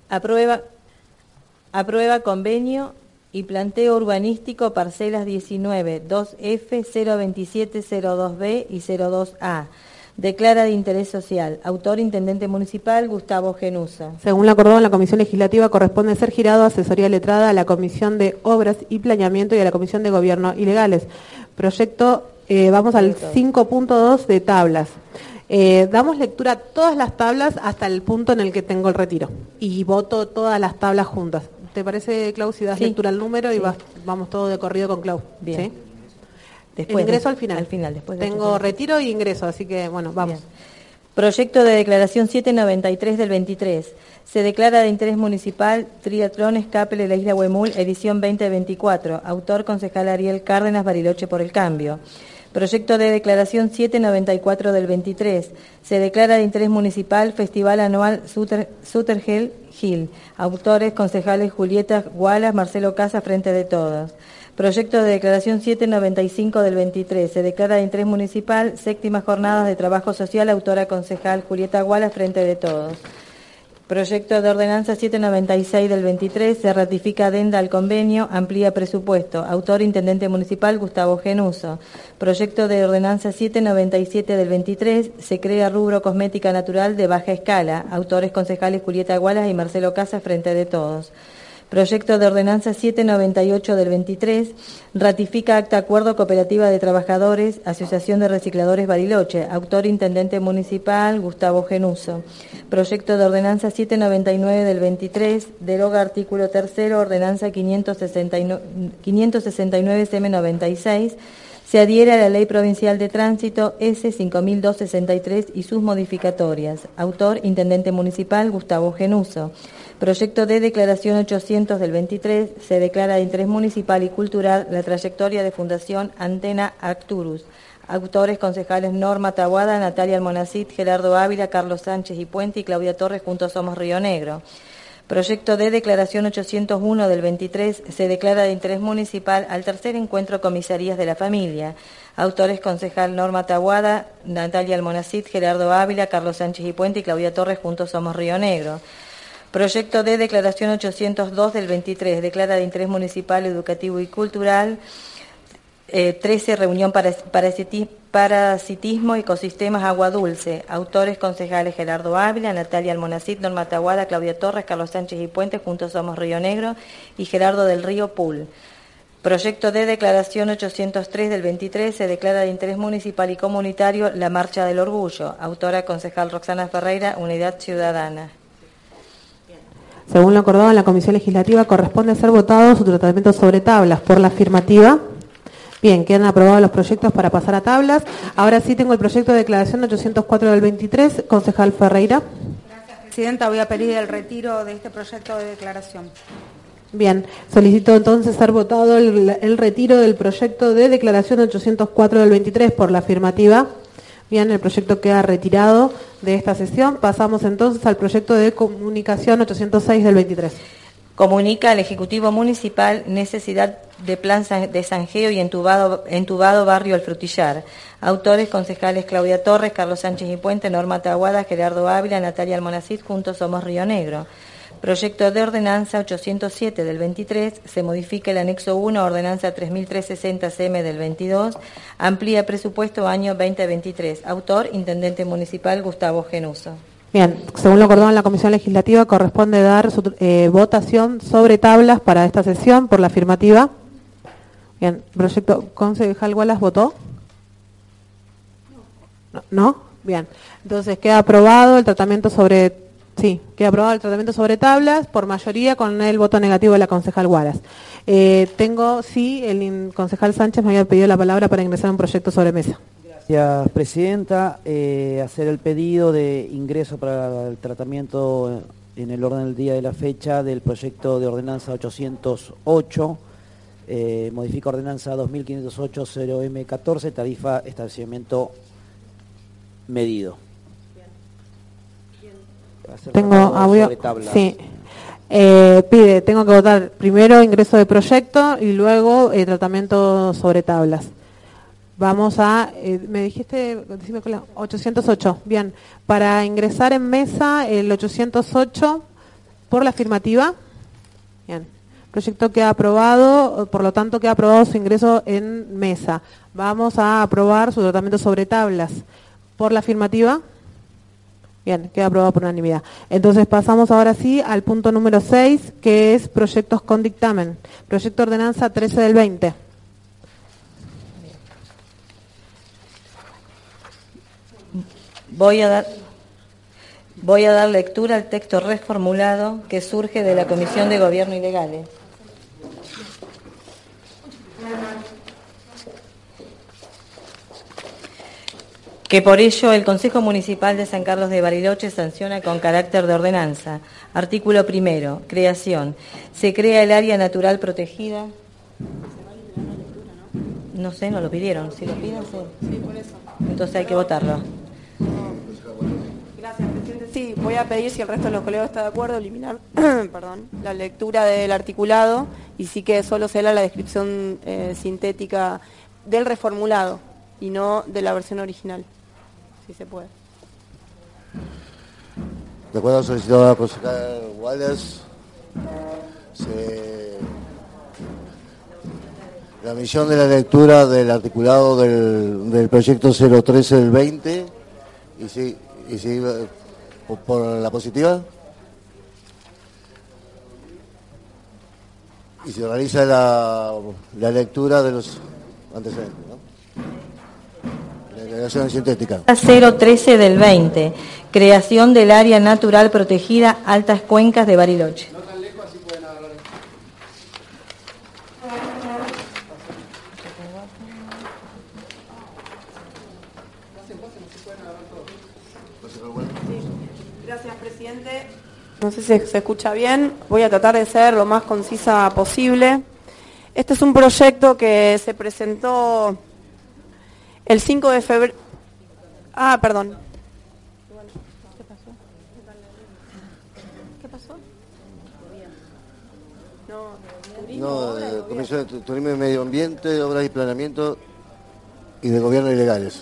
Speaker 8: Aprueba convenio y planteo urbanístico parcelas 19, 2F, 027, 02B y 02A. Declara de interés social. Autor, Intendente Municipal, Gustavo Genusa.
Speaker 1: Según lo acordado en la Comisión Legislativa, corresponde ser girado a asesoría letrada a la Comisión de Obras y Planeamiento y a la Comisión de Gobierno y Legales. Proyecto, vamos al 5.2 de tablas. Damos lectura a todas las tablas hasta el punto en el que tengo el retiro, y voto todas las tablas juntas. ¿Te parece, Clau, si das lectura al número y vamos todo de corrido con Clau?
Speaker 8: Bien.
Speaker 1: ¿Sí?
Speaker 8: Después,
Speaker 1: ingreso al final.
Speaker 8: Después
Speaker 1: tengo retiro y ingreso, así que bueno, vamos.
Speaker 8: Bien. Proyecto de declaración 793 del 23. Se declara de interés municipal Triatlón Escape de la Isla Huemul, edición 2024. Autor, concejal Ariel Cárdenas, Bariloche por el Cambio. Proyecto de declaración 794 del 23. Se declara de interés municipal Festival Anual Sutterhell Hill. Autores, concejales Julieta Gualas, Marcelo Casa, Frente de Todos. Proyecto de declaración 795 del 23. Se declara de interés municipal Séptimas Jornadas de Trabajo Social. Autora, concejal Julieta Gualas, Frente de Todos. Proyecto de ordenanza 796 del 23, se ratifica adenda al convenio, amplía presupuesto. Autor, Intendente Municipal Gustavo Genuso. Proyecto de ordenanza 797 del 23, se crea rubro cosmética natural de baja escala. Autores concejales Julieta Gualas y Marcelo Casas, Frente de Todos. Proyecto de ordenanza 798 del 23, ratifica acta acuerdo cooperativa de trabajadores, Asociación de Recicladores Bariloche. Autor, Intendente Municipal Gustavo Genuso. Proyecto de ordenanza 799 del 23, deroga artículo 3, ordenanza 569-CM96, se adhiere a la Ley Provincial de Tránsito S5263 y sus modificatorias. Autor, Intendente Municipal Gustavo Genuso. Proyecto de declaración 800 del 23, se declara de interés municipal y cultural la trayectoria de Fundación Antena Arcturus. Autores, concejales Norma Taboada, Natalia Almonacid, Gerardo Ávila, Carlos Sánchez y Puente y Claudia Torres, Juntos Somos Río Negro. Proyecto de declaración 801 del 23, se declara de interés municipal al tercer encuentro Comisarías de la Familia. Autores, concejal Norma Taboada, Natalia Almonacid, Gerardo Ávila, Carlos Sánchez y Puente y Claudia Torres, Juntos Somos Río Negro. Proyecto de declaración 802 del 23, declara de interés municipal, educativo y cultural. 13, reunión parasitismo, ecosistemas, agua dulce. Autores, concejales Gerardo Ávila, Natalia Almonacid, Norma Taboada, Claudia Torres, Carlos Sánchez y Puente, Juntos Somos Río Negro y Gerardo del Río Pool. Proyecto de declaración 803 del 23, se declara de interés municipal y comunitario la Marcha del Orgullo. Autora, concejal Roxana Ferreira, Unidad Ciudadana.
Speaker 1: Según lo acordado en la Comisión Legislativa, corresponde ser votado su tratamiento sobre tablas. Por la afirmativa. Bien, quedan aprobados los proyectos para pasar a tablas. Ahora sí tengo el proyecto de declaración 804 del 23. Concejal Ferreira.
Speaker 6: Gracias, Presidenta. Voy a pedir el retiro de este proyecto de declaración.
Speaker 1: Bien, solicito entonces ser votado el retiro del proyecto de declaración 804 del 23 por la afirmativa. Bien, el proyecto queda retirado de esta sesión. Pasamos entonces al proyecto de comunicación 806 del 23.
Speaker 8: Comunica al Ejecutivo Municipal necesidad de plan de zanjeo y entubado barrio El Frutillar. Autores, concejales Claudia Torres, Carlos Sánchez y Puente, Norma Taboada, Gerardo Ávila, Natalia Almonacid, Juntos Somos Río Negro. Proyecto de ordenanza 807 del 23, se modifica el anexo 1, ordenanza 3360 CM del 22, amplía presupuesto año 2023. Autor, Intendente Municipal Gustavo Genuso.
Speaker 1: Bien, según lo acordado en la Comisión Legislativa, corresponde dar su votación sobre tablas para esta sesión por la afirmativa. Bien, proyecto, concejal Gualas, ¿votó? ¿No? Bien, entonces queda aprobado el tratamiento sobre... Sí, queda aprobado el tratamiento sobre tablas por mayoría con el voto negativo de la concejal Gualas. El concejal Sánchez me había pedido la palabra para ingresar un proyecto sobre mesa.
Speaker 9: Gracias, Presidenta. Hacer el pedido de ingreso para el tratamiento en el orden del día de la fecha del proyecto de ordenanza 808, modifica ordenanza 2508-0M14, tarifa estacionamiento medido.
Speaker 1: Tengo audio. Sí. Tengo que votar primero ingreso de proyecto y luego tratamiento sobre tablas. Vamos a, me dijiste, decime, 808. Bien, para ingresar en mesa el 808 por la afirmativa. Bien, el proyecto queda aprobado, por lo tanto queda aprobado su ingreso en mesa. Vamos a aprobar su tratamiento sobre tablas por la afirmativa. Bien, queda aprobado por unanimidad. Entonces pasamos ahora sí al punto número 6, que es proyectos con dictamen. Proyecto ordenanza 13 del 20.
Speaker 8: Voy a dar lectura al texto reformulado que surge de la Comisión de Gobierno y Legales. Que por ello el Consejo Municipal de San Carlos de Bariloche sanciona con carácter de ordenanza. Artículo primero, creación. Se crea el área natural protegida. No sé, no lo pidieron. Si lo piden, sí.
Speaker 3: Sí, por eso.
Speaker 8: Entonces hay que votarlo.
Speaker 3: Gracias, presidente. Sí, voy a pedir, si el resto de los colegas está de acuerdo, eliminar la lectura del articulado y sí que solo se lea la descripción sintética del reformulado y no de la versión original, si se puede.
Speaker 10: De acuerdo a la solicitud de la concejal Wallace, la emisión de la lectura del articulado del proyecto 013 del 20 y si por la positiva y se realiza la lectura de los antecedentes, ¿no? La declaración sintética.
Speaker 8: 013 del 20, creación del área natural protegida Altas Cuencas de Bariloche.
Speaker 3: Gracias, presidente. No sé si se escucha bien. Voy a tratar de ser lo más concisa posible. Este es un proyecto que se presentó el 5 de febrero. Ah, perdón. ¿Qué pasó?
Speaker 10: No, de Comisión de Turismo y Medio Ambiente, de Obras y Planeamiento y de Gobierno Ilegales.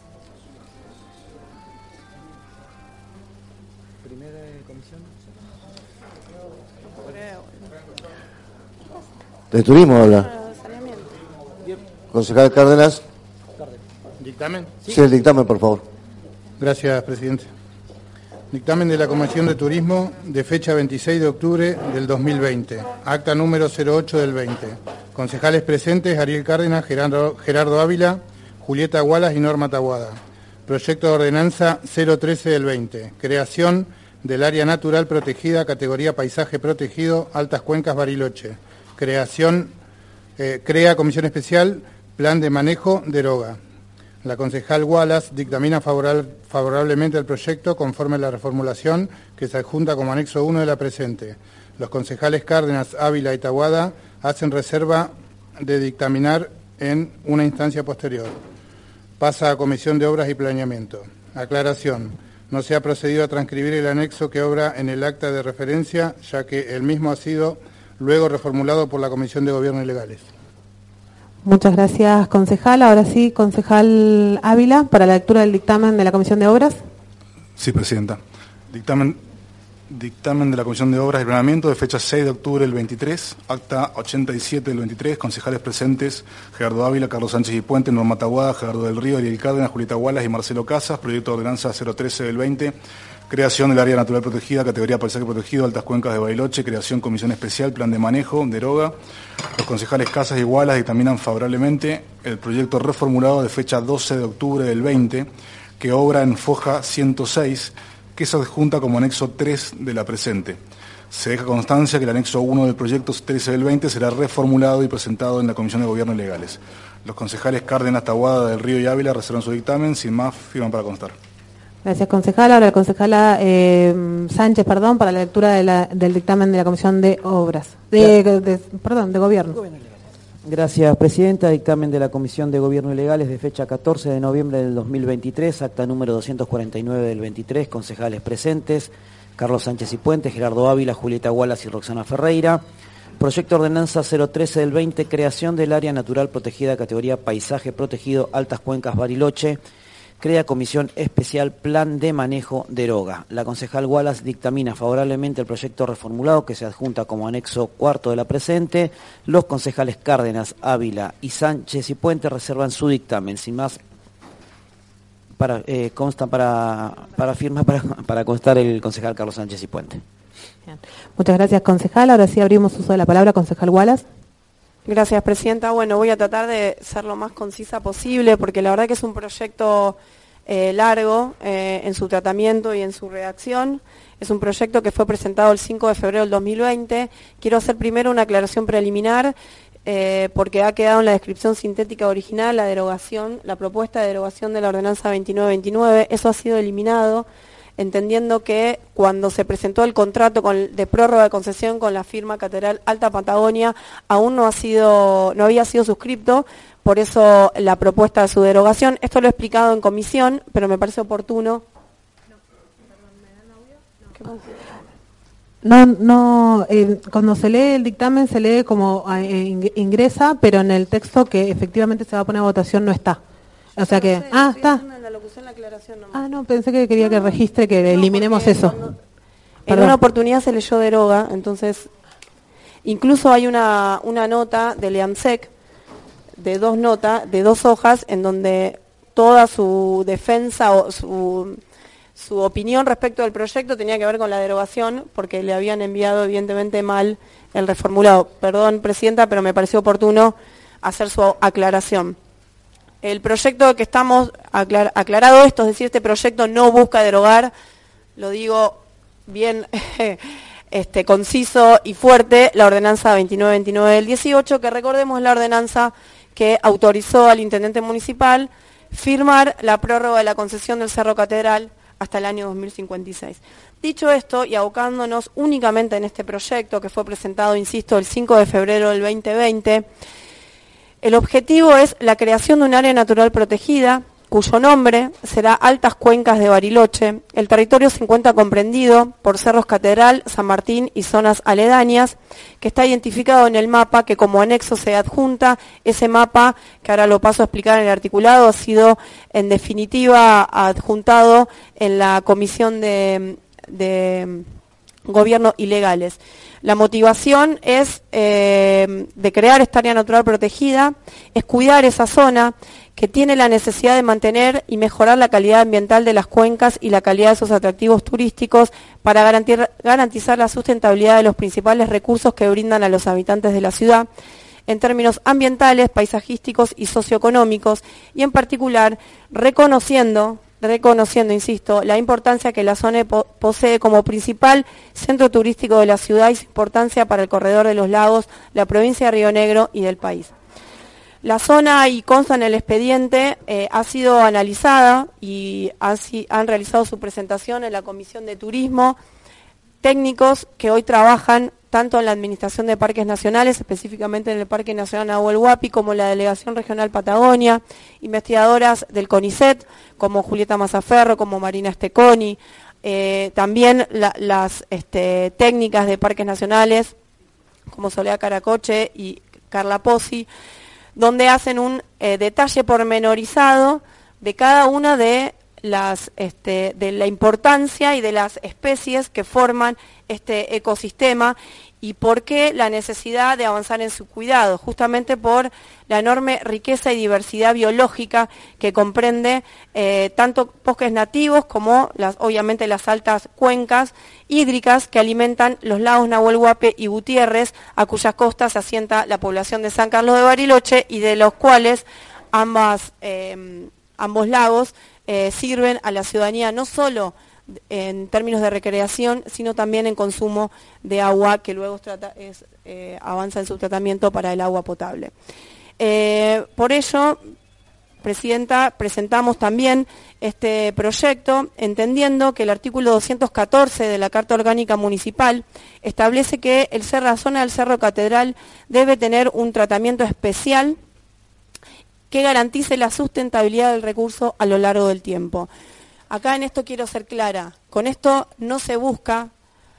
Speaker 10: De turismo habla. Concejal Cárdenas.
Speaker 11: ¿Dictamen?
Speaker 10: Sí, el dictamen, por favor.
Speaker 11: Gracias, presidente. Dictamen de la Comisión de Turismo de fecha 26 de octubre del 2020. Acta número 08 del 20. Concejales presentes: Ariel Cárdenas, Gerardo Ávila, Julieta Wallace y Norma Taboada. Proyecto de ordenanza 013 del 20. Creación del área natural protegida, categoría paisaje protegido, Altas Cuencas Bariloche. Crea comisión especial, plan de manejo, deroga. La concejal Wallace dictamina favorablemente al proyecto conforme a la reformulación que se adjunta como anexo 1 de la presente. Los concejales Cárdenas, Ávila y Taboada hacen reserva de dictaminar en una instancia posterior. Pasa a Comisión de Obras y Planeamiento. Aclaración. No se ha procedido a transcribir el anexo que obra en el acta de referencia, ya que el mismo ha sido luego reformulado por la Comisión de Gobierno y Legales.
Speaker 1: Muchas gracias, concejal. Ahora sí, concejal Ávila, para la lectura del dictamen de la Comisión de Obras.
Speaker 4: Sí, presidenta. Dictamen de la Comisión de Obras y Planeamiento de fecha 6 de octubre del 23, acta 87 del 23, concejales presentes: Gerardo Ávila, Carlos Sánchez y Puente, Norma Taboada, Gerardo del Río, Ariel Cárdenas, Julieta Wallace y Marcelo Casas. Proyecto de ordenanza 013 del 20, creación del área natural protegida, categoría paisaje protegido, Altas Cuencas de Bariloche, creación comisión especial, plan de manejo, deroga. Los concejales Casas y Wallace dictaminan favorablemente el proyecto reformulado de fecha 12 de octubre del 20, que obra en foja 106, que se adjunta como anexo 3 de la presente. Se deja constancia que el anexo 1 del proyecto 13 del 20 será reformulado y presentado en la Comisión de Gobierno y Legales. Los concejales Cárdenas, Taboada, del Río y Ávila reservan su dictamen. Sin más, firman para constar.
Speaker 1: Gracias, concejal. Ahora la concejala Sánchez, para la lectura del dictamen de la Comisión de Obras. De Gobierno.
Speaker 9: Gracias, presidenta. Dictamen de la Comisión de Gobierno y Legales de fecha 14 de noviembre del 2023, acta número 249 del 23, concejales presentes: Carlos Sánchez y Puente, Gerardo Ávila, Julieta Wallace y Roxana Ferreira. Proyecto de ordenanza 013 del 20, creación del área natural protegida, categoría paisaje protegido, Altas Cuencas Bariloche. Crea comisión especial, plan de manejo, deroga. La concejal Wallace dictamina favorablemente el proyecto reformulado que se adjunta como anexo 4 de la presente. Los concejales Cárdenas, Ávila y Sánchez y Puente reservan su dictamen. Sin más, consta para firma para constar el concejal Carlos Sánchez y Puente.
Speaker 1: Bien. Muchas gracias, concejal. Ahora sí abrimos uso de la palabra, concejal Wallace.
Speaker 3: Gracias, presidenta. Bueno, voy a tratar de ser lo más concisa posible porque la verdad que es un proyecto largo en su tratamiento y en su redacción. Es un proyecto que fue presentado el 5 de febrero del 2020. Quiero hacer primero una aclaración preliminar porque ha quedado en la descripción sintética original la propuesta de derogación de la ordenanza 2929. Eso ha sido eliminado, entendiendo que cuando se presentó el contrato de prórroga de concesión con la firma Catedral Alta Patagonia aún no había sido suscripto, por eso la propuesta de su derogación. Esto lo he explicado en comisión, pero me parece oportuno.
Speaker 1: Cuando se lee el dictamen se lee como ingresa, pero en el texto que efectivamente se va a poner a votación no está. O sea que, está.
Speaker 3: La locución, la aclaración nomás.
Speaker 1: No, pensé que quería que registre que eliminemos eso.
Speaker 3: En una oportunidad se leyó deroga, entonces incluso hay una nota del EAMSEC de 2 hojas en donde toda su defensa o su opinión respecto del proyecto tenía que ver con la derogación porque le habían enviado evidentemente mal el reformulado. Perdón, Presidenta, pero me pareció oportuno hacer su aclaración. El proyecto que estamos aclarado esto, es decir, este proyecto no busca derogar, lo digo bien conciso y fuerte, la ordenanza 2929 del 18, que recordemos la ordenanza que autorizó al intendente municipal firmar la prórroga de la concesión del Cerro Catedral hasta el año 2056. Dicho esto, y abocándonos únicamente en este proyecto que fue presentado, insisto, el 5 de febrero del 2020, el objetivo es la creación de un área natural protegida, cuyo nombre será Altas Cuencas de Bariloche. El territorio se encuentra comprendido por Cerros Catedral, San Martín y zonas aledañas, que está identificado en el mapa, que como anexo se adjunta. Ese mapa, que ahora lo paso a explicar en el articulado, ha sido en definitiva adjuntado en la Comisión de Gobierno y Legales. La motivación es de crear esta área natural protegida, es cuidar esa zona que tiene la necesidad de mantener y mejorar la calidad ambiental de las cuencas y la calidad de sus atractivos turísticos para garantizar la sustentabilidad de los principales recursos que brindan a los habitantes de la ciudad en términos ambientales, paisajísticos y socioeconómicos, y en particular reconociendo, insisto, la importancia que la zona posee como principal centro turístico de la ciudad y su importancia para el corredor de los lagos, la provincia de Río Negro y del país. La zona, y consta en el expediente, ha sido analizada y han realizado su presentación en la Comisión de Turismo, técnicos que hoy trabajan tanto en la Administración de Parques Nacionales, específicamente en el Parque Nacional Nahuel Huapi, como la Delegación Regional Patagonia, investigadoras del CONICET, como Julieta Mazzaferro, como Marina Esteconi, también las técnicas de Parques Nacionales, como Soledad Caracoche y Carla Pozzi, donde hacen un detalle pormenorizado de cada una de la importancia y de las especies que forman este ecosistema y por qué la necesidad de avanzar en su cuidado, justamente por la enorme riqueza y diversidad biológica que comprende tanto bosques nativos como obviamente las altas cuencas hídricas que alimentan los lagos Nahuel Huapi y Gutiérrez, a cuyas costas se asienta la población de San Carlos de Bariloche y de los cuales ambos lagos sirven a la ciudadanía no solo en términos de recreación, sino también en consumo de agua, que luego avanza en su tratamiento para el agua potable. Por ello, Presidenta, presentamos también este proyecto, entendiendo que el artículo 214 de la Carta Orgánica Municipal establece que la zona del Cerro Catedral debe tener un tratamiento especial que garantice la sustentabilidad del recurso a lo largo del tiempo. Acá en esto quiero ser clara, con esto no se busca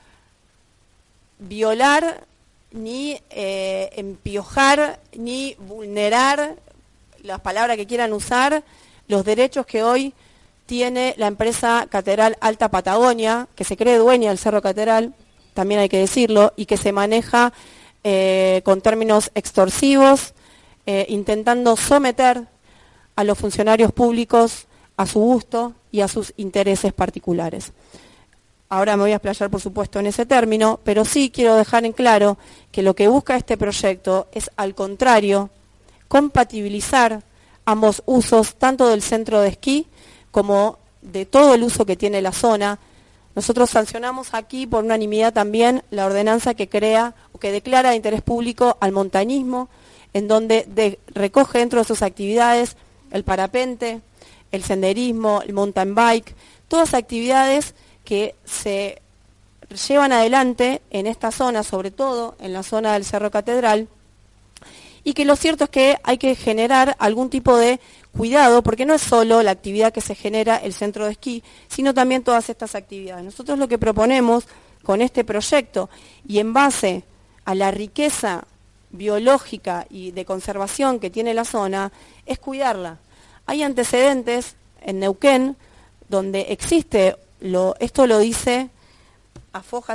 Speaker 3: violar, ni empiojar, ni vulnerar, las palabras que quieran usar, los derechos que hoy tiene la empresa Catedral Alta Patagonia, que se cree dueña del Cerro Catedral, también hay que decirlo, y que se maneja con términos extorsivos, intentando someter a los funcionarios públicos a su gusto y a sus intereses particulares. Ahora me voy a explayar, por supuesto, en ese término, pero sí quiero dejar en claro que lo que busca este proyecto es, al contrario, compatibilizar ambos usos, tanto del centro de esquí como de todo el uso que tiene la zona. Nosotros sancionamos aquí por unanimidad también la ordenanza que crea o que declara de interés público al montañismo, en donde recoge dentro de sus actividades el parapente, el senderismo, el mountain bike, todas actividades que se llevan adelante en esta zona, sobre todo en la zona del Cerro Catedral, y que lo cierto es que hay que generar algún tipo de cuidado, porque no es solo la actividad que se genera el centro de esquí, sino también todas estas actividades. Nosotros lo que proponemos con este proyecto, y en base a la riqueza biológica y de conservación que tiene la zona, es cuidarla. Hay antecedentes en Neuquén donde existe, esto lo dice a foja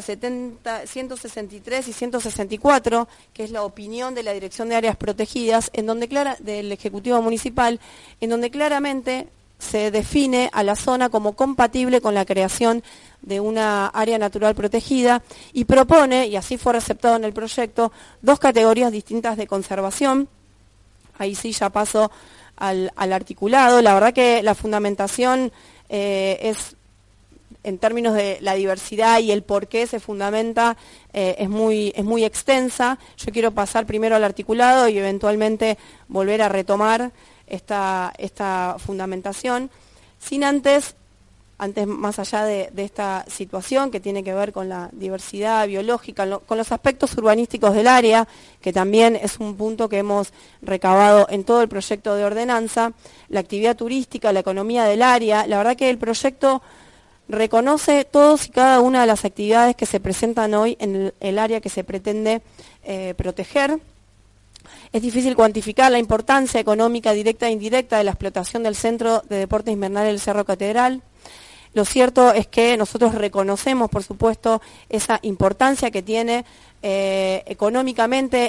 Speaker 3: 163 y 164, que es la opinión de la Dirección de Áreas Protegidas, del Ejecutivo Municipal, en donde claramente se define a la zona como compatible con la creación de una área natural protegida y propone, y así fue aceptado en el proyecto, 2 categorías distintas de conservación. Ahí sí ya paso al articulado. La verdad que la fundamentación es, en términos de la diversidad y el por qué se fundamenta, es muy extensa. Yo quiero pasar primero al articulado y eventualmente volver a retomar esta fundamentación, sin antes más allá de esta situación que tiene que ver con la diversidad biológica, con los aspectos urbanísticos del área, que también es un punto que hemos recabado en todo el proyecto de ordenanza, la actividad turística, la economía del área. La verdad que el proyecto reconoce todos y cada una de las actividades que se presentan hoy en el área que se pretende proteger. Es difícil cuantificar la importancia económica directa e indirecta de la explotación del Centro de Deportes Invernales del Cerro Catedral. Lo cierto es que nosotros reconocemos, por supuesto, esa importancia que tiene económicamente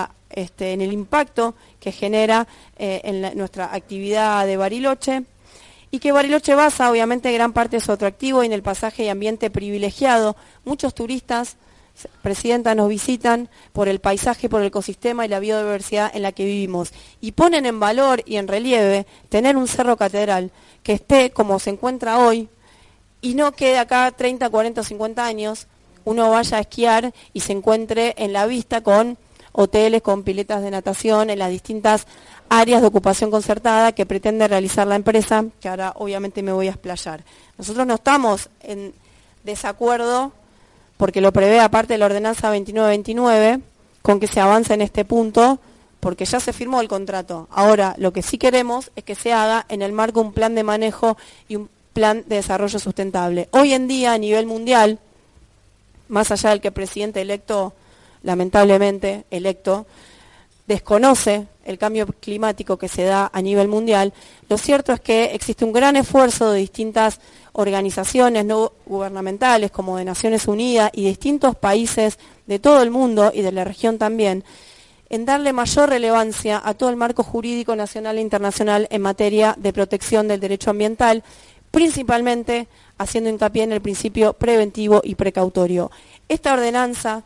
Speaker 3: en el impacto que genera en nuestra actividad de Bariloche, y que Bariloche basa, obviamente, gran parte de su atractivo en el pasaje y ambiente privilegiado. Muchos turistas, Presidenta, nos visitan por el paisaje, por el ecosistema y la biodiversidad en la que vivimos, y ponen en valor y en relieve tener un Cerro Catedral que esté como se encuentra hoy, y no que de acá 30, 40 o 50 años uno vaya a esquiar y se encuentre en la vista con hoteles, con piletas de natación en las distintas áreas de ocupación concertada que pretende realizar la empresa, que ahora obviamente me voy a explayar. Nosotros no estamos en desacuerdo, porque lo prevé aparte de la ordenanza 2929, con que se avance en este punto, porque ya se firmó el contrato. Ahora, lo que sí queremos es que se haga en el marco un plan de manejo y un plan de desarrollo sustentable. Hoy en día, a nivel mundial, más allá del que el presidente electo, lamentablemente electo, desconoce el cambio climático que se da a nivel mundial, lo cierto es que existe un gran esfuerzo de distintas organizaciones no gubernamentales, como de Naciones Unidas y de distintos países de todo el mundo y de la región también, en darle mayor relevancia a todo el marco jurídico nacional e internacional en materia de protección del derecho ambiental, principalmente haciendo hincapié en el principio preventivo y precautorio. Esta ordenanza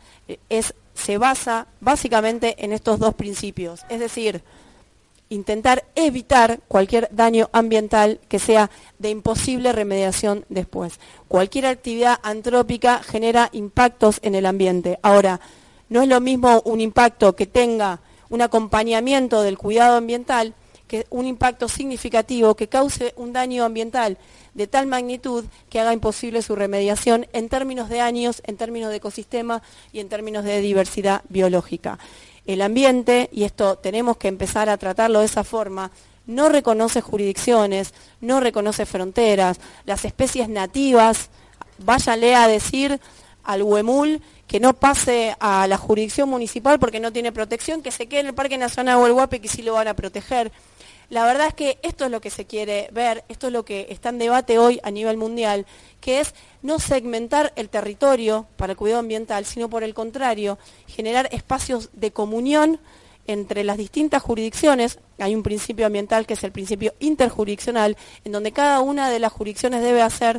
Speaker 3: se basa básicamente en estos 2 principios, es decir, intentar evitar cualquier daño ambiental que sea de imposible remediación después. Cualquier actividad antrópica genera impactos en el ambiente. Ahora, no es lo mismo un impacto que tenga un acompañamiento del cuidado ambiental que un impacto significativo que cause un daño ambiental de tal magnitud que haga imposible su remediación en términos de años, en términos de ecosistema y en términos de diversidad biológica. El ambiente, y esto tenemos que empezar a tratarlo de esa forma, no reconoce jurisdicciones, no reconoce fronteras. Las especies nativas, váyale a decir al huemul que no pase a la jurisdicción municipal porque no tiene protección, que se quede en el Parque Nacional Huelhuape, que sí lo van a proteger. La verdad es que esto es lo que se quiere ver, esto es lo que está en debate hoy a nivel mundial, que es no segmentar el territorio para el cuidado ambiental, sino por el contrario, generar espacios de comunión entre las distintas jurisdicciones. Hay un principio ambiental que es el principio interjurisdiccional, en donde cada una de las jurisdicciones debe hacer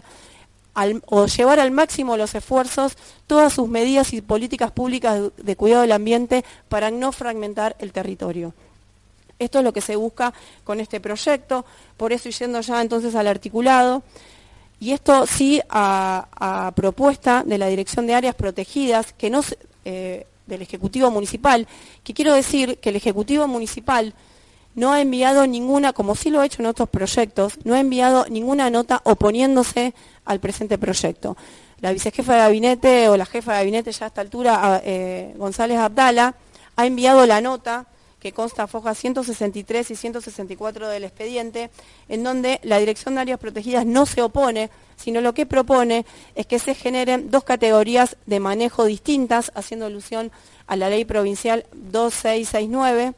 Speaker 3: o llevar al máximo los esfuerzos, todas sus medidas y políticas públicas de cuidado del ambiente para no fragmentar el territorio. Esto es lo que se busca con este proyecto, por eso yendo ya entonces al articulado, y esto sí a propuesta de la Dirección de Áreas Protegidas, que no del Ejecutivo Municipal, que quiero decir que el Ejecutivo Municipal no ha enviado ninguna, como sí lo ha hecho en otros proyectos, no ha enviado ninguna nota oponiéndose al presente proyecto. La vicejefa de gabinete o la jefa de gabinete ya a esta altura, González Abdala, ha enviado la nota que consta foja 163 y 164 del expediente, en donde la Dirección de Áreas Protegidas no se opone, sino lo que propone es que se generen 2 categorías de manejo distintas, haciendo alusión a la ley provincial 2669,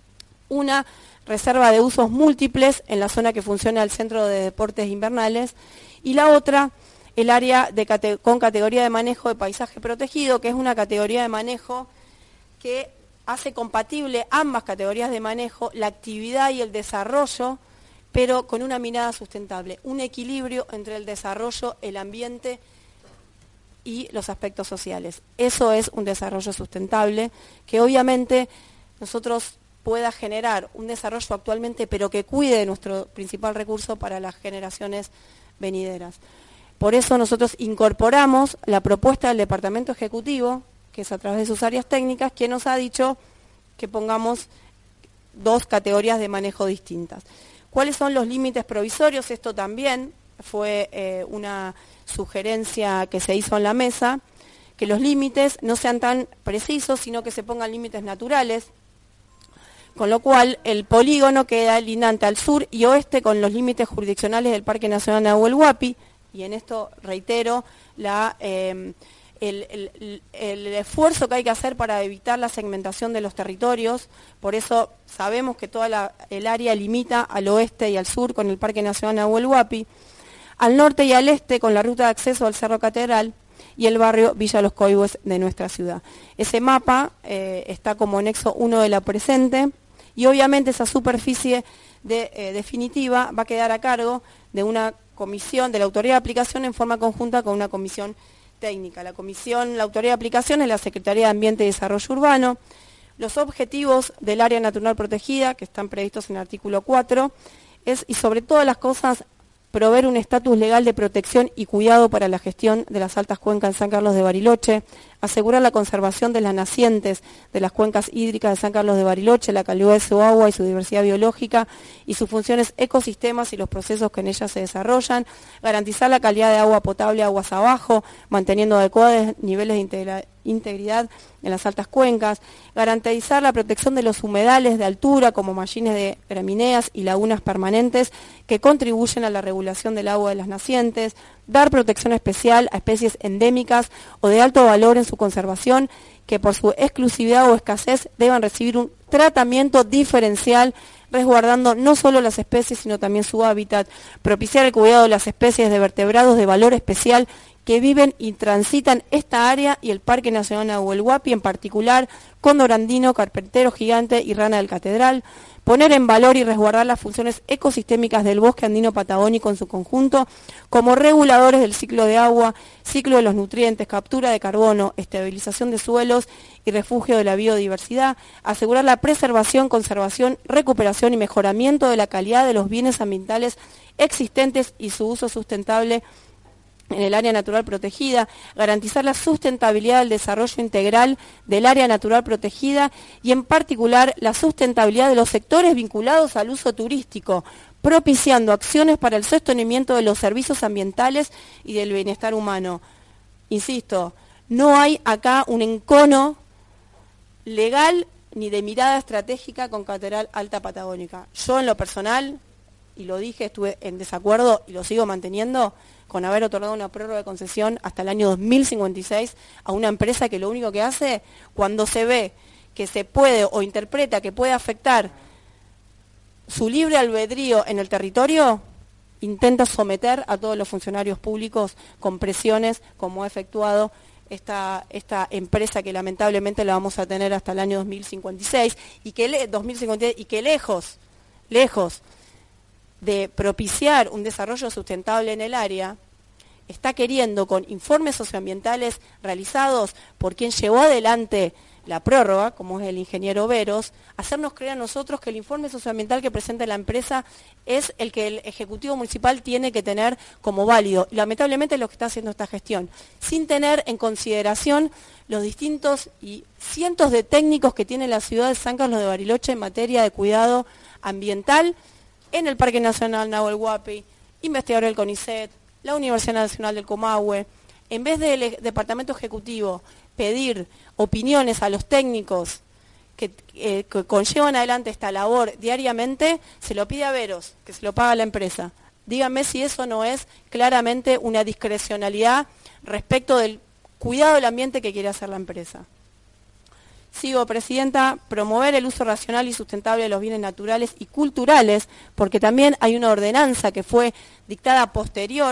Speaker 3: una reserva de usos múltiples en la zona que funciona el Centro de Deportes Invernales, y la otra el área con categoría de manejo de paisaje protegido, que es una categoría de manejo que hace compatible ambas categorías de manejo, la actividad y el desarrollo, pero con una mirada sustentable, un equilibrio entre el desarrollo, el ambiente y los aspectos sociales. Eso es un desarrollo sustentable que obviamente nosotros pueda generar un desarrollo actualmente, pero que cuide nuestro principal recurso para las generaciones venideras. Por eso nosotros incorporamos la propuesta del Departamento Ejecutivo, que es a través de sus áreas técnicas, quien nos ha dicho que pongamos dos categorías de manejo distintas. ¿Cuáles son los límites provisorios? Esto también fue una sugerencia que se hizo en la mesa, que los límites no sean tan precisos, sino que se pongan límites naturales, con lo cual el polígono queda lindante al sur y oeste con los límites jurisdiccionales del Parque Nacional Nahuel Huapi, y en esto reitero el esfuerzo que hay que hacer para evitar la segmentación de los territorios. Por eso sabemos que toda el área limita al oeste y al sur con el Parque Nacional Nahuel Huapi, al norte y al este con la ruta de acceso al Cerro Catedral y el barrio Villa Los Coihues de nuestra ciudad. Ese mapa está como nexo 1 de la presente y obviamente esa superficie definitiva va a quedar a cargo de una comisión de la autoridad de aplicación en forma conjunta con una comisión técnica. La autoridad de aplicación es la Secretaría de Ambiente y Desarrollo Urbano. Los objetivos del área natural protegida, que están previstos en el artículo 4, es, y sobre todas las cosas, proveer un estatus legal de protección y cuidado para la gestión de las altas cuencas en San Carlos de Bariloche, asegurar la conservación de las nacientes de las cuencas hídricas de San Carlos de Bariloche, la calidad de su agua y su diversidad biológica y sus funciones ecosistemas y los procesos que en ellas se desarrollan, garantizar la calidad de agua potable aguas abajo, manteniendo adecuados niveles de integridad en las altas cuencas, garantizar la protección de los humedales de altura como mallines de gramíneas y lagunas permanentes que contribuyen a la regulación del agua de las nacientes, dar protección especial a especies endémicas o de alto valor en su conservación que por su exclusividad o escasez deban recibir un tratamiento diferencial resguardando no solo las especies sino también su hábitat, propiciar el cuidado de las especies de vertebrados de valor especial que viven y transitan esta área y el Parque Nacional Nahuel Huapi, en particular cóndor andino, carpintero gigante y rana del Catedral, poner en valor y resguardar las funciones ecosistémicas del bosque andino patagónico en su conjunto, como reguladores del ciclo de agua, ciclo de los nutrientes, captura de carbono, estabilización de suelos y refugio de la biodiversidad, asegurar la preservación, conservación, recuperación y mejoramiento de la calidad de los bienes ambientales existentes y su uso sustentable en el área natural protegida, garantizar la sustentabilidad del desarrollo integral del área natural protegida y en particular la sustentabilidad de los sectores vinculados al uso turístico, propiciando acciones para el sostenimiento de los servicios ambientales y del bienestar humano. Insisto, no hay acá un encono legal ni de mirada estratégica con Catedral Alta Patagónica. Yo en lo personal, y lo dije, estuve en desacuerdo y lo sigo manteniendo, con haber otorgado una prórroga de concesión hasta el año 2056 a una empresa que lo único que hace, cuando se ve que se puede o interpreta que puede afectar su libre albedrío en el territorio, intenta someter a todos los funcionarios públicos con presiones, como ha efectuado esta empresa que lamentablemente la vamos a tener hasta el año 2056, y que lejos de propiciar un desarrollo sustentable en el área, está queriendo, con informes socioambientales realizados por quien llevó adelante la prórroga, como es el ingeniero Veros, hacernos creer a nosotros que el informe socioambiental que presenta la empresa es el que el Ejecutivo Municipal tiene que tener como válido. Y lamentablemente es lo que está haciendo esta gestión, sin tener en consideración los distintos y cientos de técnicos que tiene la ciudad de San Carlos de Bariloche en materia de cuidado ambiental, en el Parque Nacional Nahuel Huapi, investigador del CONICET, la Universidad Nacional del Comahue. En vez del Departamento Ejecutivo pedir opiniones a los técnicos que conllevan adelante esta labor diariamente, se lo pide a Veros, que se lo paga la empresa. Díganme si eso no es claramente una discrecionalidad respecto del cuidado del ambiente que quiere hacer la empresa. Sigo, Presidenta, promover el uso racional y sustentable de los bienes naturales y culturales, porque también hay una ordenanza que fue dictada posterior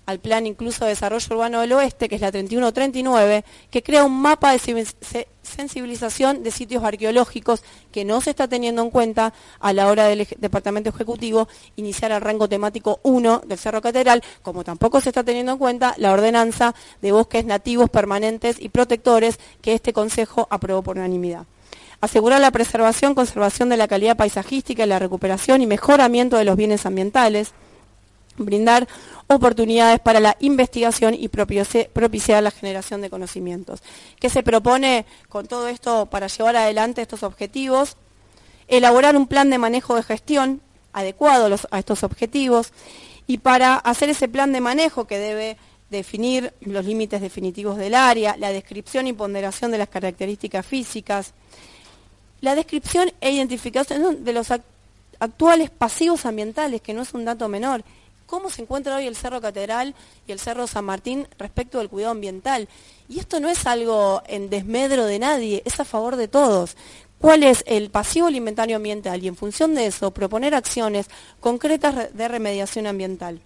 Speaker 3: al Plan Incluso de Desarrollo Urbano del Oeste, que es la 3139, que crea un mapa de sensibilización de sitios arqueológicos que no se está teniendo en cuenta a la hora del Departamento Ejecutivo iniciar el rango temático 1 del Cerro Catedral, como tampoco se está teniendo en cuenta la ordenanza de bosques nativos permanentes y protectores que este Consejo aprobó por unanimidad. Asegurar la preservación, conservación de la calidad paisajística, la recuperación y mejoramiento de los bienes ambientales, brindar oportunidades para la investigación y propiciar la generación de conocimientos. ¿Qué se propone con todo esto para llevar adelante estos objetivos? Elaborar un plan de manejo de gestión adecuado a estos objetivos, y para hacer ese plan de manejo que debe definir los límites definitivos del área, la descripción y ponderación de las características físicas, la descripción e identificación de los actuales pasivos ambientales, que no es un dato menor. ¿Cómo se encuentra hoy el Cerro Catedral y el Cerro San Martín respecto del cuidado ambiental? Y esto no es algo en desmedro de nadie, es a favor de todos. ¿Cuál es el pasivo del inventario ambiental? Y en función de eso, proponer acciones concretas de remediación ambiental.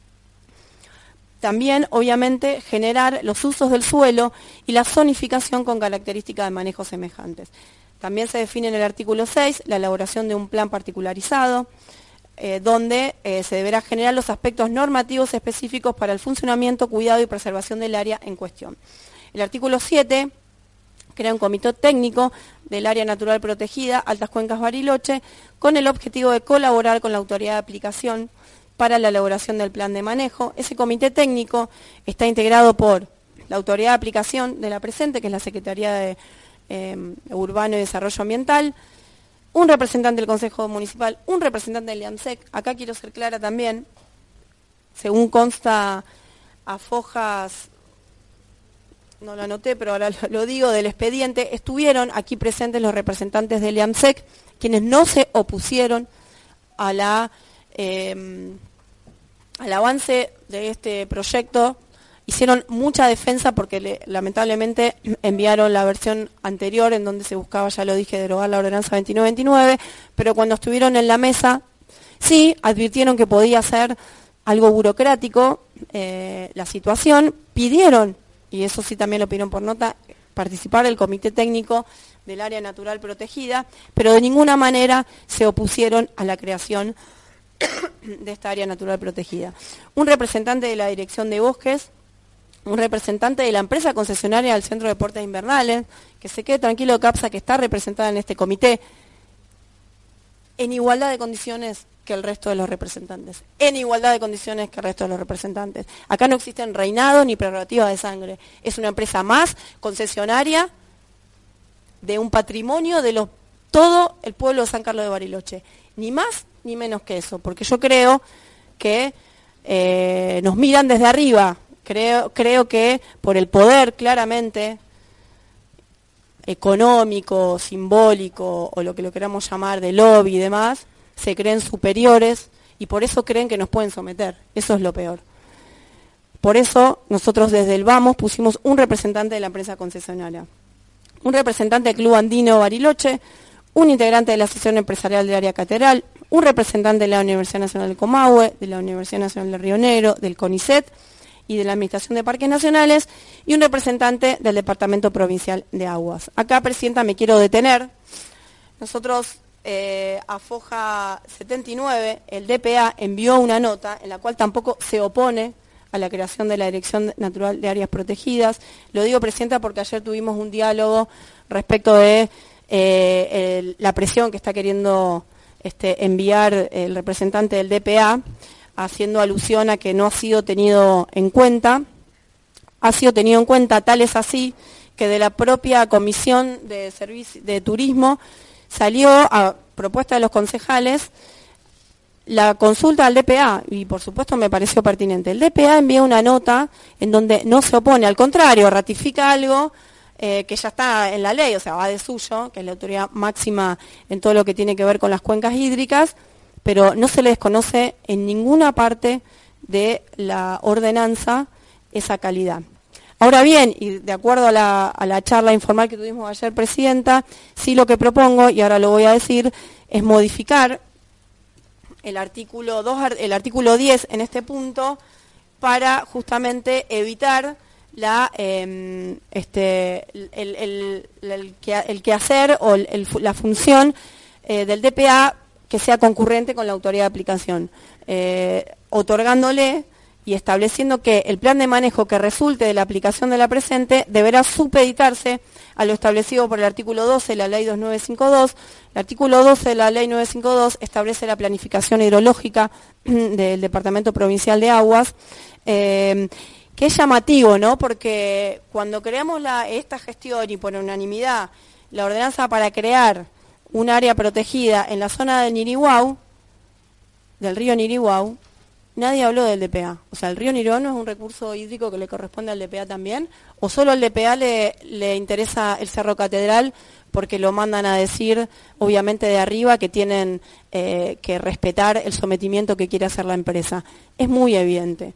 Speaker 3: También, obviamente, generar los usos del suelo y la zonificación con características de manejo semejantes. También se define en el artículo 6 la elaboración de un plan particularizado, donde se deberá generar los aspectos normativos específicos para el funcionamiento, cuidado y preservación del área en cuestión. El artículo 7 crea un comité técnico del área natural protegida, Altas Cuencas Bariloche, con el objetivo de colaborar con la autoridad de aplicación para la elaboración del plan de manejo. Ese comité técnico está integrado por la autoridad de aplicación de la presente, que es la Secretaría de Urbano y Desarrollo Ambiental, un representante del Consejo Municipal, un representante del IAMSEC. Acá quiero ser clara también, según consta a fojas, no lo anoté, pero ahora lo digo, del expediente, estuvieron aquí presentes los representantes del IAMSEC, quienes no se opusieron a al avance de este proyecto. Hicieron mucha defensa porque lamentablemente enviaron la versión anterior en donde se buscaba, ya lo dije, derogar la ordenanza 2929, pero cuando estuvieron en la mesa, sí, advirtieron que podía ser algo burocrático la situación, pidieron, y eso sí también lo pidieron por nota, participar del comité técnico del área natural protegida, pero de ninguna manera se opusieron a la creación de esta área natural protegida. Un representante de la Dirección de Bosques, un representante de la empresa concesionaria del Centro de Deportes Invernales, que se quede tranquilo, CAPSA, que está representada en este comité, en igualdad de condiciones que el resto de los representantes. En igualdad de condiciones que el resto de los representantes. Acá no existen reinado ni prerrogativas de sangre. Es una empresa más concesionaria de un patrimonio de todo el pueblo de San Carlos de Bariloche. Ni más ni menos que eso, porque yo creo que nos miran desde arriba. Creo que por el poder claramente económico, simbólico, o lo que lo queramos llamar de lobby y demás, se creen superiores y por eso creen que nos pueden someter. Eso es lo peor. Por eso nosotros desde el Vamos pusimos un representante de la empresa concesionaria, un representante del Club Andino Bariloche, un integrante de la Asociación Empresarial del Área Catedral, un representante de la Universidad Nacional de Comahue, de la Universidad Nacional de Río Negro, del CONICET y de la Administración de Parques Nacionales, y un representante del Departamento Provincial de Aguas. Acá, Presidenta, me quiero detener. Nosotros, a foja 79, el DPA envió una nota en la cual tampoco se opone a la creación de la Dirección Natural de Áreas Protegidas. Lo digo, Presidenta, porque ayer tuvimos un diálogo respecto de la presión que está queriendo enviar el representante del DPA, haciendo alusión a que no ha sido tenido en cuenta. Ha sido tenido en cuenta, tal es así, que de la propia Comisión de Turismo salió, a propuesta de los concejales, la consulta al DPA, y por supuesto me pareció pertinente. El DPA envía una nota en donde no se opone, al contrario, ratifica algo que ya está en la ley, o sea, va de suyo, que es la autoridad máxima en todo lo que tiene que ver con las cuencas hídricas, pero no se le desconoce en ninguna parte de la ordenanza esa calidad. Ahora bien, y de acuerdo a la charla informal que tuvimos ayer, Presidenta, sí lo que propongo, y ahora lo voy a decir, es modificar el artículo 10 en este punto, para justamente evitar el quehacer o la función del DPA que sea concurrente con la autoridad de aplicación, otorgándole y estableciendo que el plan de manejo que resulte de la aplicación de la presente deberá supeditarse a lo establecido por el artículo 12 de la Ley 2952. El artículo 12 de la Ley 952 establece la planificación hidrológica del Departamento Provincial de Aguas, que es llamativo, ¿no? Porque cuando creamos esta gestión y por unanimidad la ordenanza para crear un área protegida en la zona del Niriguau, del río Niriguau, nadie habló del DPA. O sea, el río Niriguau no es un recurso hídrico que le corresponde al DPA también, o solo al DPA le interesa el Cerro Catedral porque lo mandan a decir, obviamente de arriba, que tienen que respetar el sometimiento que quiere hacer la empresa. Es muy evidente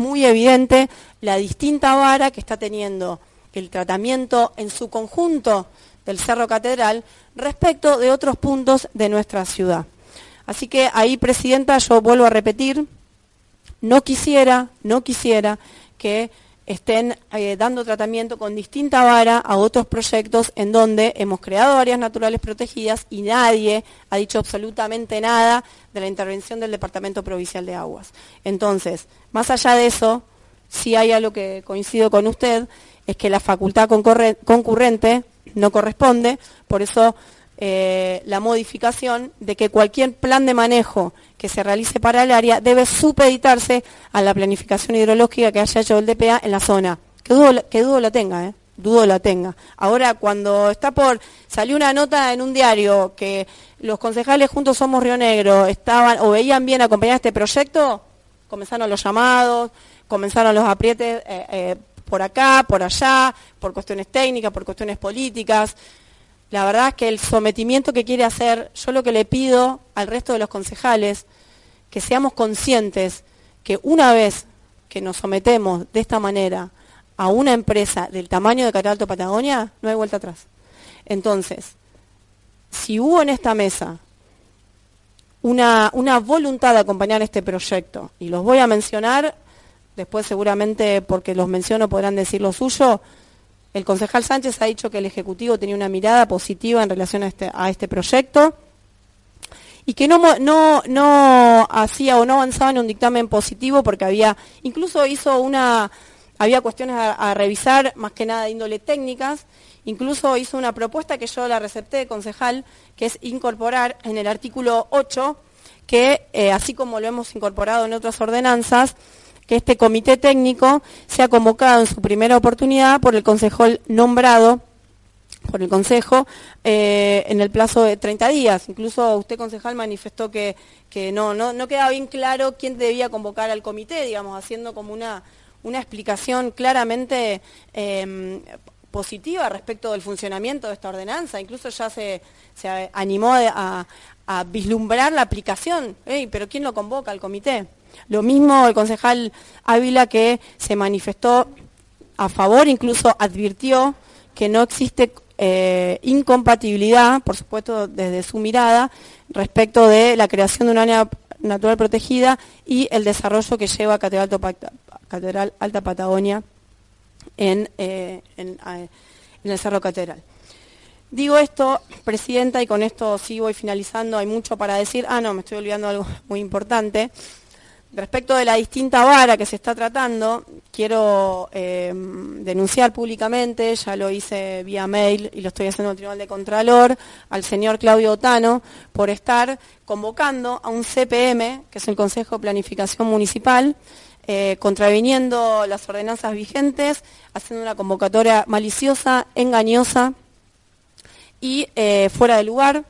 Speaker 3: la distinta vara que está teniendo el tratamiento en su conjunto del Cerro Catedral respecto de otros puntos de nuestra ciudad. Así que ahí, Presidenta, yo vuelvo a repetir, no quisiera que estén dando tratamiento con distinta vara a otros proyectos en donde hemos creado áreas naturales protegidas y nadie ha dicho absolutamente nada de la intervención del Departamento Provincial de Aguas. Entonces, más allá de eso, sí hay algo que coincido con usted, es que la facultad concurrente no corresponde, por eso la modificación de que cualquier plan de manejo que se realice para el área debe supeditarse a la planificación hidrológica que haya hecho el DPA en la zona. Que dudo la tenga, dudo la tenga. Ahora, cuando salió una nota en un diario que los concejales Juntos Somos Río Negro estaban o veían bien acompañar este proyecto, comenzaron los llamados, comenzaron los aprietes por acá, por allá, por cuestiones técnicas, por cuestiones políticas. La verdad es que el sometimiento que quiere hacer, yo lo que le pido al resto de los concejales, que seamos conscientes que una vez que nos sometemos de esta manera a una empresa del tamaño de Catedral Alto Patagonia, no hay vuelta atrás. Entonces, si hubo en esta mesa una voluntad de acompañar este proyecto, y los voy a mencionar, después seguramente porque los menciono podrán decir lo suyo. El concejal Sánchez ha dicho que el Ejecutivo tenía una mirada positiva en relación a este proyecto y que no hacía o no avanzaba en un dictamen positivo porque había cuestiones a revisar, más que nada de índole técnicas. Incluso hizo una propuesta que yo la recepté, concejal, que es incorporar en el artículo 8, que así como lo hemos incorporado en otras ordenanzas, que este comité técnico sea convocado en su primera oportunidad por el concejal nombrado por el Consejo en el plazo de 30 días. Incluso usted, concejal, manifestó que no quedaba bien claro quién debía convocar al comité, digamos, haciendo como una explicación claramente positiva respecto del funcionamiento de esta ordenanza. Incluso ya se animó a vislumbrar la aplicación. ¿Pero quién lo convoca al comité? Lo mismo el concejal Ávila, que se manifestó a favor, incluso advirtió que no existe incompatibilidad, por supuesto desde su mirada, respecto de la creación de una área natural protegida y el desarrollo que lleva Catedral Alta Patagonia en el Cerro Catedral. Digo esto, Presidenta, y con esto sí voy finalizando, hay mucho para decir. Me estoy olvidando algo muy importante. Respecto de la distinta vara que se está tratando, quiero denunciar públicamente, ya lo hice vía mail y lo estoy haciendo en el Tribunal de Contralor, al señor Claudio Otano, por estar convocando a un CPM, que es el Consejo de Planificación Municipal, contraviniendo las ordenanzas vigentes, haciendo una convocatoria maliciosa, engañosa y fuera de lugar,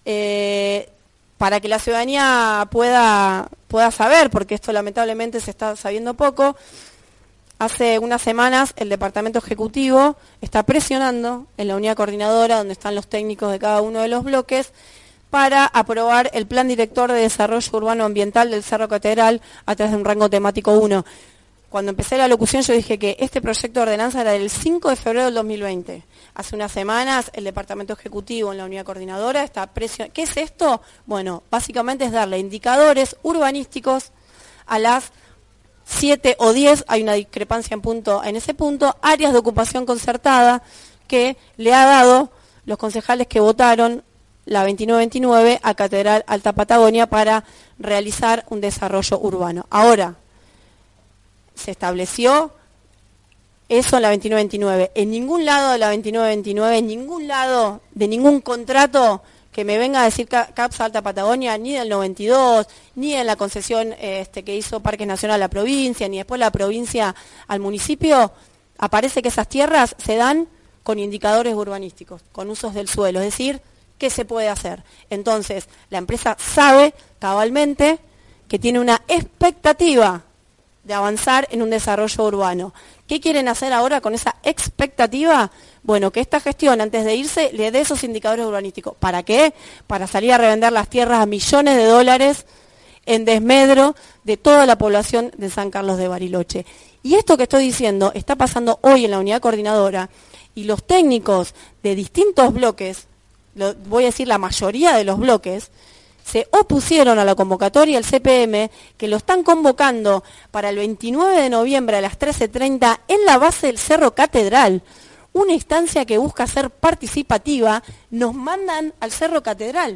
Speaker 3: para que la ciudadanía pueda saber, porque esto lamentablemente se está sabiendo poco. Hace unas semanas el Departamento Ejecutivo está presionando en la unidad coordinadora, donde están los técnicos de cada uno de los bloques, para aprobar el Plan Director de Desarrollo Urbano Ambiental del Cerro Catedral a través de un rango temático 1. Cuando empecé la locución yo dije que este proyecto de ordenanza era del 5 de febrero del 2020. Hace unas semanas el Departamento Ejecutivo en la unidad coordinadora está presionando. ¿Qué es esto? Bueno, básicamente es darle indicadores urbanísticos a las 7 o 10, hay una discrepancia en ese punto, áreas de ocupación concertada que le ha dado los concejales que votaron la 2929 a Catedral Alta Patagonia para realizar un desarrollo urbano. Ahora, se estableció eso en la 2929. En ningún lado de la 2929, en ningún lado de ningún contrato que me venga a decir CAPS Alta Patagonia, ni del 92, ni en la concesión que hizo Parques Nacional a la provincia, ni después la provincia al municipio, aparece que esas tierras se dan con indicadores urbanísticos, con usos del suelo, es decir, ¿qué se puede hacer? Entonces, la empresa sabe cabalmente que tiene una expectativa de avanzar en un desarrollo urbano. ¿Qué quieren hacer ahora con esa expectativa? Bueno, que esta gestión, antes de irse, le dé esos indicadores urbanísticos. ¿Para qué? Para salir a revender las tierras a millones de dólares en desmedro de toda la población de San Carlos de Bariloche. Y esto que estoy diciendo está pasando hoy en la unidad coordinadora, y los técnicos de distintos bloques, voy a decir la mayoría de los bloques, se opusieron a la convocatoria del CPM, que lo están convocando para el 29 de noviembre a las 13:30 en la base del Cerro Catedral, una instancia que busca ser participativa. Nos mandan al Cerro Catedral,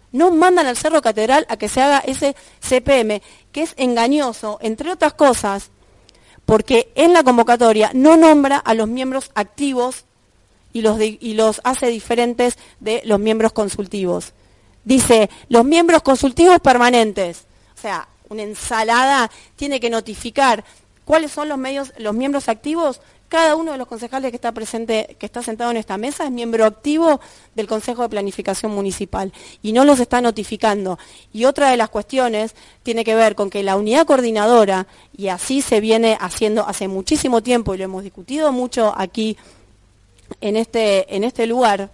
Speaker 3: a que se haga ese CPM, que es engañoso, entre otras cosas, porque en la convocatoria no nombra a los miembros activos y los hace diferentes de los miembros consultivos. Dice, los miembros consultivos permanentes, o sea, una ensalada, tiene que notificar cuáles son los miembros activos. Cada uno de los concejales que está presente, que está sentado en esta mesa, es miembro activo del Consejo de Planificación Municipal y no los está notificando. Y otra de las cuestiones tiene que ver con que la unidad coordinadora, y así se viene haciendo hace muchísimo tiempo, y lo hemos discutido mucho aquí en este lugar,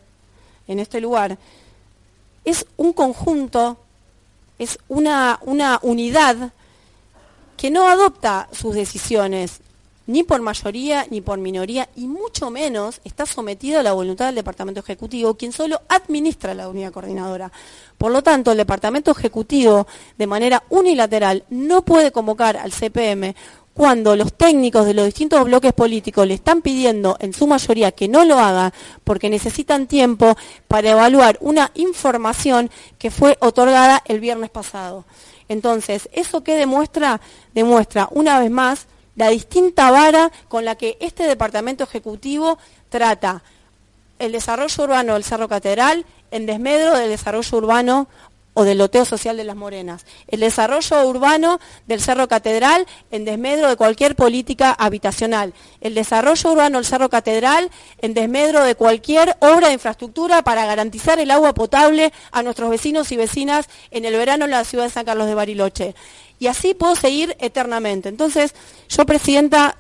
Speaker 3: es un conjunto, es una unidad que no adopta sus decisiones ni por mayoría ni por minoría, y mucho menos está sometido a la voluntad del Departamento Ejecutivo, quien solo administra la unidad coordinadora. Por lo tanto, el Departamento Ejecutivo, de manera unilateral, no puede convocar al CPM cuando los técnicos de los distintos bloques políticos le están pidiendo en su mayoría que no lo haga porque necesitan tiempo para evaluar una información que fue otorgada el viernes pasado. Entonces, ¿eso qué demuestra? Demuestra una vez más la distinta vara con la que este Departamento Ejecutivo trata el desarrollo urbano del Cerro Catedral en desmedro del desarrollo urbano o del loteo social de Las Morenas, el desarrollo urbano del Cerro Catedral en desmedro de cualquier política habitacional, el desarrollo urbano del Cerro Catedral en desmedro de cualquier obra de infraestructura para garantizar el agua potable a nuestros vecinos y vecinas en el verano en la ciudad de San Carlos de Bariloche. Y así puedo seguir eternamente. Entonces, yo, Presidenta,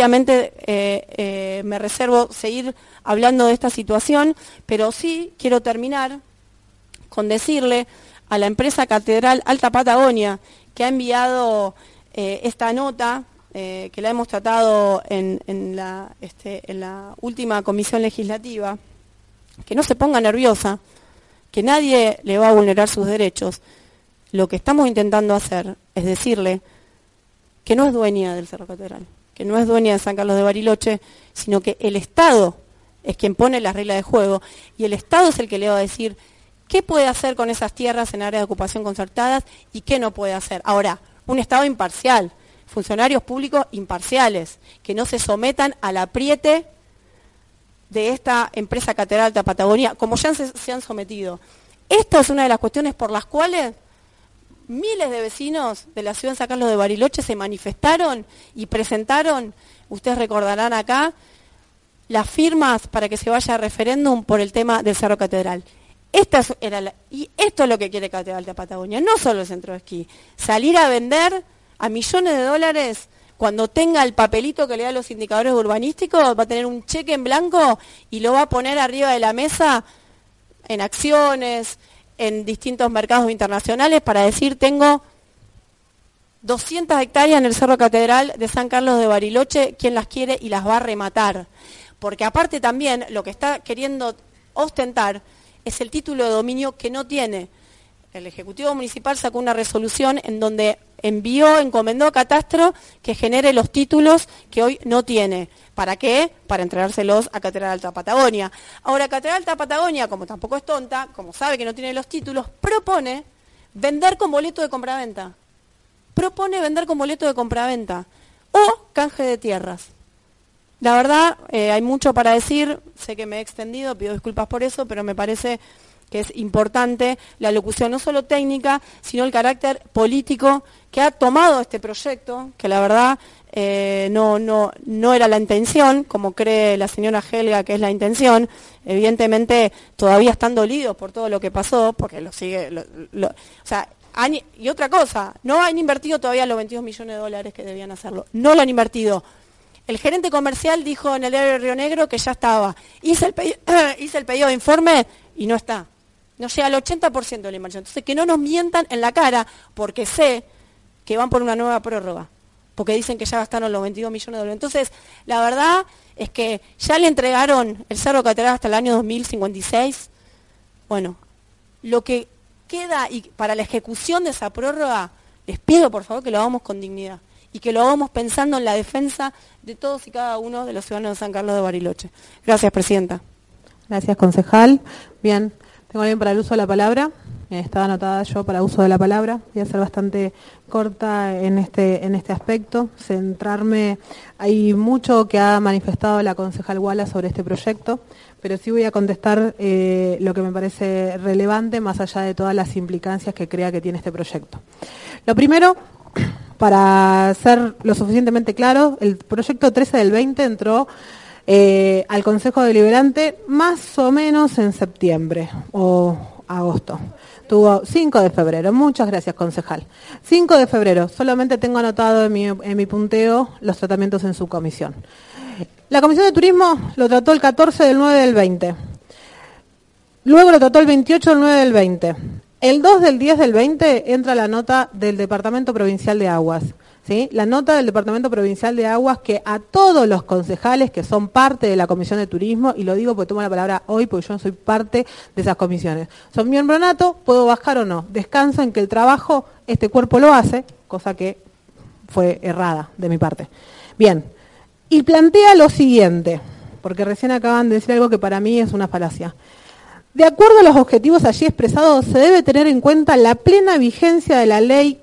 Speaker 3: obviamente me reservo seguir hablando de esta situación, pero sí quiero terminar con decirle a la empresa Catedral Alta Patagonia, que ha enviado esta nota, que la hemos tratado en la última comisión legislativa, que no se ponga nerviosa, que nadie le va a vulnerar sus derechos. Lo que estamos intentando hacer es decirle que no es dueña del Cerro Catedral, que no es dueña de San Carlos de Bariloche, sino que el Estado es quien pone las reglas de juego, y el Estado es el que le va a decir qué puede hacer con esas tierras en áreas de ocupación concertadas y qué no puede hacer. Ahora, un Estado imparcial, funcionarios públicos imparciales, que no se sometan al apriete de esta empresa Catedral Alta Patagonia, como ya se han sometido. Esta es una de las cuestiones por las cuales miles de vecinos de la ciudad de San Carlos de Bariloche se manifestaron y presentaron, ustedes recordarán acá, las firmas para que se vaya a referéndum por el tema del Cerro Catedral. Y esto es lo que quiere Catedral Alta Patagonia, no solo el centro de esquí, salir a vender a millones de dólares. Cuando tenga el papelito que le da los indicadores urbanísticos, va a tener un cheque en blanco y lo va a poner arriba de la mesa en acciones, en distintos mercados internacionales, para decir: tengo 200 hectáreas en el Cerro Catedral de San Carlos de Bariloche, ¿quién las quiere? Y las va a rematar. Porque aparte también lo que está queriendo ostentar es el título de dominio que no tiene. El Ejecutivo Municipal sacó una resolución en donde encomendó a Catastro que genere los títulos que hoy no tiene. ¿Para qué? Para entregárselos a Catedral Alta Patagonia. Ahora, Catedral Alta Patagonia, como tampoco es tonta, como sabe que no tiene los títulos, propone vender con boleto de compraventa. O canje de tierras. La verdad, hay mucho para decir, sé que me he extendido, pido disculpas por eso, pero me parece que es importante la locución no solo técnica, sino el carácter político que ha tomado este proyecto, que la verdad no era la intención, como cree la señora Helga que es la intención. Evidentemente todavía están dolidos por todo lo que pasó, porque lo sigue, y otra cosa, no han invertido todavía los 22 millones de dólares que debían hacerlo, no lo han invertido. El gerente comercial dijo en el diario de Río Negro que ya estaba. Hice el pedido de informe y no está. No llega al 80% de la inversión. Entonces, que no nos mientan en la cara, porque sé que van por una nueva prórroga, porque dicen que ya gastaron los 22 millones de dólares. Entonces, la verdad es que ya le entregaron el Cerro Catedral hasta el año 2056. Bueno, lo que queda y para la ejecución de esa prórroga, les pido por favor que lo hagamos con dignidad y que lo hagamos pensando en la defensa de todos y cada uno de los ciudadanos de San Carlos de Bariloche. Gracias, presidenta.
Speaker 1: Gracias, concejal. Bien, tengo alguien para el uso de la palabra. Estaba anotada yo para uso de la palabra. Voy a ser bastante corta en este aspecto. Centrarme, hay mucho que ha manifestado la concejal Wallace sobre este proyecto, pero sí voy a contestar lo que me parece relevante, más allá de todas las implicancias que crea que tiene este proyecto. Lo primero, para ser lo suficientemente claro, el proyecto 13 del 20 entró al Consejo Deliberante más o menos en septiembre o agosto. Tuvo 5 de febrero. Muchas gracias, concejal. 5 de febrero. Solamente tengo anotado en mi punteo los tratamientos en su comisión. La Comisión de Turismo lo trató el 14 del 9 del 20. Luego lo trató el 28 del 9 del 20. El 2 del 10 del 20 entra la nota del Departamento Provincial de Aguas. ¿Sí? La nota del Departamento Provincial de Aguas que a todos los concejales que son parte de la Comisión de Turismo, y lo digo porque tomo la palabra hoy porque yo no soy parte de esas comisiones, son miembro nato, puedo bajar o no, descanso en que el trabajo este cuerpo lo hace, cosa que fue errada de mi parte. Bien, y plantea lo siguiente, porque recién acaban de decir algo que para mí es una falacia. De acuerdo a los objetivos allí expresados, se debe tener en cuenta la plena vigencia de la Ley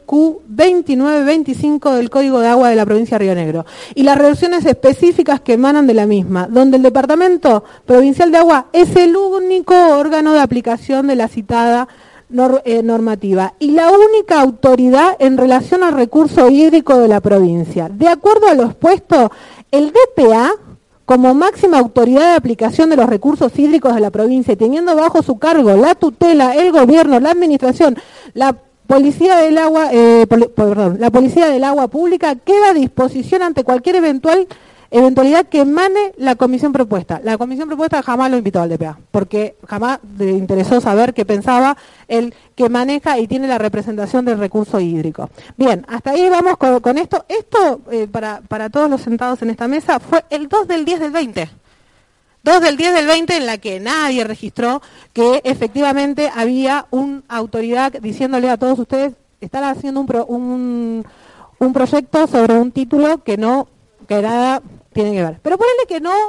Speaker 1: Q2925 del Código de Agua de la provincia de Río Negro y las resoluciones específicas que emanan de la misma, donde el Departamento Provincial de Agua es el único órgano de aplicación de la citada normativa y la única autoridad en relación al recurso hídrico de la provincia. De acuerdo a lo expuesto, el DPA, como máxima autoridad de aplicación de los recursos hídricos de la provincia y teniendo bajo su cargo la tutela, el gobierno, la administración, la Policía del Agua, la Policía del Agua Pública, queda a disposición ante cualquier eventualidad que emane la comisión propuesta. La comisión propuesta jamás lo invitó al DPA, porque jamás le interesó saber qué pensaba el que maneja y tiene la representación del recurso hídrico. Bien, hasta ahí vamos con esto. Esto, para todos los sentados en esta mesa, fue el 2 del 10 del 20. 2 del 10 del 20 en la que nadie registró que efectivamente había una autoridad diciéndole a todos ustedes, están haciendo un proyecto sobre un título que nada tiene que ver. Pero ponele que no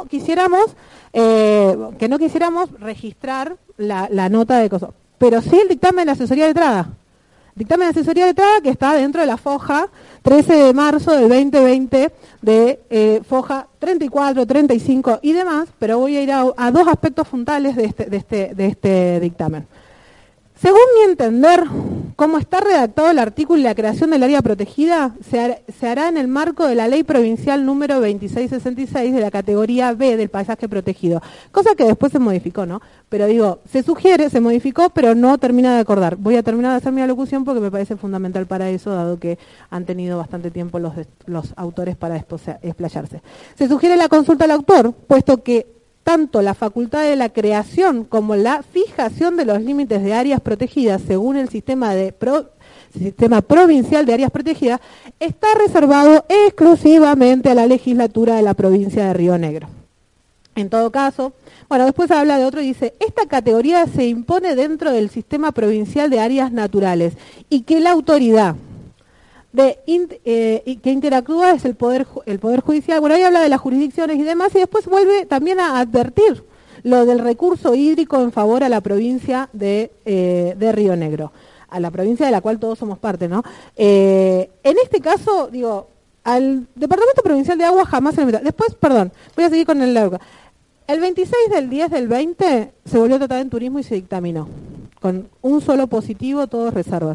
Speaker 1: quisiéramos registrar la nota de cosas. Pero sí el dictamen de asesoría letrada. Dictamen de asesoría letrada que está dentro de la foja 13 de marzo del 2020 de foja 34, 35 y demás, pero voy a ir a dos aspectos fundamentales de este dictamen. Según mi entender, como está redactado el artículo y la creación del área protegida, se hará en el marco de la Ley Provincial número 2666 de la categoría B del paisaje protegido, cosa que después se modificó, ¿no? Pero digo, se modificó, pero no termina de acordar. Voy a terminar de hacer mi alocución porque me parece fundamental para eso, dado que han tenido bastante tiempo los autores para explayarse. Se sugiere la consulta al autor, puesto que tanto la facultad de la creación como la fijación de los límites de áreas protegidas según el sistema provincial de áreas protegidas está reservado exclusivamente a la legislatura de la provincia de Río Negro. En todo caso, bueno, después habla de otro y dice, esta categoría se impone dentro del sistema provincial de áreas naturales y que la autoridad que interactúa es el poder judicial. Bueno, ahí habla de las jurisdicciones y demás, y después vuelve también a advertir lo del recurso hídrico en favor a la provincia de Río Negro, a la provincia de la cual todos somos parte, ¿no? En este caso, digo, al Departamento Provincial de Agua jamás se le metió. Después, perdón, voy a seguir con el largo. El 26 del 10 del 20 se volvió a tratar en turismo y se dictaminó, con un solo positivo, todos reservas.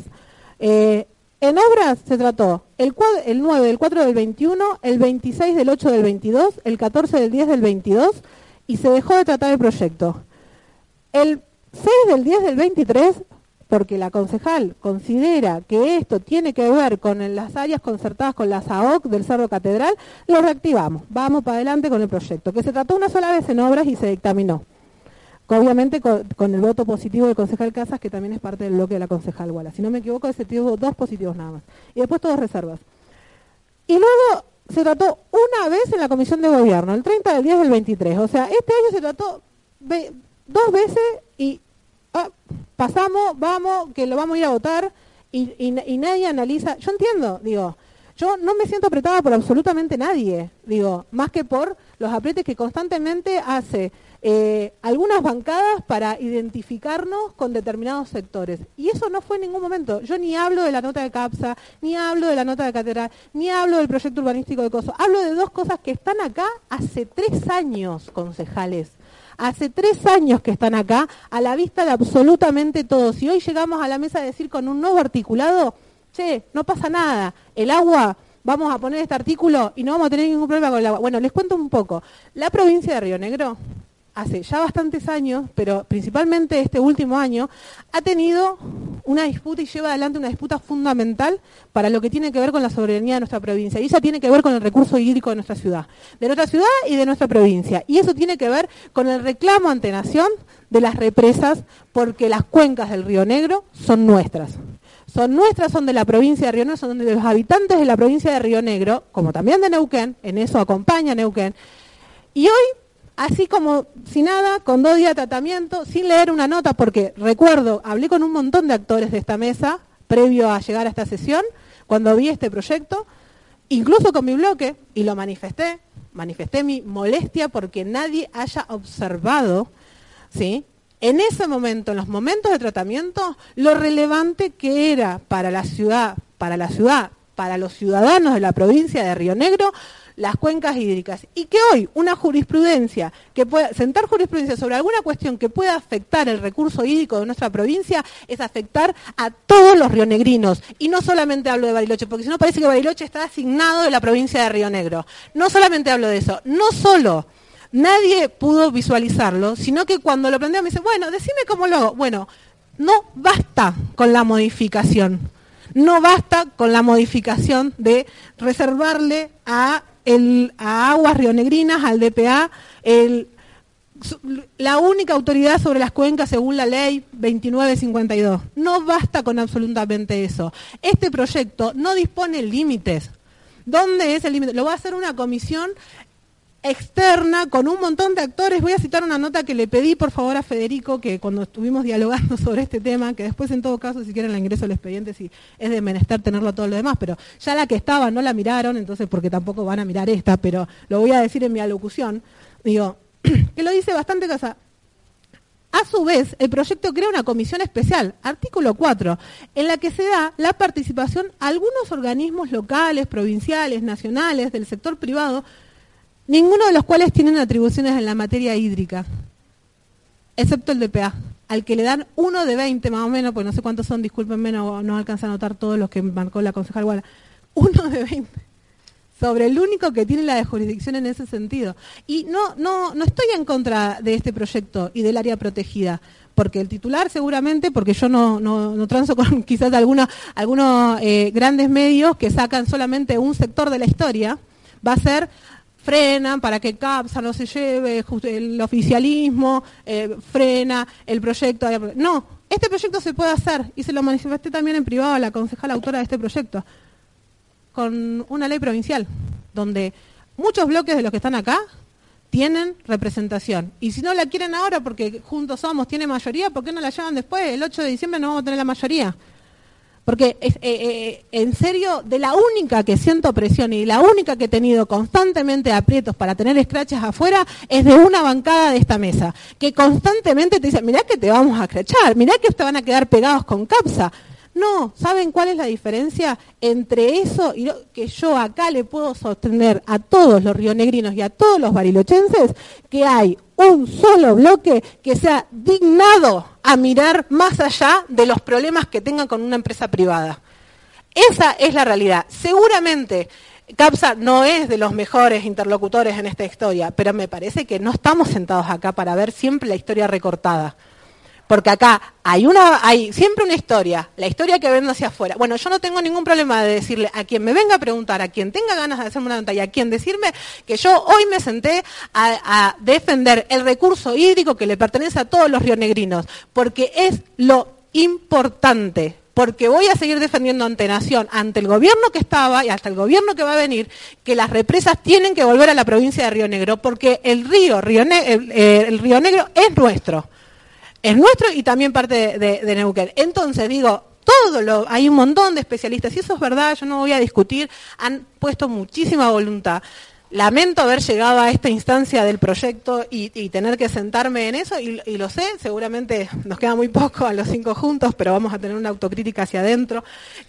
Speaker 1: En obras se trató el 9 del 4 del 21, el 26 del 8 del 22, el 14 del 10 del 22 y se dejó de tratar el proyecto. El 6 del 10 del 23, porque la concejal considera que esto tiene que ver con las áreas concertadas con la SAOC del Cerro Catedral, lo reactivamos, vamos para adelante con el proyecto, que se trató una sola vez en obras y se dictaminó. Obviamente con el voto positivo del concejal Casas, que también es parte del bloque de la concejal Wallace. Si no me equivoco, ese tuvo 2 positivos nada más. Y después todos reservas. Y luego se trató una vez en la Comisión de Gobierno, el 30 del 10 del 23. O sea, este año se trató 2 veces y pasamos, vamos, que lo vamos a ir a votar y nadie analiza. Yo entiendo, digo, yo no me siento apretada por absolutamente nadie, digo, más que por los aprietes que constantemente hace algunas bancadas para identificarnos con determinados sectores. Y eso no fue en ningún momento. Yo ni hablo de la nota de CAPSA, ni hablo de la nota de Catedral, ni hablo del proyecto urbanístico de Coso. Hablo de 2 cosas que están acá hace 3 años, concejales. Hace 3 años que están acá, a la vista de absolutamente todos. Y hoy llegamos a la mesa a decir con un nuevo articulado, che, no pasa nada, el agua, vamos a poner este artículo y no vamos a tener ningún problema con el agua. Bueno, les cuento un poco. La provincia de Río Negro, hace ya bastantes años, pero principalmente este último año, ha tenido una disputa y lleva adelante una disputa fundamental para lo que tiene que ver con la soberanía de nuestra provincia. Y eso tiene que ver con el recurso hídrico de nuestra ciudad y de nuestra provincia. Y eso tiene que ver con el reclamo ante Nación de las represas, porque las cuencas del Río Negro son nuestras. Son nuestras, son de la provincia de Río Negro, son de los habitantes de la provincia de Río Negro, como también de Neuquén, en eso acompaña Neuquén. Y hoy, así como si nada, con 2 días de tratamiento, sin leer una nota, porque recuerdo, hablé con un montón de actores de esta mesa, previo a llegar a esta sesión, cuando vi este proyecto, incluso con mi bloque, y lo manifesté mi molestia porque nadie haya observado, ¿sí?, en ese momento, en los momentos de tratamiento, lo relevante que era para la ciudad, para los ciudadanos de la provincia de Río Negro, las cuencas hídricas. Y que hoy una jurisprudencia, que pueda sentar jurisprudencia sobre alguna cuestión que pueda afectar el recurso hídrico de nuestra provincia, es afectar a todos los rionegrinos. Y no solamente hablo de Bariloche, porque si no parece que Bariloche está asignado de la provincia de Río Negro. No solamente hablo de eso, no solo nadie pudo visualizarlo, sino que cuando lo planteó me dice, bueno, decime cómo lo hago. Bueno, no basta con la modificación. No basta con la modificación de reservarle a Aguas Rionegrinas, al DPA, la única autoridad sobre las cuencas según la ley 2952. No basta con absolutamente eso. Este proyecto no dispone límites. ¿Dónde es el límite? Lo va a hacer una comisión externa con un montón de actores. Voy a citar una nota que le pedí por favor a Federico, que cuando estuvimos dialogando sobre este tema, que después en todo caso si quieren la ingreso al expediente si es de menester tenerlo todo lo demás, pero ya la que estaba no la miraron, entonces porque tampoco van a mirar esta, pero lo voy a decir en mi alocución, digo, que lo dice bastante casa. A su vez, el proyecto crea una comisión especial, artículo 4, en la que se da la participación a algunos organismos locales, provinciales, nacionales, del sector privado, ninguno de los cuales tienen atribuciones en la materia hídrica, excepto el DPA, al que le dan 1 de 20 más o menos, pues no sé cuántos son, discúlpenme, no alcanza a anotar todos los que marcó la concejal Guala, 1 de 20, sobre el único que tiene la de jurisdicción en ese sentido. Y no estoy en contra de este proyecto y del área protegida, porque el titular seguramente, porque yo no transo con quizás algunos grandes medios que sacan solamente un sector de la historia, va a ser frenan para que CAPSA no se lleve el oficialismo, frena el proyecto. No, este proyecto se puede hacer, y se lo manifesté también en privado a la concejal autora de este proyecto, con una ley provincial, donde muchos bloques de los que están acá tienen representación. Y si no la quieren ahora, porque Juntos Somos tiene mayoría, ¿por qué no la llevan después? El 8 de diciembre no vamos a tener la mayoría. Porque en serio, de la única que siento presión y la única que he tenido constantemente aprietos para tener escraches afuera es de una bancada de esta mesa, que constantemente te dice, mirá que te vamos a escrachar, mirá que te van a quedar pegados con capsa. No, ¿saben cuál es la diferencia entre eso y lo que yo acá le puedo sostener a todos los rionegrinos y a todos los barilochenses? Que hay un solo bloque que se ha dignado a mirar más allá de los problemas que tengan con una empresa privada. Esa es la realidad. Seguramente CAPSA no es de los mejores interlocutores en esta historia, pero me parece que no estamos sentados acá para ver siempre la historia recortada. Porque acá hay siempre una historia, la historia que vendo hacia afuera. Bueno, yo no tengo ningún problema de decirle a quien me venga a preguntar, a quien tenga ganas de hacerme una pregunta y a quien decirme que yo hoy me senté a defender el recurso hídrico que le pertenece a todos los rionegrinos, porque es lo importante. Porque voy a seguir defendiendo ante Nación, ante el gobierno que estaba y hasta el gobierno que va a venir, que las represas tienen que volver a la provincia de Río Negro, porque el río Negro es nuestro. Es nuestro y también parte de Neuquén. Entonces, digo, hay un montón de especialistas, y eso es verdad, yo no voy a discutir, han puesto muchísima voluntad. Lamento haber llegado a esta instancia del proyecto y tener que sentarme en eso, y lo sé, seguramente nos queda muy poco a los 5 juntos, pero vamos a tener una autocrítica hacia adentro,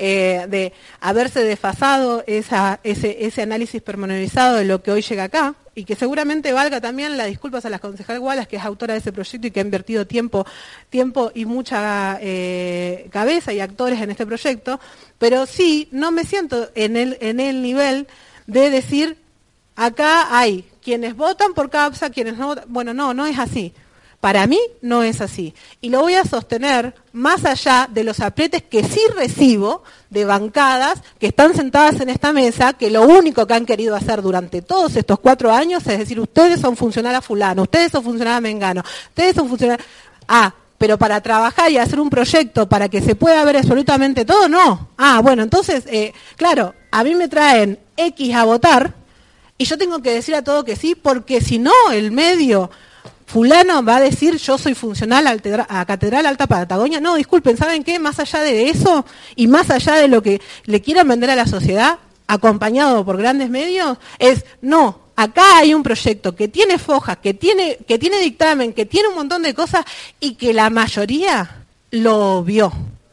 Speaker 1: de haberse desfasado ese análisis pormenorizado de lo que hoy llega acá, y que seguramente valga también las disculpas a la concejal Wallace, que es autora de ese proyecto y que ha invertido tiempo y mucha cabeza y actores en este proyecto, pero sí, no me siento en el nivel de decir, acá hay quienes votan por CAPSA, quienes no votan. Bueno, no es así. Para mí no es así. Y lo voy a sostener más allá de los aprietes que sí recibo de bancadas que están sentadas en esta mesa, que lo único que han querido hacer durante todos estos 4 años es decir, ustedes son funcionarios a fulano, ustedes son funcionarios a mengano, ustedes son funcionarios... pero para trabajar y hacer un proyecto para que se pueda ver absolutamente todo, no. Bueno, entonces, claro, a mí me traen X a votar y yo tengo que decir a todo que sí, porque si no, el medio fulano va a decir yo soy funcional a Catedral Alta Patagonia. No, disculpen, ¿saben qué? Más allá de eso y más allá de lo que le quieran vender a la sociedad, acompañado por grandes medios, no. Acá hay un proyecto que tiene fojas, que tiene dictamen, que tiene un montón de cosas y que la mayoría lo vio.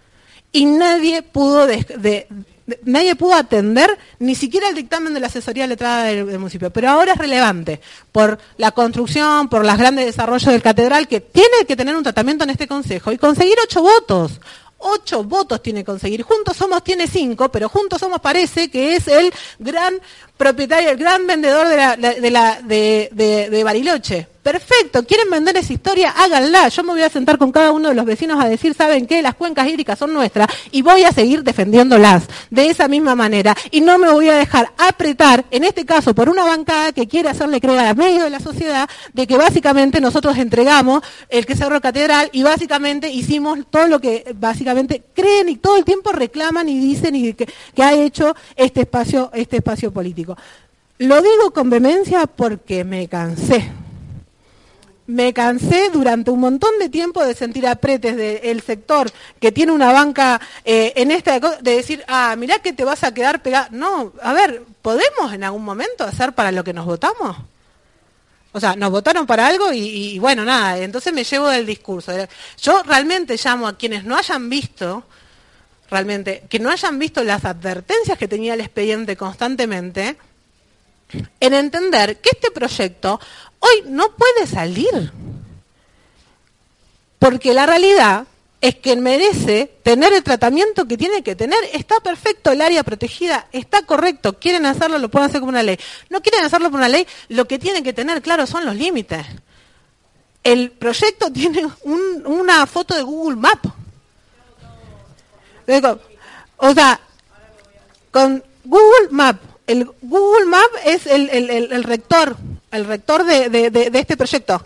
Speaker 1: Y nadie pudo atender ni siquiera el dictamen de la asesoría letrada del municipio. Pero ahora es relevante por la construcción, por los grandes desarrollos del Catedral, que tiene que tener un tratamiento en este consejo y conseguir 8 votos. 8 votos tiene que conseguir. Juntos Somos tiene 5, pero Juntos Somos parece que es el gran propietario, el gran vendedor de Bariloche. Perfecto, quieren vender esa historia, háganla. Yo me voy a sentar con cada uno de los vecinos a decir, ¿saben qué? Las cuencas hídricas son nuestras y voy a seguir defendiéndolas de esa misma manera. Y no me voy a dejar apretar, en este caso, por una bancada que quiere hacerle creer a medio de la sociedad de que básicamente nosotros entregamos el que cerró Catedral y básicamente hicimos todo lo que básicamente creen y todo el tiempo reclaman y dicen y que ha hecho este espacio político. Lo digo con vehemencia porque me cansé. Me cansé durante un montón de tiempo de sentir apretes del sector que tiene una banca de decir, mirá que te vas a quedar pegado. No, a ver, ¿podemos en algún momento hacer para lo que nos votamos? O sea, nos votaron para algo y bueno, nada, entonces me llevo del discurso. Yo realmente llamo a quienes no hayan visto, que no hayan visto las advertencias que tenía el expediente constantemente, en entender que este proyecto hoy no puede salir, porque la realidad es que merece tener el tratamiento que tiene que tener. Está perfecto el área protegida, está correcto, quieren hacerlo, lo pueden hacer como una ley. No quieren hacerlo por una ley, lo que tienen que tener claro son los límites. El proyecto tiene una foto de Google Maps. O sea, con Google Maps, el Google Maps es el rector de este proyecto.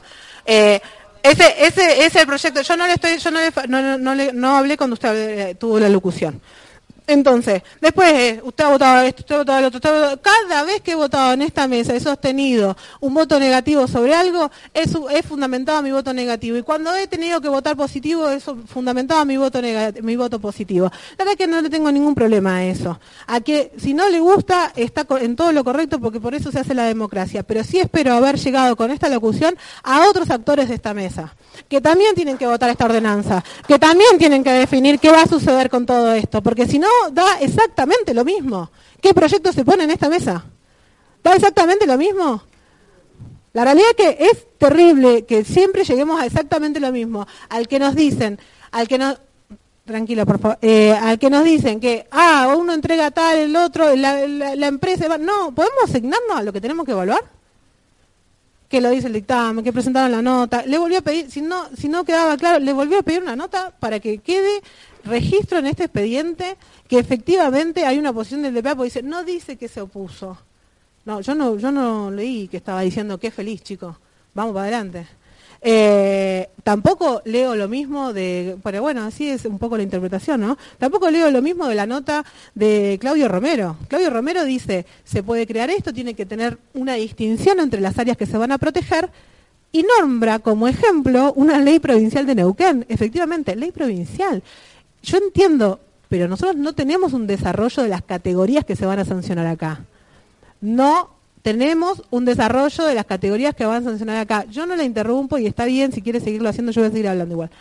Speaker 1: Ese es el proyecto. Yo no hablé cuando usted tuvo la locución. Entonces, después usted ha votado esto, usted ha votado el otro, cada vez que he votado en esta mesa he sostenido un voto negativo sobre algo, he fundamentado mi voto negativo. Y cuando he tenido que votar positivo, he fundamentado mi voto positivo. La verdad es que no le tengo ningún problema a eso. A que si no le gusta, está en todo lo correcto, porque por eso se hace la democracia. Pero sí espero haber llegado con esta locución a otros actores de esta mesa, que también tienen que votar esta ordenanza, que también tienen que definir qué va a suceder con todo esto, porque si no, da exactamente lo mismo. ¿Qué proyecto se pone en esta mesa? ¿Da exactamente lo mismo? La realidad es que es terrible que siempre lleguemos a exactamente lo mismo. Al que nos dicen, tranquila por favor, al que nos dicen que, uno entrega tal, el otro, la empresa, no, ¿podemos asignarnos a lo que tenemos que evaluar? Que lo dice el dictamen, que presentaron la nota. Le volví a pedir, si no quedaba claro, le volví a pedir una nota para que quede registro en este expediente que efectivamente hay una posición del DPA, porque no dice que se opuso. No, yo no leí que estaba diciendo que es feliz, chicos. Vamos para adelante. Tampoco leo lo mismo pero bueno, así es un poco la interpretación, ¿no? Tampoco leo lo mismo de la nota de Claudio Romero. Claudio Romero dice, se puede crear esto, tiene que tener una distinción entre las áreas que se van a proteger, y nombra como ejemplo una ley provincial de Neuquén. Efectivamente, ley provincial. Yo entiendo, pero nosotros no tenemos un desarrollo de las categorías que se van a sancionar acá. No tenemos un desarrollo de las categorías que van a sancionar acá. Yo no la interrumpo y está bien, si quiere seguirlo haciendo, yo voy a seguir hablando igual.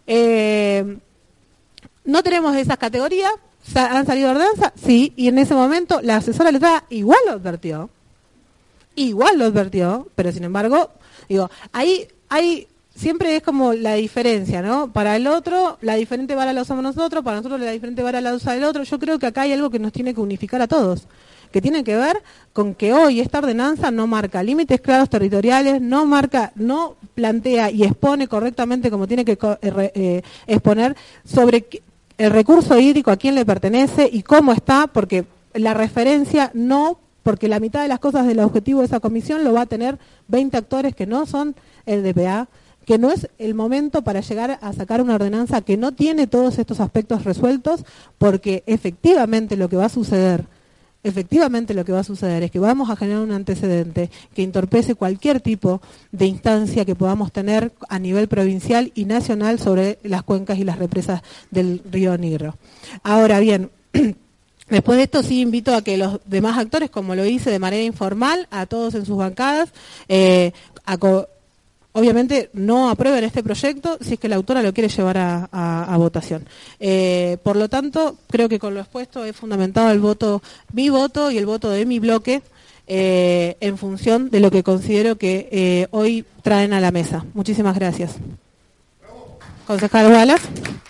Speaker 1: No tenemos esas categorías, ¿han salido ordenanzas? Sí, y en ese momento la asesora letrada igual lo advirtió, pero sin embargo, digo, ahí siempre es como la diferencia, ¿no? Para el otro, la diferente vara la usamos nosotros, para nosotros la diferente vara la usa el otro. Yo creo que acá hay algo que nos tiene que unificar a todos, que tiene que ver con que hoy esta ordenanza no marca límites claros territoriales, no plantea y expone correctamente como tiene que exponer sobre el recurso hídrico, a quién le pertenece y cómo está, porque la referencia porque la mitad de las cosas del objetivo de esa comisión lo va a tener 20 actores que no son el DPA, que no es el momento para llegar a sacar una ordenanza que no tiene todos estos aspectos resueltos, porque efectivamente lo que va a suceder es que vamos a generar un antecedente que entorpece cualquier tipo de instancia que podamos tener a nivel provincial y nacional sobre las cuencas y las represas del río Nigro. Ahora bien, después de esto sí invito a que los demás actores, como lo hice de manera informal, a todos en sus bancadas, obviamente no aprueben este proyecto si es que la autora lo quiere llevar a votación. Por lo tanto, creo que con lo expuesto he fundamentado mi voto y el voto de mi bloque en función de lo que considero que hoy traen a la mesa. Muchísimas gracias. Concejal Wallace.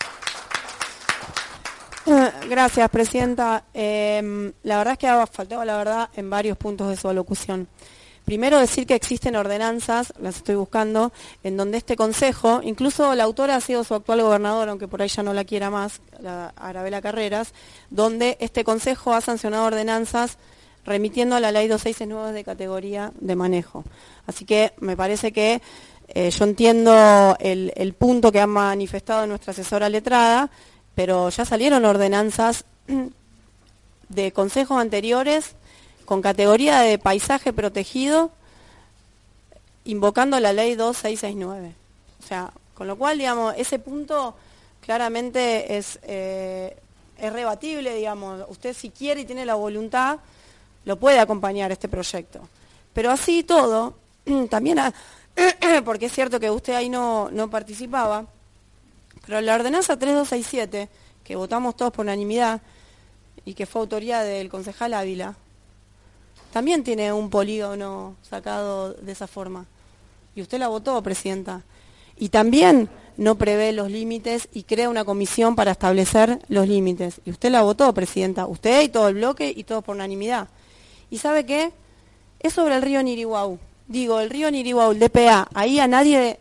Speaker 3: Gracias, presidenta. La verdad es que ha faltado la verdad en varios puntos de su alocución. Primero decir que existen ordenanzas, las estoy buscando, en donde este consejo, incluso la autora ha sido su actual gobernador, aunque por ahí ya no la quiera más, la Arabela Carreras, donde este consejo ha sancionado ordenanzas remitiendo a la ley 2669 de categoría de manejo. Así que me parece que yo entiendo el punto que ha manifestado nuestra asesora letrada, pero ya salieron ordenanzas de consejos anteriores con categoría de paisaje protegido, invocando la ley 2669. O sea, con lo cual, digamos, ese punto claramente es rebatible, digamos. Usted si quiere y tiene la voluntad, lo puede acompañar este proyecto. Pero así todo, también, porque es cierto que usted ahí no participaba, pero la ordenanza 3267, que votamos todos por unanimidad, y que fue autoría del concejal Ávila, también tiene un polígono sacado de esa forma. Y usted la votó, presidenta. Y también no prevé los límites y crea una comisión para establecer los límites. Y usted la votó, presidenta. Usted y todo el bloque y todos por unanimidad. ¿Y sabe qué? Es sobre el río Niriguau. Digo, el río Niriguau, el DPA. Ahí a nadie,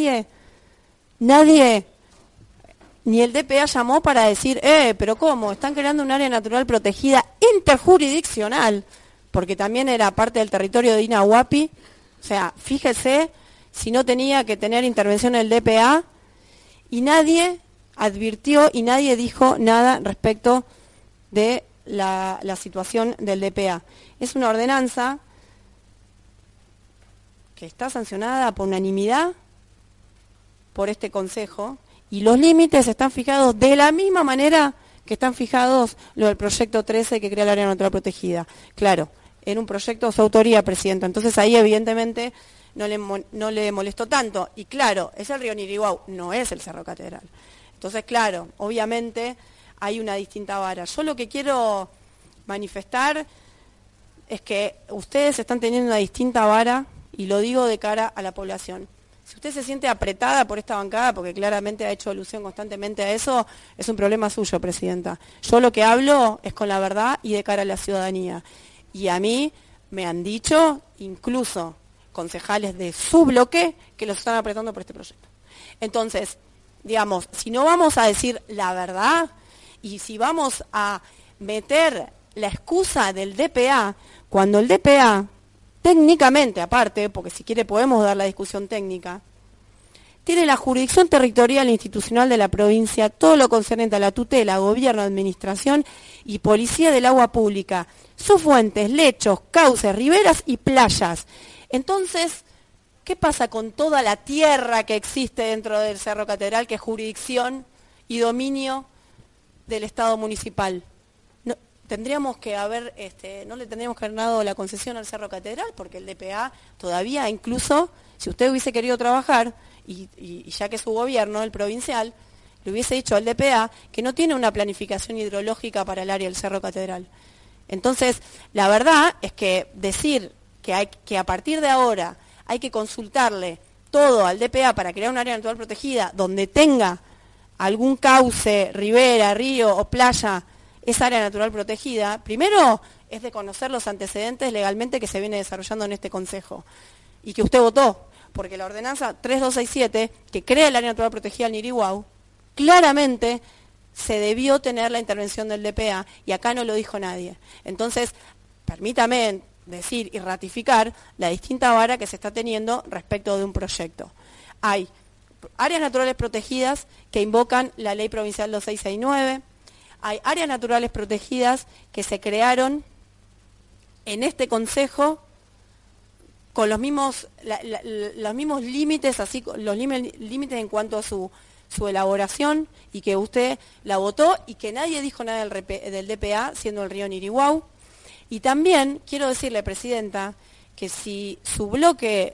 Speaker 3: ni el DPA llamó para decir, pero ¿cómo? Están creando un área natural protegida interjurisdiccional, porque también era parte del territorio de Inahuapi. O sea, fíjese si no tenía que tener intervención el DPA, y nadie advirtió y nadie dijo nada respecto de la situación del DPA. Es una ordenanza que está sancionada por unanimidad por este Consejo, y los límites están fijados de la misma manera que están fijados lo del proyecto 13 que crea el área natural protegida. Claro, en un proyecto de su autoría, Presidenta. Entonces ahí evidentemente no le molestó tanto. Y claro, es el río Niriguau, no es el Cerro Catedral. Entonces, claro, obviamente hay una distinta vara. Yo lo que quiero manifestar es que ustedes están teniendo una distinta vara, y lo digo de cara a la población. Si usted se siente apretada por esta bancada, porque claramente ha hecho alusión constantemente a eso, es un problema suyo, Presidenta. Yo lo que hablo es con la verdad y de cara a la ciudadanía. Y a mí me han dicho, incluso concejales de su bloque, que los están apretando por este proyecto. Entonces, digamos, si no vamos a decir la verdad y si vamos a meter la excusa del DPA, cuando el DPA, técnicamente aparte, porque si quiere podemos dar la discusión técnica, tiene la jurisdicción territorial e institucional de la provincia, todo lo concerniente a la tutela, gobierno, administración y policía del agua pública, sus fuentes, lechos, cauces, riberas y playas. Entonces, ¿qué pasa con toda la tierra que existe dentro del Cerro Catedral, que es jurisdicción y dominio del Estado municipal? Tendríamos que haber, no le tendríamos que haber dado la concesión al Cerro Catedral, porque el DPA todavía, incluso, si usted hubiese querido trabajar, y ya que su gobierno, el provincial, le hubiese dicho al DPA que no tiene una planificación hidrológica para el área del Cerro Catedral. Entonces, la verdad es que decir que a partir de ahora hay que consultarle todo al DPA para crear un área natural protegida donde tenga algún cauce, ribera, río o playa, esa área natural protegida, primero es de conocer los antecedentes legalmente que se viene desarrollando en este Consejo y que usted votó, porque la ordenanza 3267, que crea el área natural protegida del Niriguau, claramente se debió tener la intervención del DPA y acá no lo dijo nadie. Entonces, permítame decir y ratificar la distinta vara que se está teniendo respecto de un proyecto. Hay áreas naturales protegidas que invocan la Ley Provincial 2669, hay áreas naturales protegidas que se crearon en este Consejo con los mismos límites, así los límites en cuanto a su elaboración, y que usted la votó y que nadie dijo nada del DPA, siendo el río Niriguau. Y también quiero decirle, Presidenta, que si su bloque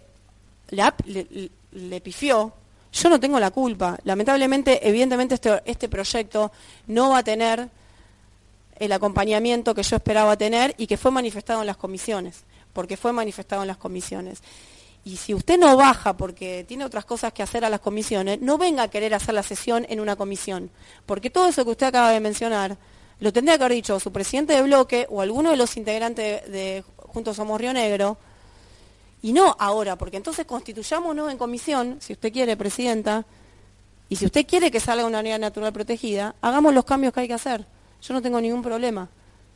Speaker 3: le pifió, yo no tengo la culpa. Lamentablemente, evidentemente, este proyecto no va a tener el acompañamiento que yo esperaba tener y que fue manifestado en las comisiones, porque fue manifestado en las comisiones. Y si usted no baja porque tiene otras cosas que hacer a las comisiones, no venga a querer hacer la sesión en una comisión, porque todo eso que usted acaba de mencionar lo tendría que haber dicho su presidente de bloque o alguno de los integrantes de Juntos Somos Río Negro, y no ahora, porque entonces constituyámonos en comisión, si usted quiere, Presidenta, y si usted quiere que salga una área natural protegida, hagamos los cambios que hay que hacer. Yo no tengo ningún problema.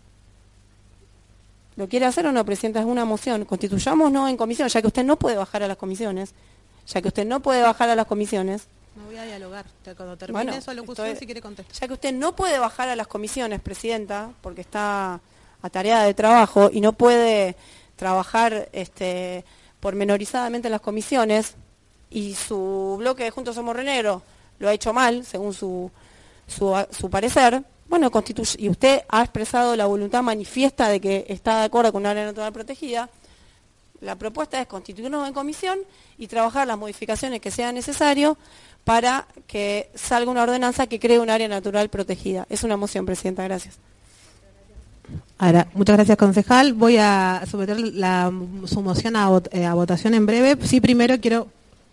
Speaker 3: ¿Lo quiere hacer o no, Presidenta? Es una moción. Constituyámonos en comisión, ya que usted no puede bajar a las comisiones. Ya que usted no puede bajar a las comisiones.
Speaker 1: No voy a dialogar. Cuando termine su locución, si quiere contestar.
Speaker 3: Ya que usted no puede bajar a las comisiones, Presidenta, porque está a tarea de trabajo y no puede trabajar pormenorizadamente en las comisiones, y su bloque de Juntos Somos Río Negro lo ha hecho mal, según su parecer, bueno, y usted ha expresado la voluntad manifiesta de que está de acuerdo con una área natural protegida, la propuesta es constituirnos en comisión y trabajar las modificaciones que sean necesarias para que salga una ordenanza que cree un área natural protegida. Es una moción, Presidenta. Gracias.
Speaker 1: Ahora, muchas gracias, concejal. Voy a someter su moción a votación en breve. Sí, primero quiero...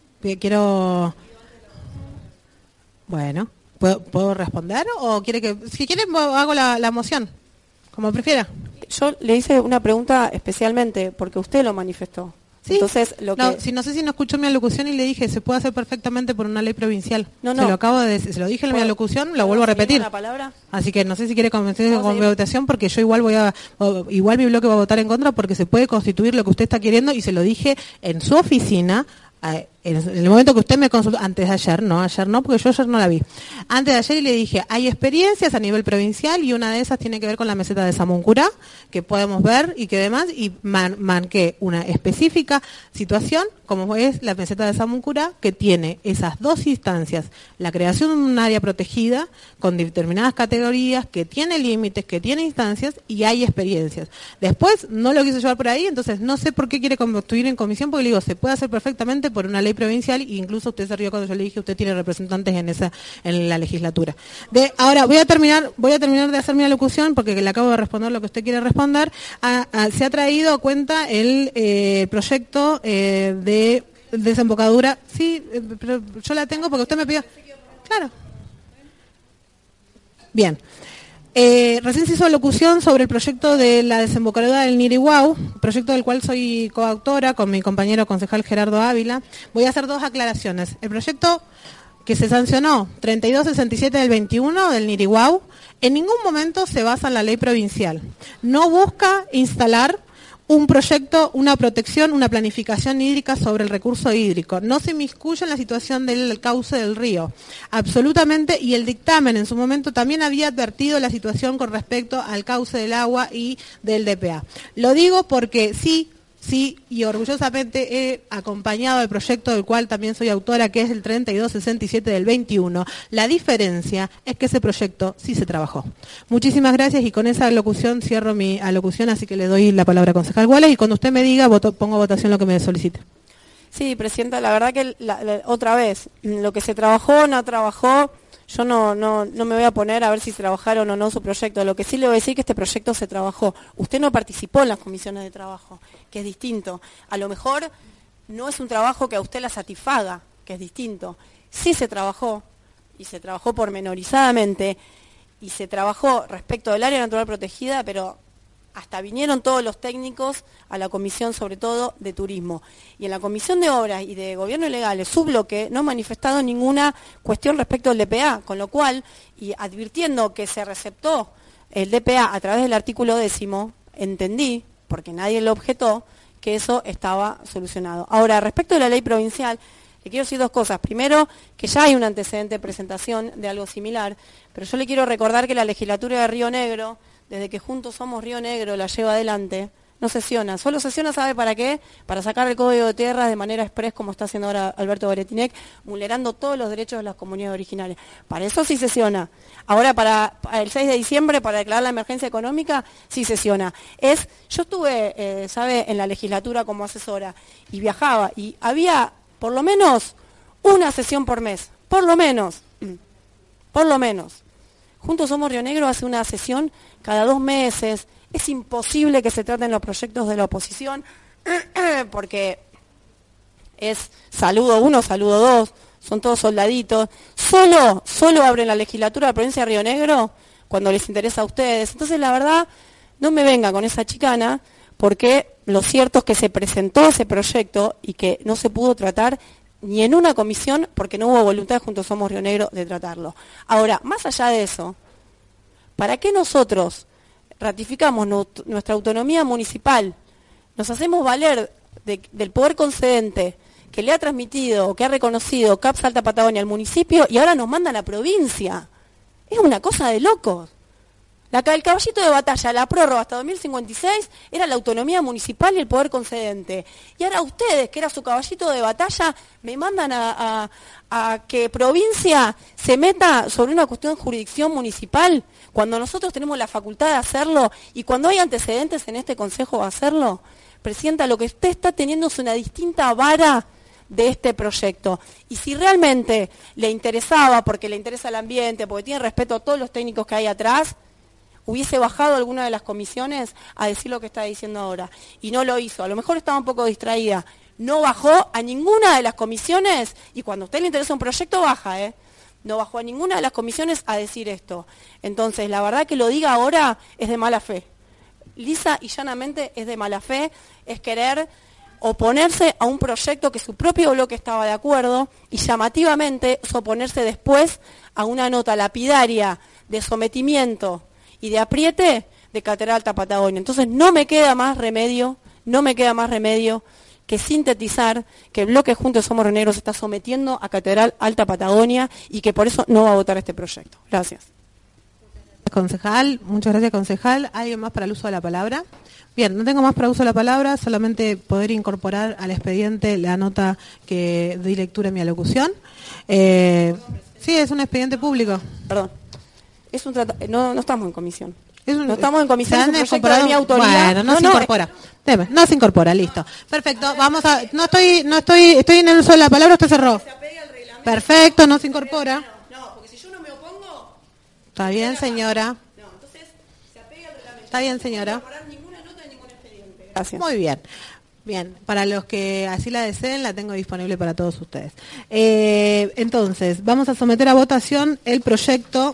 Speaker 1: Bueno, ¿puedo responder o quiere que... Si quiere, hago la moción, como prefiera.
Speaker 3: Yo le hice una pregunta especialmente porque usted lo manifestó. ¿Sí? Entonces,
Speaker 1: no sé si no escuchó mi alocución y le dije, se puede hacer perfectamente por una ley provincial.
Speaker 3: No.
Speaker 1: Se lo acabo de decir, se lo dije en mi alocución, lo vuelvo a repetir. Así que no sé si quiere convencerse con mi votación, porque yo igual mi bloque va a votar en contra, porque se puede constituir lo que usted está queriendo, y se lo dije en su oficina, en el momento que usted me consultó, antes de ayer no, porque yo ayer no la vi, antes de ayer y le dije, hay experiencias a nivel provincial y una de esas tiene que ver con la meseta de Samuncurá, que podemos ver y que demás, y marqué una específica situación, como es la meseta de Samuncurá, que tiene esas dos instancias, la creación de un área protegida con determinadas categorías, que tiene límites, que tiene instancias y hay experiencias. Después no lo quiso llevar por ahí, entonces no sé por qué quiere construir en comisión, porque le digo, se puede hacer perfectamente por una ley provincial, e incluso usted se rió cuando yo le dije, usted tiene representantes en la legislatura. Ahora, voy a terminar de hacer mi alocución, porque le acabo de responder lo que usted quiere responder. Se ha traído a cuenta el proyecto de desembocadura. Sí, pero yo la tengo porque usted me pidió. Claro. Bien. Recién se hizo locución sobre el proyecto de la desembocadura del Niriguau, proyecto del cual soy coautora con mi compañero concejal Gerardo Ávila. Voy a hacer dos aclaraciones. El proyecto que se sancionó 3267 del 21 del Niriguau en ningún momento se basa en la ley provincial. No busca instalar un proyecto, una protección, una planificación hídrica sobre el recurso hídrico. No se inmiscuye en la situación del cauce del río. Absolutamente, y el dictamen en su momento también había advertido la situación con respecto al cauce del agua y del DPA. Lo digo porque sí, y orgullosamente he acompañado el proyecto del cual también soy autora, que es el 3267 del 21. La diferencia es que ese proyecto sí se trabajó. Muchísimas gracias y con esa alocución cierro mi alocución, así que le doy la palabra al concejal Wallace y cuando usted me diga, pongo a votación lo que me solicite.
Speaker 3: Sí, Presidenta, la verdad que otra vez, lo que se trabajó, no trabajó, yo no me voy a poner a ver si trabajaron o no su proyecto. Lo que sí le voy a decir es que este proyecto se trabajó. Usted no participó en las comisiones de trabajo, que es distinto. A lo mejor no es un trabajo que a usted la satisfaga, que es distinto. Sí se trabajó, y se trabajó pormenorizadamente, y se trabajó respecto del área natural protegida, pero hasta vinieron todos los técnicos a la comisión, sobre todo de turismo. Y en la comisión de obras y de gobierno legal, su bloque, no ha manifestado ninguna cuestión respecto al DPA, con lo cual, y advirtiendo que se receptó el DPA a través del artículo 10º, entendí, porque nadie lo objetó, que eso estaba solucionado. Ahora, respecto de la ley provincial, le quiero decir dos cosas. Primero, que ya hay un antecedente de presentación de algo similar, pero yo le quiero recordar que la legislatura de Río Negro, desde que Juntos Somos Río Negro la lleva adelante, no sesiona. Solo sesiona, ¿sabe para qué? Para sacar el Código de Tierras de manera express, como está haciendo ahora Alberto Beretinec, vulnerando todos los derechos de las comunidades originales. Para eso sí sesiona. Ahora, para el 6 de diciembre, para declarar la emergencia económica, sí sesiona. Yo estuve, ¿sabe?, en la legislatura como asesora, y viajaba, y había por lo menos una sesión por mes. Por lo menos. Juntos Somos Río Negro hace una sesión cada 2 meses. Es imposible que se traten los proyectos de la oposición porque es saludo 1, saludo 2, son todos soldaditos. Solo abren la legislatura de la provincia de Río Negro cuando les interesa a ustedes. Entonces, la verdad, no me venga con esa chicana, porque lo cierto es que se presentó ese proyecto y que no se pudo tratar ni en una comisión porque no hubo voluntad de Juntos Somos Río Negro de tratarlo. Ahora, más allá de eso, ¿para qué nosotros ratificamos nuestra autonomía municipal? Nos hacemos valer del poder concedente que le ha transmitido o que ha reconocido CAP Salta Patagonia al municipio y ahora nos manda a la provincia. Es una cosa de locos. El caballito de batalla, la prórroga hasta 2056, era la autonomía municipal y el poder concedente. Y ahora ustedes, que era su caballito de batalla, me mandan a que provincia se meta sobre una cuestión de jurisdicción municipal, cuando nosotros tenemos la facultad de hacerlo y cuando hay antecedentes en este Consejo de hacerlo. Presidenta, lo que usted está teniendo es una distinta vara de este proyecto. Y si realmente le interesaba, porque le interesa el ambiente, porque tiene respeto a todos los técnicos que hay atrás, hubiese bajado a alguna de las comisiones a decir lo que está diciendo ahora. Y no lo hizo. A lo mejor estaba un poco distraída. No bajó a ninguna de las comisiones, y cuando a usted le interesa un proyecto, baja, No bajó a ninguna de las comisiones a decir esto. Entonces, la verdad que lo diga ahora es de mala fe. Lisa y llanamente es de mala fe, es querer oponerse a un proyecto que su propio bloque estaba de acuerdo, y llamativamente es oponerse después a una nota lapidaria de sometimiento y de apriete de Catedral Alta Patagonia. Entonces no me queda más remedio
Speaker 12: que sintetizar que el bloque Juntos Somos Río Negro se está sometiendo a Catedral Alta Patagonia y que por eso no va a votar este proyecto. Gracias.
Speaker 1: Concejal, muchas gracias, concejal. ¿Alguien más para el uso de la palabra? Bien, no tengo más para uso de la palabra, solamente poder incorporar al expediente la nota que di lectura en mi alocución. Sí, es un expediente público.
Speaker 12: Perdón. No estamos en comisión. No estamos en comisión, es un proyecto de mi
Speaker 1: autoría. Bueno, no se incorpora. No se incorpora, listo. Perfecto, vamos a... Estoy en el uso de la palabra, usted cerró. Perfecto, no se incorpora.
Speaker 12: No, porque si yo no me opongo...
Speaker 1: Está bien, señora.
Speaker 12: No, entonces se apega al reglamento.
Speaker 1: Está bien, señora.
Speaker 12: No incorporar ninguna nota de ningún expediente. Gracias.
Speaker 1: Muy bien. Bien, para los que así la deseen, la tengo disponible para todos ustedes. Entonces, vamos a someter a votación el proyecto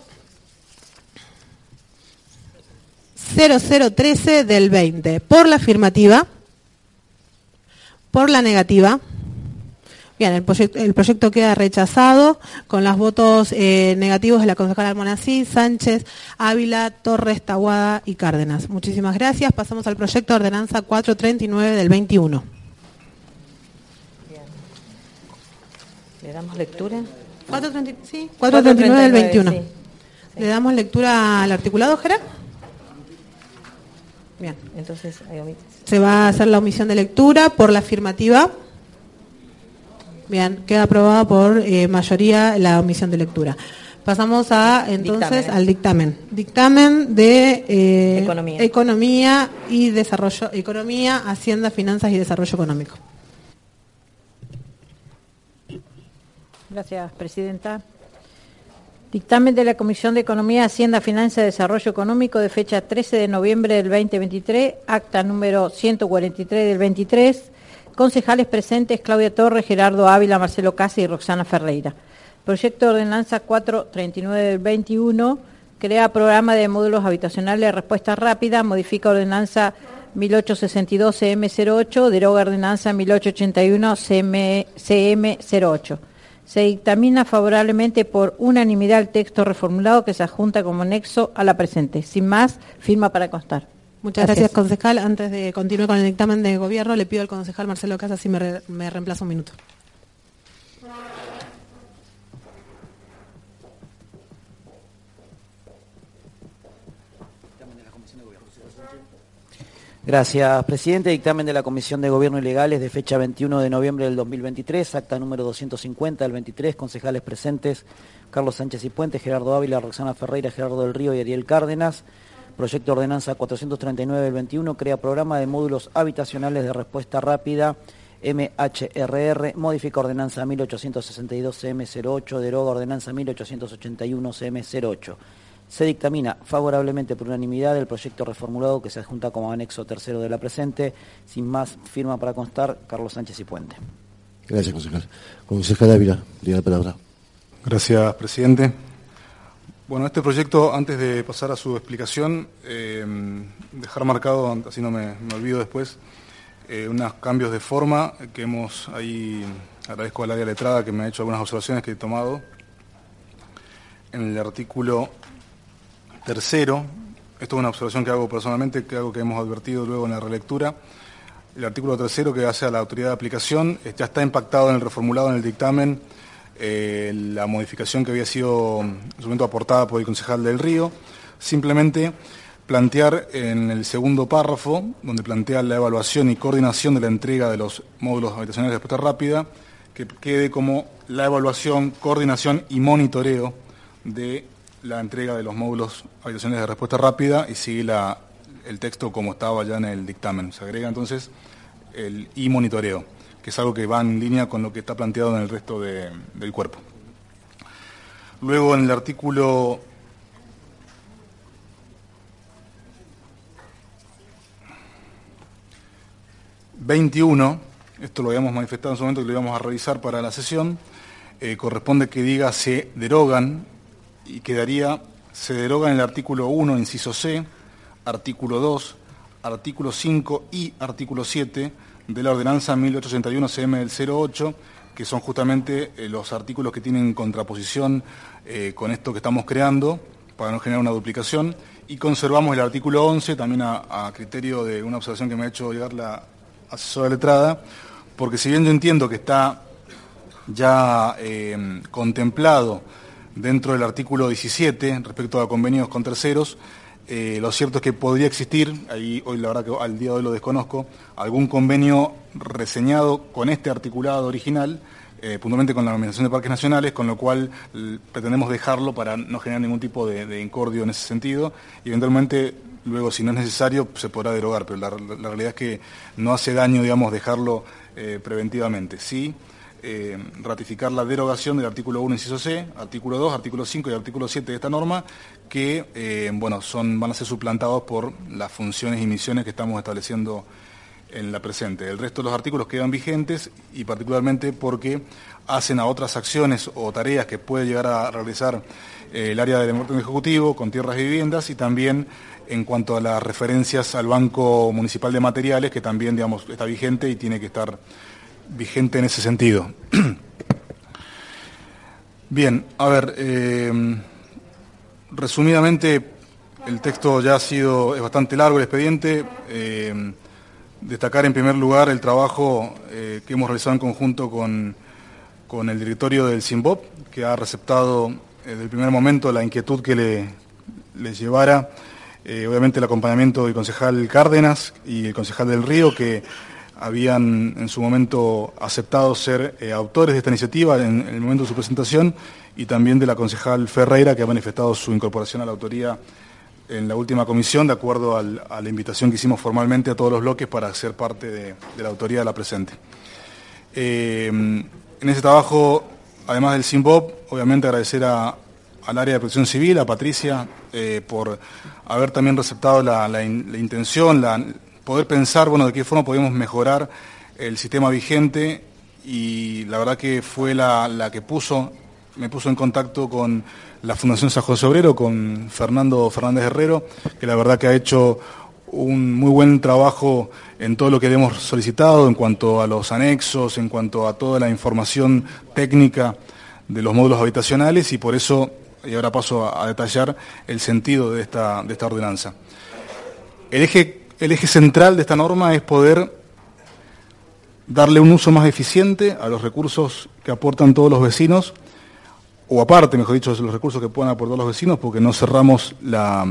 Speaker 1: 0013 del 20. Por la afirmativa, por la negativa. Bien, el proyecto queda rechazado con los votos negativos de la concejala Almonacid, Sánchez, Ávila, Torres, Tahuada y Cárdenas. Muchísimas gracias. Pasamos al proyecto de ordenanza 439 del 21.
Speaker 8: Bien. ¿Le damos lectura?
Speaker 1: 439 del 21. Sí. ¿Le damos lectura al articulado, Gerard? Bien.
Speaker 8: Entonces, ahí omites.
Speaker 1: Se va a hacer la omisión de lectura por la afirmativa. Bien, queda aprobada por mayoría la omisión de lectura. Pasamos entonces al dictamen. Dictamen de Economía y Desarrollo, Economía, Hacienda, Finanzas y Desarrollo Económico.
Speaker 5: Gracias, presidenta. Dictamen de la Comisión de Economía, Hacienda, Finanzas y Desarrollo Económico de fecha 13 de noviembre del 2023, acta número 143 del 23. Concejales presentes: Claudia Torres, Gerardo Ávila, Marcelo Casa y Roxana Ferreira. Proyecto de ordenanza 439 del 21, crea programa de módulos habitacionales de respuesta rápida, modifica ordenanza 1862 CM08, deroga ordenanza 1881 CM08. Se dictamina favorablemente por unanimidad el texto reformulado que se adjunta como anexo a la presente. Sin más, firma para constar.
Speaker 1: Muchas gracias, concejal. Antes de continuar con el dictamen de gobierno, le pido al concejal Marcelo Casas si me reemplaza un minuto.
Speaker 9: Gracias, presidente. Dictamen de la Comisión de Gobierno y Legales de fecha 21 de noviembre del 2023, acta número 250 del 23, concejales presentes: Carlos Sánchez y Puente, Gerardo Ávila, Roxana Ferreira, Gerardo del Río y Ariel Cárdenas. Proyecto de ordenanza 439 del 21, crea programa de módulos habitacionales de respuesta rápida, MHRR, modifica ordenanza 1862 CM08, deroga ordenanza 1881 CM08. Se dictamina favorablemente por unanimidad el proyecto reformulado que se adjunta como anexo tercero de la presente. Sin más, firma para constar Carlos Sánchez y Puente.
Speaker 10: Gracias, concejal. Concejal Ávila, tiene la palabra.
Speaker 4: Gracias, presidente. Bueno, este proyecto, antes de pasar a su explicación, dejar marcado, así no me olvido después, unos cambios de forma que hemos ahí, agradezco al área letrada que me ha hecho algunas observaciones que he tomado. En el artículo tercero, esto es una observación que hago personalmente, que hemos advertido luego en la relectura. El artículo tercero que hace a la autoridad de aplicación, ya está impactado en el reformulado en el dictamen, la modificación que había sido en su momento aportada por el concejal del Río, simplemente plantear en el segundo párrafo, donde plantea la evaluación y coordinación de la entrega de los módulos habitacionales de respuesta rápida, que quede como la evaluación, coordinación y monitoreo de la entrega de los módulos habitacionales de respuesta rápida, y sigue el texto como estaba ya en el dictamen. Se agrega entonces el y monitoreo, que es algo que va en línea con lo que está planteado en el resto del cuerpo. Luego, en el artículo 21, esto lo habíamos manifestado en su momento que lo íbamos a revisar para la sesión, corresponde que diga se derogan, y quedaría se derogan el artículo 1, inciso C, artículo 2, artículo 5 y artículo 7 de la ordenanza 1881 CM del 08, que son justamente los artículos que tienen contraposición con esto que estamos creando, para no generar una duplicación, y conservamos el artículo 11, también a criterio de una observación que me ha hecho llegar la asesora letrada, porque si bien yo entiendo que está ya contemplado dentro del artículo 17 respecto a convenios con terceros, lo cierto es que podría existir, ahí hoy la verdad que al día de hoy lo desconozco, algún convenio reseñado con este articulado original, puntualmente con la Administración de Parques Nacionales, con lo cual pretendemos dejarlo para no generar ningún tipo de incordio en ese sentido, y eventualmente luego, si no es necesario, se podrá derogar, pero la realidad es que no hace daño, digamos, dejarlo preventivamente. Sí, ratificar la derogación del artículo 1, inciso C, artículo 2, artículo 5 y artículo 7 de esta norma, que van a ser suplantados por las funciones y misiones que estamos estableciendo en la presente. El resto de los artículos quedan vigentes y particularmente porque hacen a otras acciones o tareas que puede llegar a realizar el área del orden ejecutivo con tierras y viviendas, y también en cuanto a las referencias al Banco Municipal de Materiales, que también, digamos, está vigente y tiene que estar vigente en ese sentido. Bien, a ver, resumidamente el texto ya es bastante largo el expediente. Destacar en primer lugar el trabajo que hemos realizado en conjunto con el directorio del SINBOP, que ha receptado desde el primer momento la inquietud que le llevara, obviamente el acompañamiento del concejal Cárdenas y el concejal del Río, que habían en su momento aceptado ser autores de esta iniciativa en el momento de su presentación, y también de la concejal Ferreira, que ha manifestado su incorporación a la autoría en la última comisión, de acuerdo a la invitación que hicimos formalmente a todos los bloques para ser parte de la autoría de la presente. En ese trabajo, además del SINBOP, obviamente agradecer al área de protección civil, a Patricia, por haber también receptado la intención, poder pensar, de qué forma podemos mejorar el sistema vigente, y la verdad que fue la que me puso en contacto con la Fundación San José Obrero, con Fernando Fernández Herrero, que la verdad que ha hecho un muy buen trabajo en todo lo que hemos solicitado, en cuanto a los anexos, en cuanto a toda la información técnica de los módulos habitacionales, y por eso, y ahora paso a detallar el sentido de esta ordenanza. El eje central de esta norma es poder darle un uso más eficiente a los recursos que aportan todos los vecinos, o aparte, mejor dicho, de los recursos que puedan aportar los vecinos, porque no cerramos la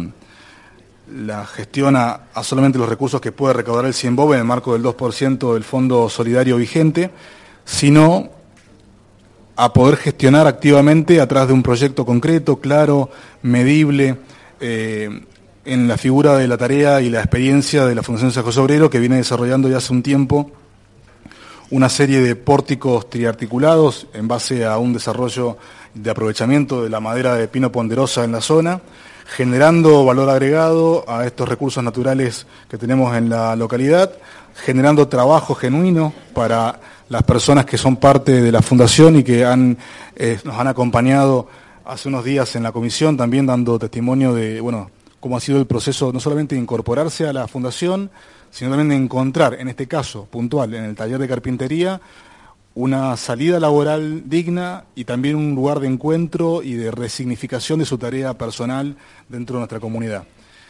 Speaker 4: gestión a solamente los recursos que puede recaudar el SINBOP en el marco del 2% del Fondo Solidario vigente, sino a poder gestionar activamente a través de un proyecto concreto, claro, medible, en la figura de la tarea y la experiencia de la Fundación San José Obrero, que viene desarrollando ya hace un tiempo una serie de pórticos triarticulados en base a un desarrollo de aprovechamiento de la madera de pino ponderosa en la zona, generando valor agregado a estos recursos naturales que tenemos en la localidad, generando trabajo genuino para las personas que son parte de la Fundación y que nos han acompañado hace unos días en la comisión, también dando testimonio de cómo ha sido el proceso, no solamente de incorporarse a la Fundación, sino también de encontrar, en este caso puntual, en el taller de carpintería, una salida laboral digna y también un lugar de encuentro y de resignificación de su tarea personal dentro de nuestra comunidad.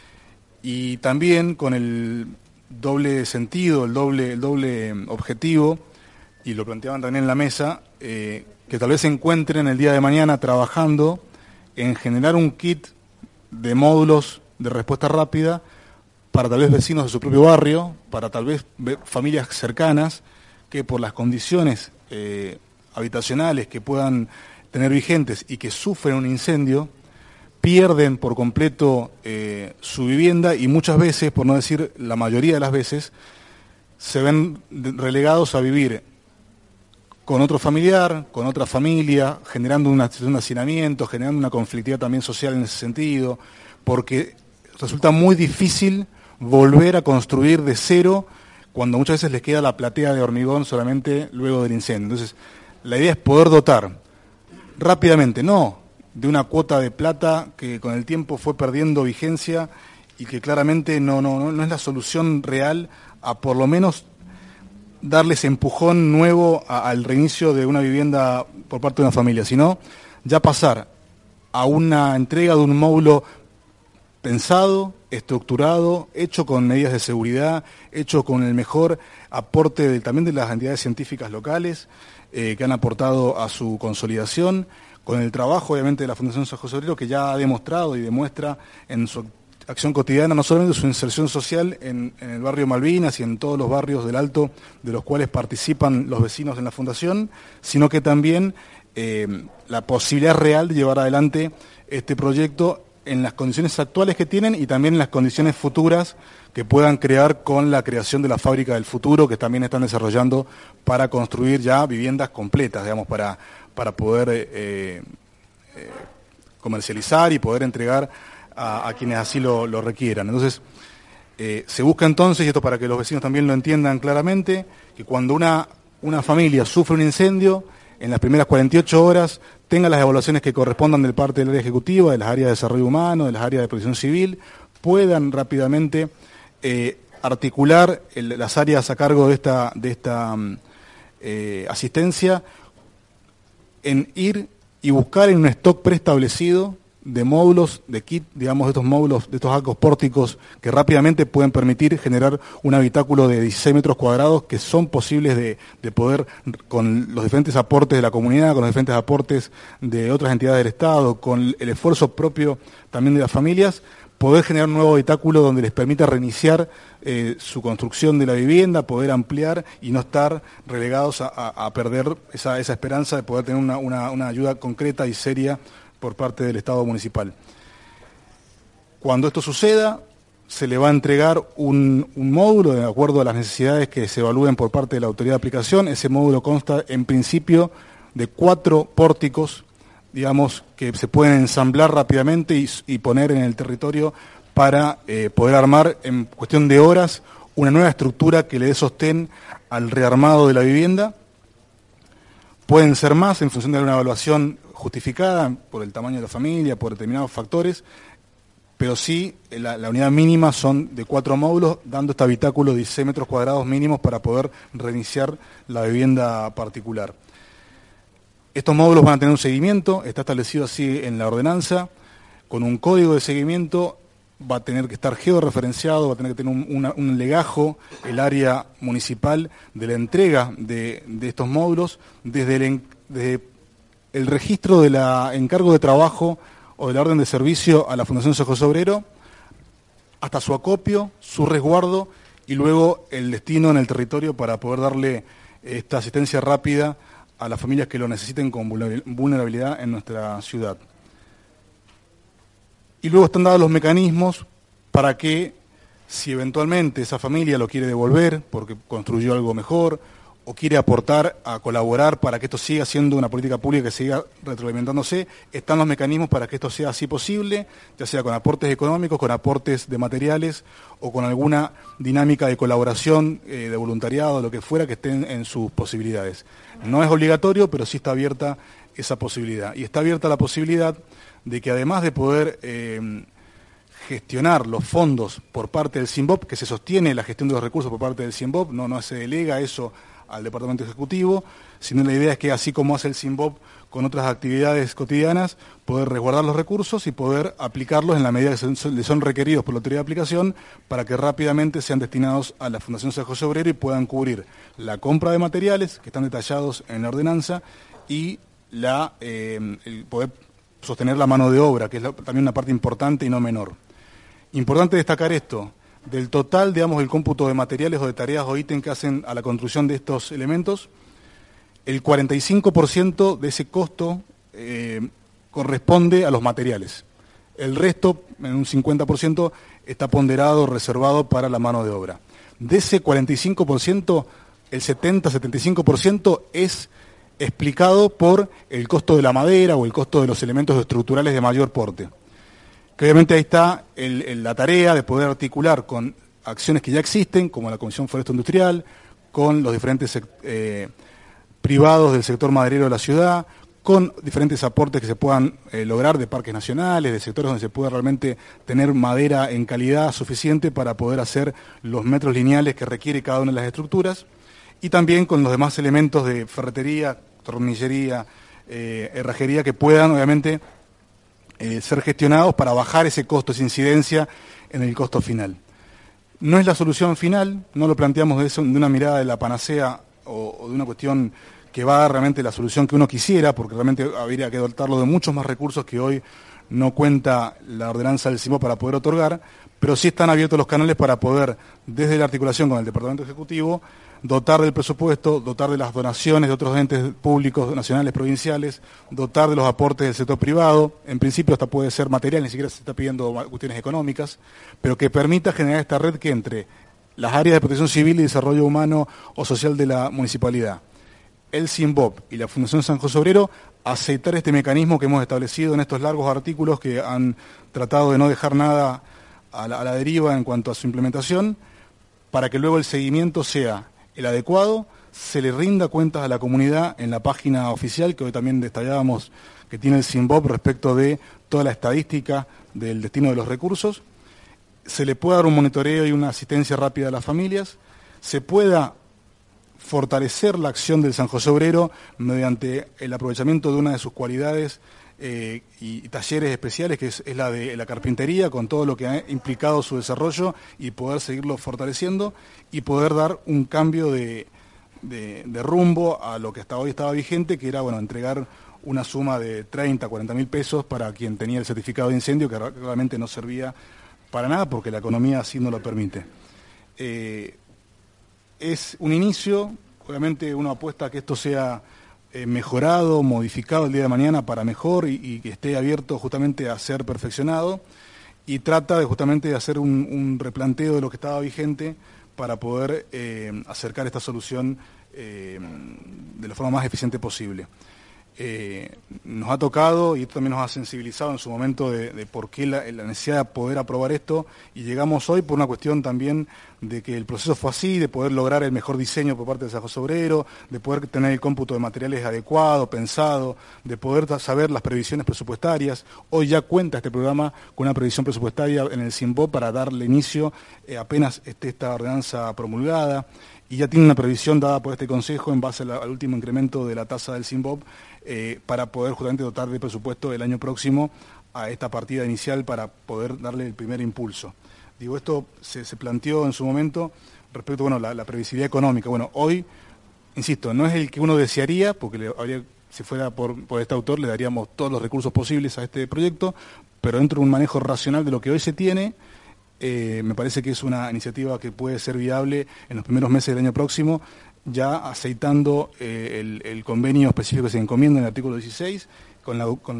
Speaker 4: Y también con el doble sentido, el doble objetivo, y lo planteaban también en la mesa, que tal vez se encuentren el día de mañana trabajando en generar un kit de módulos de respuesta rápida para tal vez vecinos de su propio barrio, para tal vez familias cercanas, que por las condiciones habitacionales que puedan tener vigentes y que sufren un incendio, pierden por completo su vivienda, y muchas veces, por no decir la mayoría de las veces, se ven relegados a vivir con otro familiar, con otra familia, generando un hacinamiento, generando una conflictividad también social en ese sentido, porque resulta muy difícil volver a construir de cero cuando muchas veces les queda la platea de hormigón solamente luego del incendio. Entonces, la idea es poder dotar rápidamente, no de una cuota de plata que con el tiempo fue perdiendo vigencia y que claramente no es la solución real a por lo menos darles empujón nuevo al reinicio de una vivienda por parte de una familia, sino ya pasar a una entrega de un módulo pensado, estructurado, hecho con medidas de seguridad, hecho con el mejor aporte también de las entidades científicas locales que han aportado a su consolidación, con el trabajo obviamente de la Fundación San José Obrero, que ya ha demostrado y demuestra en su acción cotidiana no solamente su inserción social en el barrio Malvinas y en todos los barrios del Alto de los cuales participan los vecinos en la Fundación, sino que también la posibilidad real de llevar adelante este proyecto en las condiciones actuales que tienen y también en las condiciones futuras que puedan crear con la creación de la fábrica del futuro que también están desarrollando para construir ya viviendas completas, digamos, para poder comercializar y poder entregar a quienes así lo requieran. Entonces, se busca entonces, y esto para que los vecinos también lo entiendan claramente, que cuando una familia sufre un incendio, en las primeras 48 horas tenga las evaluaciones que correspondan de parte del área ejecutiva, de las áreas de desarrollo humano, de las áreas de protección civil, puedan rápidamente articular las áreas a cargo de esta asistencia en ir y buscar en un stock preestablecido de módulos, de kit, digamos, de estos módulos, de estos arcos pórticos que rápidamente pueden permitir generar un habitáculo de 16 metros cuadrados que son posibles de poder, con los diferentes aportes de la comunidad, con los diferentes aportes de otras entidades del Estado, con el esfuerzo propio también de las familias, poder generar un nuevo habitáculo donde les permita reiniciar su construcción de la vivienda, poder ampliar y no estar relegados a perder esa esperanza de poder tener una ayuda concreta y seria por parte del Estado municipal. Cuando esto suceda, se le va a entregar un módulo de acuerdo a las necesidades que se evalúen por parte de la autoridad de aplicación. Ese módulo consta en principio de 4 pórticos, digamos, que se pueden ensamblar rápidamente y poner en el territorio para poder armar en cuestión de horas una nueva estructura que le dé sostén al rearmado de la vivienda. Pueden ser más en función de una evaluación justificada por el tamaño de la familia, por determinados factores, pero sí la unidad mínima son de 4 módulos, dando este habitáculo de 16 metros cuadrados mínimos para poder reiniciar la vivienda particular. Estos módulos van a tener un seguimiento, está establecido así en la ordenanza, con un código de seguimiento, va a tener que estar georreferenciado, va a tener que tener un legajo, el área municipal de la entrega de estos módulos, desde el registro de la encargo de trabajo o de la orden de servicio a la Fundación San José Obrero, hasta su acopio, su resguardo y luego el destino en el territorio para poder darle esta asistencia rápida a las familias que lo necesiten con vulnerabilidad en nuestra ciudad. Y luego están dados los mecanismos para que, si eventualmente esa familia lo quiere devolver porque construyó algo mejor o quiere aportar a colaborar para que esto siga siendo una política pública que siga retroalimentándose, están los mecanismos para que esto sea así posible, ya sea con aportes económicos, con aportes de materiales o con alguna dinámica de colaboración, de voluntariado, lo que fuera que estén en sus posibilidades. No es obligatorio, pero sí está abierta esa posibilidad. Y está abierta la posibilidad de que además de poder gestionar los fondos por parte del SINBOP, que se sostiene la gestión de los recursos por parte del SINBOP, no se delega eso al Departamento Ejecutivo, sino la idea es que así como hace el SINBOP con otras actividades cotidianas, poder resguardar los recursos y poder aplicarlos en la medida que le son requeridos por la autoridad de aplicación para que rápidamente sean destinados a la Fundación San José Obrero y puedan cubrir la compra de materiales que están detallados en la ordenanza y el poder sostener la mano de obra, que es también una parte importante y no menor. Importante destacar esto, del total, digamos, el cómputo de materiales o de tareas o ítems que hacen a la construcción de estos elementos, el 45% de ese costo corresponde a los materiales. El resto, en un 50%, está ponderado, reservado para la mano de obra. De ese 45%, el 70-75% es explicado por el costo de la madera o el costo de los elementos estructurales de mayor porte. Que obviamente ahí está la tarea de poder articular con acciones que ya existen, como la Comisión Forestal Industrial, con los diferentes privados del sector maderero de la ciudad, con diferentes aportes que se puedan lograr de parques nacionales, de sectores donde se pueda realmente tener madera en calidad suficiente para poder hacer los metros lineales que requiere cada una de las estructuras, y también con los demás elementos de ferretería, tornillería, herrajería que puedan obviamente ser gestionados para bajar ese costo, esa incidencia en el costo final. No es la solución final, no lo planteamos de una mirada de la panacea o de una cuestión que va a dar realmente la solución que uno quisiera, porque realmente habría que dotarlo de muchos más recursos que hoy no cuenta la ordenanza del CIMBOP para poder otorgar, pero sí están abiertos los canales para poder, desde la articulación con el Departamento Ejecutivo, dotar del presupuesto, dotar de las donaciones de otros entes públicos, nacionales, provinciales, dotar de los aportes del sector privado, en principio hasta puede ser material, ni siquiera se está pidiendo cuestiones económicas, pero que permita generar esta red que entre las áreas de protección civil y desarrollo humano o social de la municipalidad, el CIMBOP y la Fundación San José Obrero, aceitar este mecanismo que hemos establecido en estos largos artículos que han tratado de no dejar nada a la deriva en cuanto a su implementación, para que luego el seguimiento sea el adecuado, se le rinda cuentas a la comunidad en la página oficial, que hoy también detallábamos que tiene el CIMBOP respecto de toda la estadística del destino de los recursos, se le pueda dar un monitoreo y una asistencia rápida a las familias, se pueda fortalecer la acción del San José Obrero mediante el aprovechamiento de una de sus cualidades y talleres especiales, que es la de la carpintería, con todo lo que ha implicado su desarrollo y poder seguirlo fortaleciendo y poder dar un cambio de rumbo a lo que hasta hoy estaba vigente, que era entregar una suma de 30, 40 mil pesos para quien tenía el certificado de incendio, que realmente no servía para nada porque la economía así no lo permite. Es un inicio, obviamente uno apuesta a que esto sea mejorado, modificado el día de mañana para mejor y que esté abierto justamente a ser perfeccionado, y trata de justamente de hacer un replanteo de lo que estaba vigente para poder acercar esta solución de la forma más eficiente posible. Nos ha tocado y esto también nos ha sensibilizado en su momento de por qué la necesidad de poder aprobar esto, y llegamos hoy por una cuestión también de que el proceso fue así, de poder lograr el mejor diseño por parte del San José Obrero, de poder tener el cómputo de materiales adecuado, pensado, de poder saber las previsiones presupuestarias. Hoy ya cuenta este programa con una previsión presupuestaria en el CIMBOP para darle inicio apenas esté esta ordenanza promulgada, y ya tiene una previsión dada por este Consejo en base al último incremento de la tasa del CIMBOP para poder justamente dotar de presupuesto el año próximo a esta partida inicial para poder darle el primer impulso. Digo, esto se planteó en su momento respecto a la previsibilidad económica. Hoy, insisto, no es el que uno desearía, porque si fuera por este autor le daríamos todos los recursos posibles a este proyecto, pero dentro de un manejo racional de lo que hoy se tiene, me parece que es una iniciativa que puede ser viable en los primeros meses del año próximo, ya aceitando el convenio específico que se encomienda en el artículo 16 con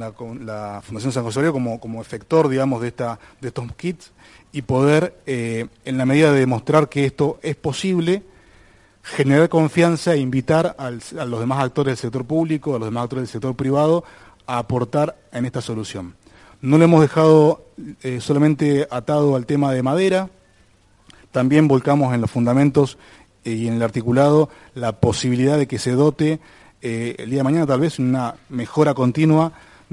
Speaker 4: la Fundación San José Obrero como efector, digamos, de estos kits, y poder, en la medida de demostrar que esto es posible, generar confianza e invitar a los demás actores del sector público, a los demás actores del sector privado, a aportar en esta solución. No lo hemos dejado solamente atado al tema de madera, también volcamos en los fundamentos y en el articulado la posibilidad de que se dote el día de mañana tal vez una mejora continua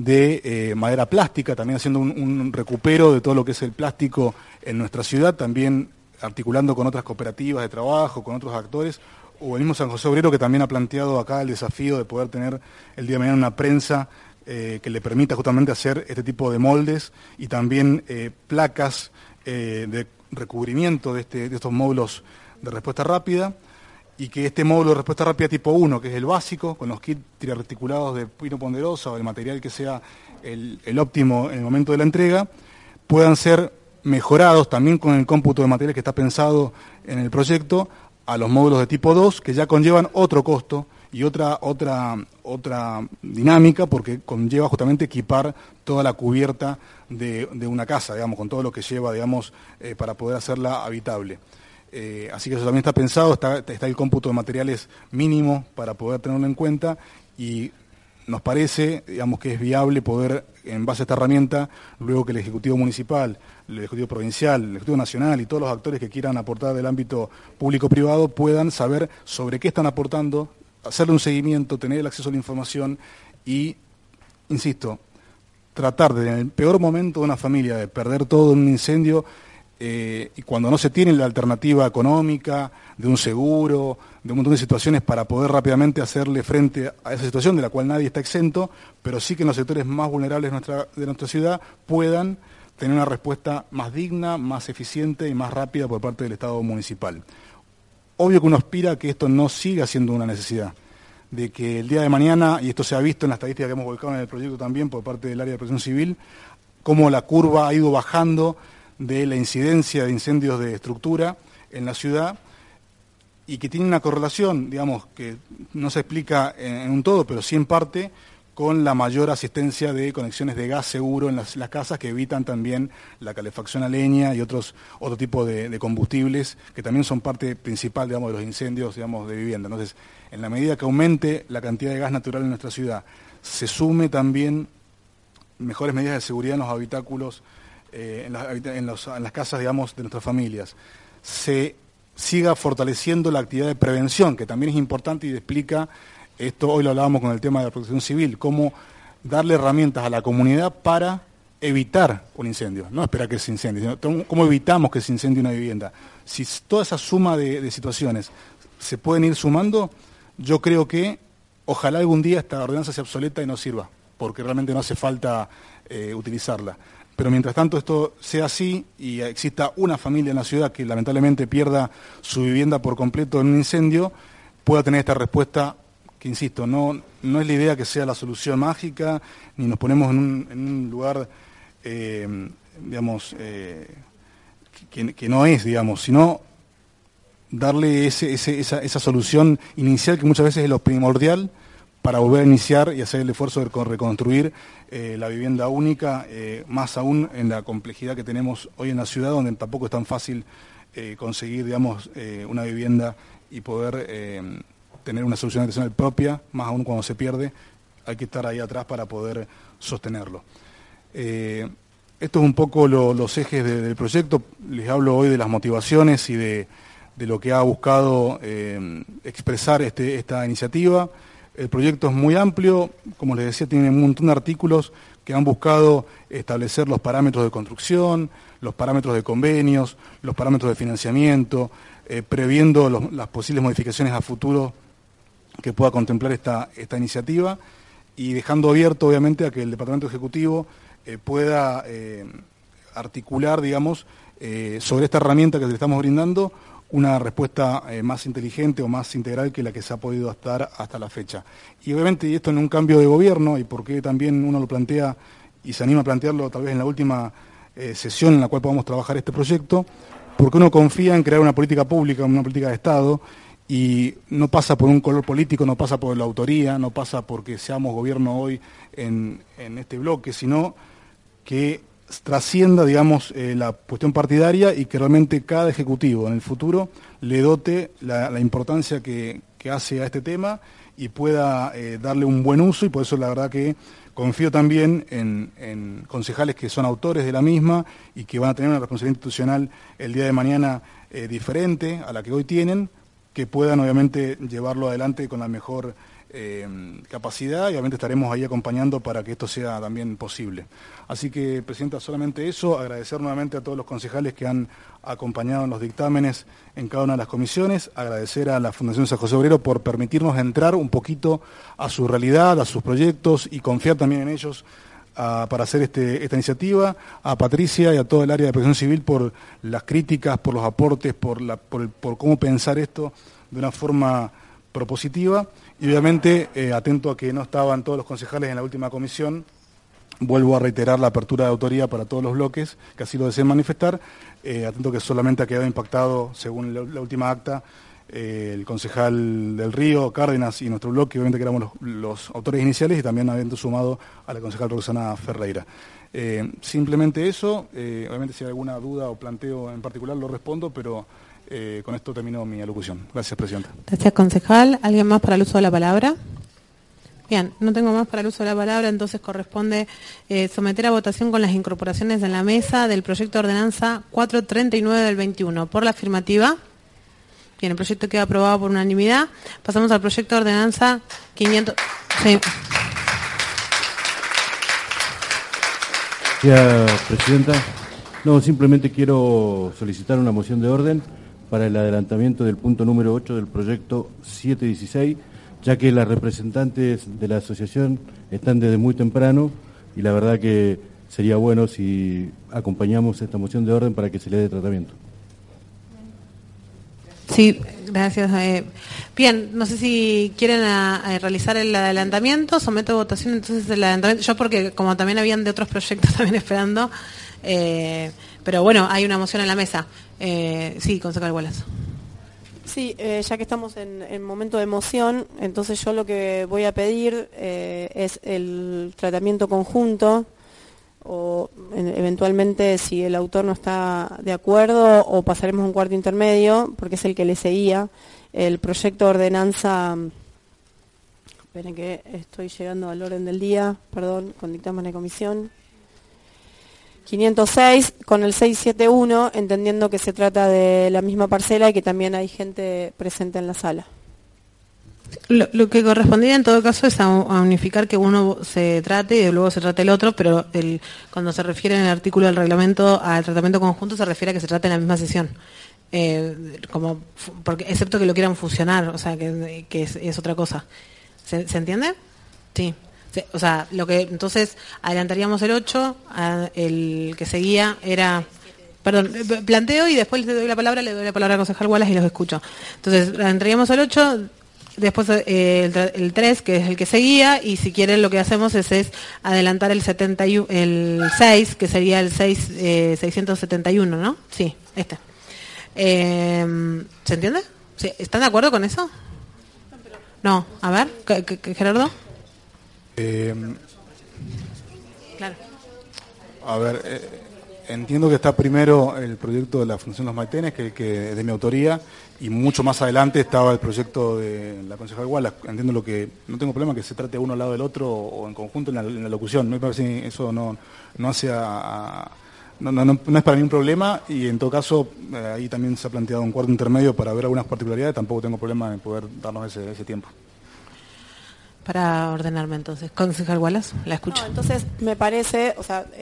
Speaker 4: de madera plástica, también haciendo un recupero de todo lo que es el plástico en nuestra ciudad, también articulando con otras cooperativas de trabajo, con otros actores, o el mismo San José Obrero, que también ha planteado acá el desafío de poder tener el día de mañana una prensa que le permita justamente hacer este tipo de moldes y también placas de recubrimiento de estos módulos de respuesta rápida, y que este módulo de respuesta rápida tipo 1, que es el básico, con los kits triarticulados de pino ponderosa o el material que sea el óptimo en el momento de la entrega, puedan ser mejorados también con el cómputo de materiales que está pensado en el proyecto a los módulos de tipo 2, que ya conllevan otro costo y otra dinámica, porque conlleva justamente equipar toda la cubierta de una casa, digamos, con todo lo que lleva, digamos, para poder hacerla habitable. Así que eso también está pensado, está el cómputo de materiales mínimo para poder tenerlo en cuenta, y nos parece, digamos, que es viable poder, en base a esta herramienta, luego que el Ejecutivo Municipal, el Ejecutivo Provincial, el Ejecutivo Nacional y todos los actores que quieran aportar del ámbito público-privado puedan saber sobre qué están aportando, hacerle un seguimiento, tener el acceso a la información y, insisto, tratar de, en el peor momento de una familia, de perder todo en un incendio, y cuando no se tiene la alternativa económica, de un seguro, de un montón de situaciones para poder rápidamente hacerle frente a esa situación de la cual nadie está exento, pero sí que en los sectores más vulnerables de nuestra ciudad puedan tener una respuesta más digna, más eficiente y más rápida por parte del Estado municipal. Obvio que uno aspira a que esto no siga siendo una necesidad, de que el día de mañana, y esto se ha visto en la estadística que hemos volcado en el proyecto también por parte del área de protección civil, cómo la curva ha ido bajando de la incidencia de incendios de estructura en la ciudad, y que tiene una correlación, digamos, que no se explica en un todo, pero sí en parte, con la mayor asistencia de conexiones de gas seguro en las casas, que evitan también la calefacción a leña y otro tipo de combustibles, que también son parte principal, digamos, de los incendios, digamos, de vivienda. Entonces, en la medida que aumente la cantidad de gas natural en nuestra ciudad, se sume también mejores medidas de seguridad en los habitáculos, en las casas, digamos, de nuestras familias, se siga fortaleciendo la actividad de prevención, que también es importante y explica esto. Hoy lo hablábamos con el tema de la protección civil, cómo darle herramientas a la comunidad para evitar un incendio, no esperar que se incendie, sino cómo evitamos que se incendie una vivienda. Si toda esa suma de situaciones se pueden ir sumando, yo creo que ojalá algún día esta ordenanza sea obsoleta y no sirva, porque realmente no hace falta utilizarla. Pero mientras tanto esto sea así y exista una familia en la ciudad que lamentablemente pierda su vivienda por completo en un incendio, pueda tener esta respuesta que, insisto, no es la idea que sea la solución mágica, ni nos ponemos en un lugar, digamos, que no es, digamos, sino darle esa solución inicial que muchas veces es lo primordial para volver a iniciar y hacer el esfuerzo de reconstruir la vivienda única, más aún en la complejidad que tenemos hoy en la ciudad, donde tampoco es tan fácil conseguir, digamos, una vivienda y poder tener una solución habitacional propia, más aún cuando se pierde, hay que estar ahí atrás para poder sostenerlo. Esto es un poco los ejes del proyecto. Les hablo hoy de las motivaciones y de lo que ha buscado expresar esta iniciativa. El proyecto es muy amplio, como les decía, tiene un montón de artículos que han buscado establecer los parámetros de construcción, los parámetros de convenios, los parámetros de financiamiento, previendo las posibles modificaciones a futuro que pueda contemplar esta iniciativa, y dejando abierto, obviamente, a que el Departamento Ejecutivo pueda articular, digamos, sobre esta herramienta que le estamos brindando, una respuesta más inteligente o más integral que la que se ha podido dar hasta la fecha. Y obviamente, y esto en un cambio de gobierno, y porque también uno lo plantea y se anima a plantearlo tal vez en la última sesión en la cual podamos trabajar este proyecto, porque uno confía en crear una política pública, una política de Estado, y no pasa por un color político, no pasa por la autoría, no pasa porque seamos gobierno hoy en este bloque, sino que trascienda, digamos, la cuestión partidaria, y que realmente cada ejecutivo en el futuro le dote la importancia que hace a este tema y pueda darle un buen uso. Y por eso la verdad que confío también en concejales que son autores de la misma y que van a tener una responsabilidad institucional el día de mañana diferente a la que hoy tienen, que puedan obviamente llevarlo adelante con la mejor capacidad, y obviamente estaremos ahí acompañando para que esto sea también posible. Así que, Presidenta, solamente eso, agradecer nuevamente a todos los concejales que han acompañado en los dictámenes en cada una de las comisiones, agradecer a la Fundación San José Obrero por permitirnos entrar un poquito a su realidad, a sus proyectos, y confiar también en ellos para hacer esta iniciativa, a Patricia y a todo el área de protección civil por las críticas, por los aportes, por cómo pensar esto de una forma propositiva, y obviamente atento a que no estaban todos los concejales en la última comisión. Vuelvo a reiterar la apertura de autoría para todos los bloques que así lo deseen manifestar, atento que solamente ha quedado impactado, según la última acta, el concejal del Río, Cárdenas, y nuestro bloque, obviamente que éramos los autores iniciales, y también habiendo sumado a la concejal Roxana Ferreira. Simplemente eso, obviamente si hay alguna duda o planteo en particular lo respondo, pero con esto termino mi alocución. Gracias, Presidenta.
Speaker 1: Gracias, concejal. ¿Alguien más para el uso de la palabra? Bien, no tengo más para el uso de la palabra, entonces corresponde someter a votación con las incorporaciones en la mesa del proyecto de ordenanza 439 del 21. ¿Por la afirmativa? Bien, el proyecto queda aprobado por unanimidad. Pasamos al proyecto de ordenanza 500... Sí.
Speaker 13: Gracias, Presidenta. No, simplemente quiero solicitar una moción de orden para el adelantamiento del punto número 8 del proyecto 716, ya que las representantes de la asociación están desde muy temprano y la verdad que sería bueno si acompañamos esta moción de orden para que se le dé tratamiento.
Speaker 1: Sí, gracias. Bien, no sé si quieren realizar el adelantamiento, someto a votación entonces el adelantamiento. Yo porque como también habían de otros proyectos también esperando, pero bueno, hay una moción en la mesa. Sí, concejal Wallace.
Speaker 3: Sí, ya que estamos en momento de moción, entonces yo lo que voy a pedir es el tratamiento conjunto, o eventualmente si el autor no está de acuerdo o pasaremos a un cuarto intermedio, porque es el que le seguía, el proyecto de ordenanza, esperen que estoy llegando al orden del día, perdón, con dictamen de comisión, 506 con el 671, entendiendo que se trata de la misma parcela y que también hay gente presente en la sala.
Speaker 1: Lo que correspondía en todo caso es a unificar que uno se trate y luego se trate el otro, pero cuando se refiere en el artículo del reglamento al tratamiento conjunto se refiere a que se trate en la misma sesión, porque excepto que lo quieran fusionar, o sea que es otra cosa. ¿Se entiende? Sí. O sea, entonces adelantaríamos el 8, el que seguía era... Perdón, planteo y después le doy la palabra al concejal Wallace y los escucho. Entonces, adelantaríamos el 8, después el 3, que es el que seguía, y si quieren lo que hacemos es adelantar el 6, que sería el 671, ¿no? Sí, este. ¿Se entiende? ¿Sí? ¿Están de acuerdo con eso? No, a ver, Gerardo.
Speaker 4: Claro. A ver, entiendo que está primero el proyecto de la Fundación Los Maitenes, que es de mi autoría, y mucho más adelante estaba el proyecto de la concejal Wallace. Entiendo no tengo problema que se trate uno al lado del otro o en conjunto en la locución. Me parece que eso no es para mí un problema, y en todo caso ahí también se ha planteado un cuarto intermedio para ver algunas particularidades. Tampoco tengo problema en poder darnos ese tiempo.
Speaker 1: Para ordenarme entonces. Concejal Wallace, la escucho.
Speaker 3: No, entonces me parece, o sea,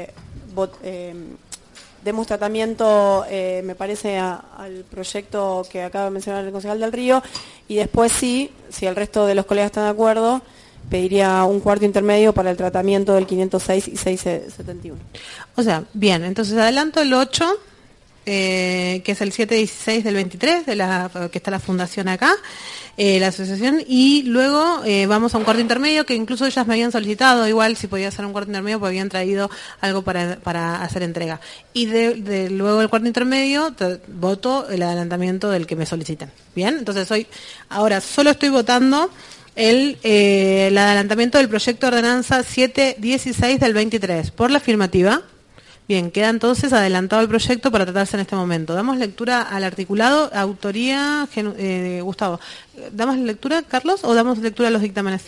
Speaker 3: demos tratamiento, me parece, al proyecto que acaba de mencionar el concejal del Río, y después si el resto de los colegas están de acuerdo, pediría un cuarto intermedio para el tratamiento del 506 y 671.
Speaker 1: O sea, bien, entonces adelanto el 8, que es el 716 del 23, que está la fundación acá, la asociación, y luego vamos a un cuarto intermedio, que incluso ellas me habían solicitado, igual si podía hacer un cuarto intermedio, porque habían traído algo para hacer entrega. Y luego el cuarto intermedio, voto el adelantamiento del que me soliciten. Bien, entonces ahora solo estoy votando el adelantamiento del proyecto de ordenanza 716 del 23. Por la afirmativa. Bien, queda entonces adelantado el proyecto para tratarse en este momento. Damos lectura al articulado, autoría, Gustavo. ¿Damos lectura, Carlos, o damos lectura a los dictámenes?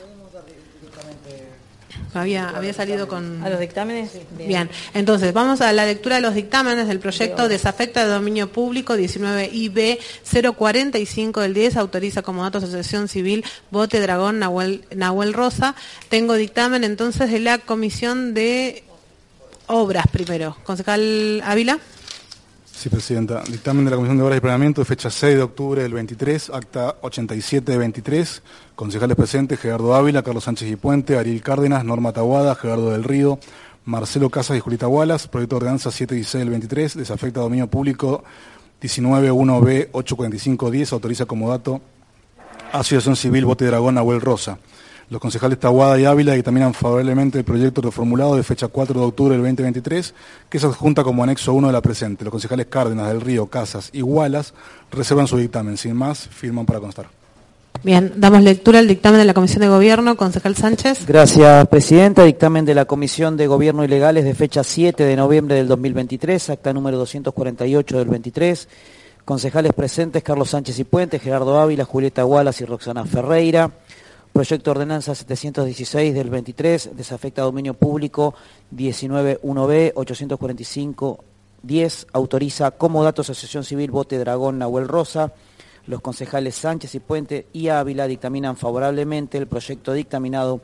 Speaker 1: Había salido con...
Speaker 8: ¿A los dictámenes?
Speaker 1: Bien, entonces vamos a la lectura de los dictámenes del proyecto Desafecta de Dominio Público 19 IB 045 del 10, autoriza como dato Asociación Civil Bote Dragón Nahuel Rosa. Tengo dictamen entonces de la Comisión de Obras primero. Concejal Ávila.
Speaker 4: Sí, presidenta. Dictamen de la Comisión de Obras y Planeamiento de fecha 6 de octubre del 23, acta 87 de 23. Concejales presentes: Gerardo Ávila, Carlos Sánchez y Puente, Ariel Cárdenas, Norma Tahuada, Gerardo del Río, Marcelo Casas y Julieta Wallace. Proyecto de ordenanza 716 del 23, desafecta dominio público 19.1b 845.10, autoriza como dato Asociación Civil Bote Dragón Nahuel Rosa. Los concejales Tahuada y Ávila dictaminan favorablemente el proyecto reformulado de fecha 4 de octubre del 2023, que se adjunta como anexo 1 de la presente. Los concejales Cárdenas, del Río, Casas y Wallace reservan su dictamen. Sin más, firman para constar.
Speaker 1: Bien, damos lectura al dictamen de la Comisión de Gobierno. Concejal Sánchez.
Speaker 9: Gracias, presidenta. Dictamen de la Comisión de Gobierno y Legales de fecha 7 de noviembre del 2023, acta número 248 del 23. Concejales presentes: Carlos Sánchez y Puente, Gerardo Ávila, Julieta Wallace y Roxana Ferreira. Proyecto de ordenanza 716 del 23, desafecta dominio público 19.1b 845.10, autoriza como dato Asociación Civil Bote Dragón Nahuel Rosa. Los concejales Sánchez y Puente y Ávila dictaminan favorablemente el proyecto dictaminado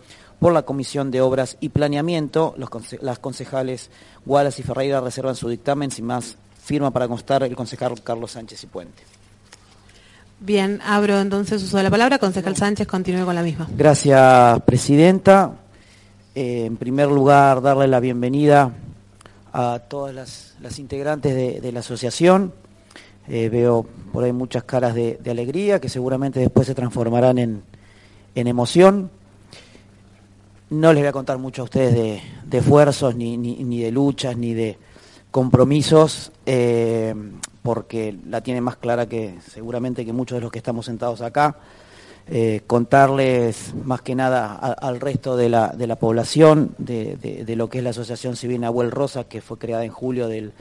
Speaker 9: por la Comisión de Obras y Planeamiento. Las concejales Wallace y Ferreira reservan su dictamen. Sin más, firma para constar el concejal Carlos Sánchez y Puente.
Speaker 1: Bien, abro entonces uso de la palabra. Concejal Sánchez, continúe con la misma.
Speaker 9: Gracias, presidenta. En primer lugar, darle la bienvenida a todas las integrantes de la asociación. Veo por ahí muchas caras de alegría que seguramente después se transformarán en emoción. No les voy a contar mucho a ustedes de esfuerzos, ni de luchas, ni de compromisos, porque la tiene más clara que seguramente que muchos de los que estamos sentados acá. Contarles más que nada al resto de la población de lo que es la Asociación Civil Nahuel Rosa, que fue creada en julio del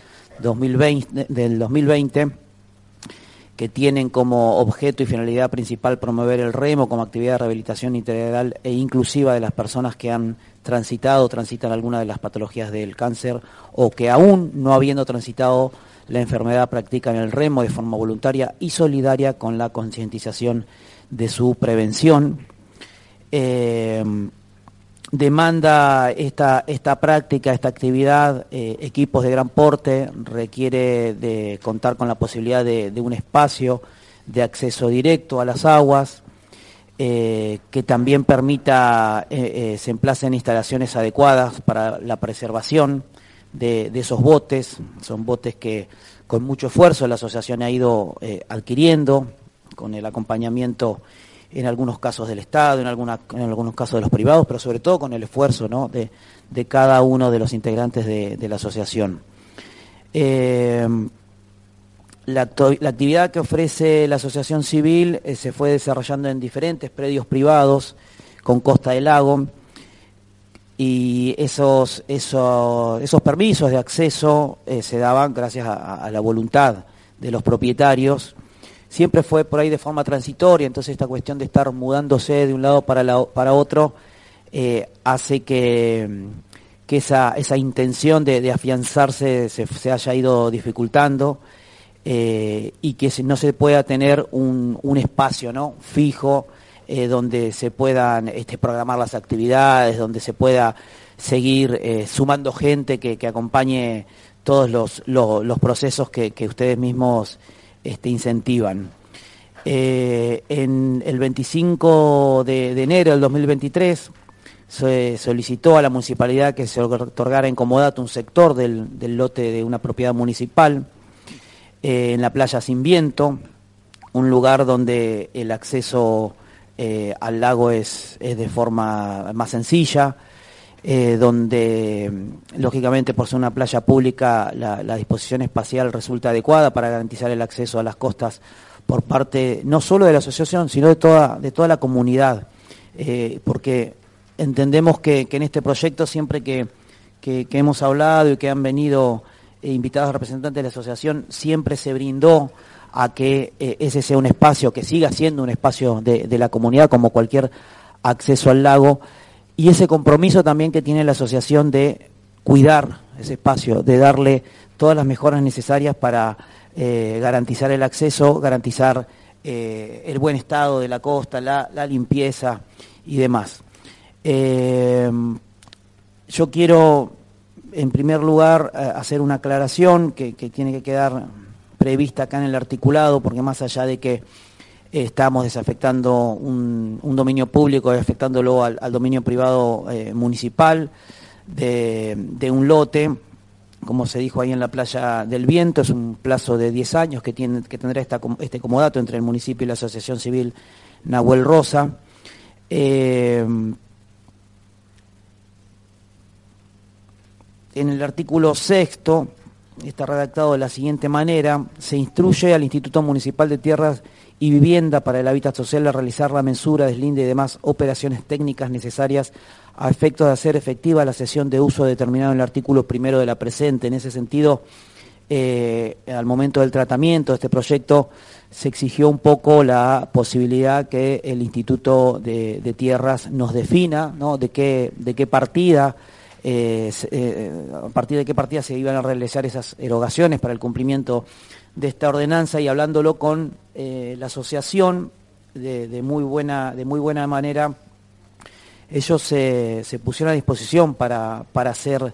Speaker 9: 2020, que tienen como objeto y finalidad principal promover el remo como actividad de rehabilitación integral e inclusiva de las personas que han transitan alguna de las patologías del cáncer o que aún no habiendo transitado la enfermedad practican el remo de forma voluntaria y solidaria con la concientización de su prevención. Demanda esta práctica, esta actividad, equipos de gran porte, requiere de contar con la posibilidad de un espacio de acceso directo a las aguas, que también permita se emplacen instalaciones adecuadas para la preservación de esos botes. Son botes que con mucho esfuerzo la asociación ha ido adquiriendo, con el acompañamiento en algunos casos del Estado, en algunos casos de los privados, pero sobre todo con el esfuerzo, ¿no?, de cada uno de los integrantes de la asociación. La actividad que ofrece la asociación civil se fue desarrollando en diferentes predios privados con costa del lago, y esos permisos de acceso se daban gracias a la voluntad de los propietarios. Siempre fue por ahí de forma transitoria, entonces esta cuestión de estar mudándose de un lado para otro hace que esa intención de afianzarse se haya ido dificultando, y que no se pueda tener un espacio, ¿no?, fijo donde se puedan programar las actividades, donde se pueda seguir sumando gente que acompañe todos los procesos que ustedes mismos incentivan. En el 25 de enero del 2023 se solicitó a la municipalidad que se otorgara en comodato un sector del lote de una propiedad municipal en la playa Sin Viento, un lugar donde el acceso al lago es de forma más sencilla, donde lógicamente por ser una playa pública la disposición espacial resulta adecuada para garantizar el acceso a las costas por parte no solo de la asociación, sino de toda la comunidad, porque entendemos que en este proyecto siempre que hemos hablado y que han venido invitados representantes de la asociación, siempre se brindó a que ese sea un espacio, que siga siendo un espacio de la comunidad como cualquier acceso al lago, y ese compromiso también que tiene la asociación de cuidar ese espacio, de darle todas las mejoras necesarias para garantizar el acceso, garantizar el buen estado de la costa, la limpieza y demás. Yo quiero, en primer lugar, hacer una aclaración que tiene que quedar prevista acá en el articulado, porque más allá de que estamos desafectando un dominio público y afectándolo al dominio privado municipal de un lote, como se dijo ahí en la playa del Viento, es un plazo de 10 años que tendrá este comodato entre el municipio y la Asociación Civil Nahuel Rosa. En el artículo 6º está redactado de la siguiente manera: se instruye al Instituto Municipal de Tierras y Vivienda para el Hábitat Social a realizar la mensura, deslinde y demás operaciones técnicas necesarias a efectos de hacer efectiva la cesión de uso determinado en el artículo 1 de la presente. En ese sentido, al momento del tratamiento de este proyecto, se exigió un poco la posibilidad que el Instituto de Tierras nos defina, ¿no?, de qué partida, a partir de qué partida se iban a realizar esas erogaciones para el cumplimiento de esta ordenanza, y hablándolo con la asociación de muy buena manera, ellos se pusieron a disposición para hacer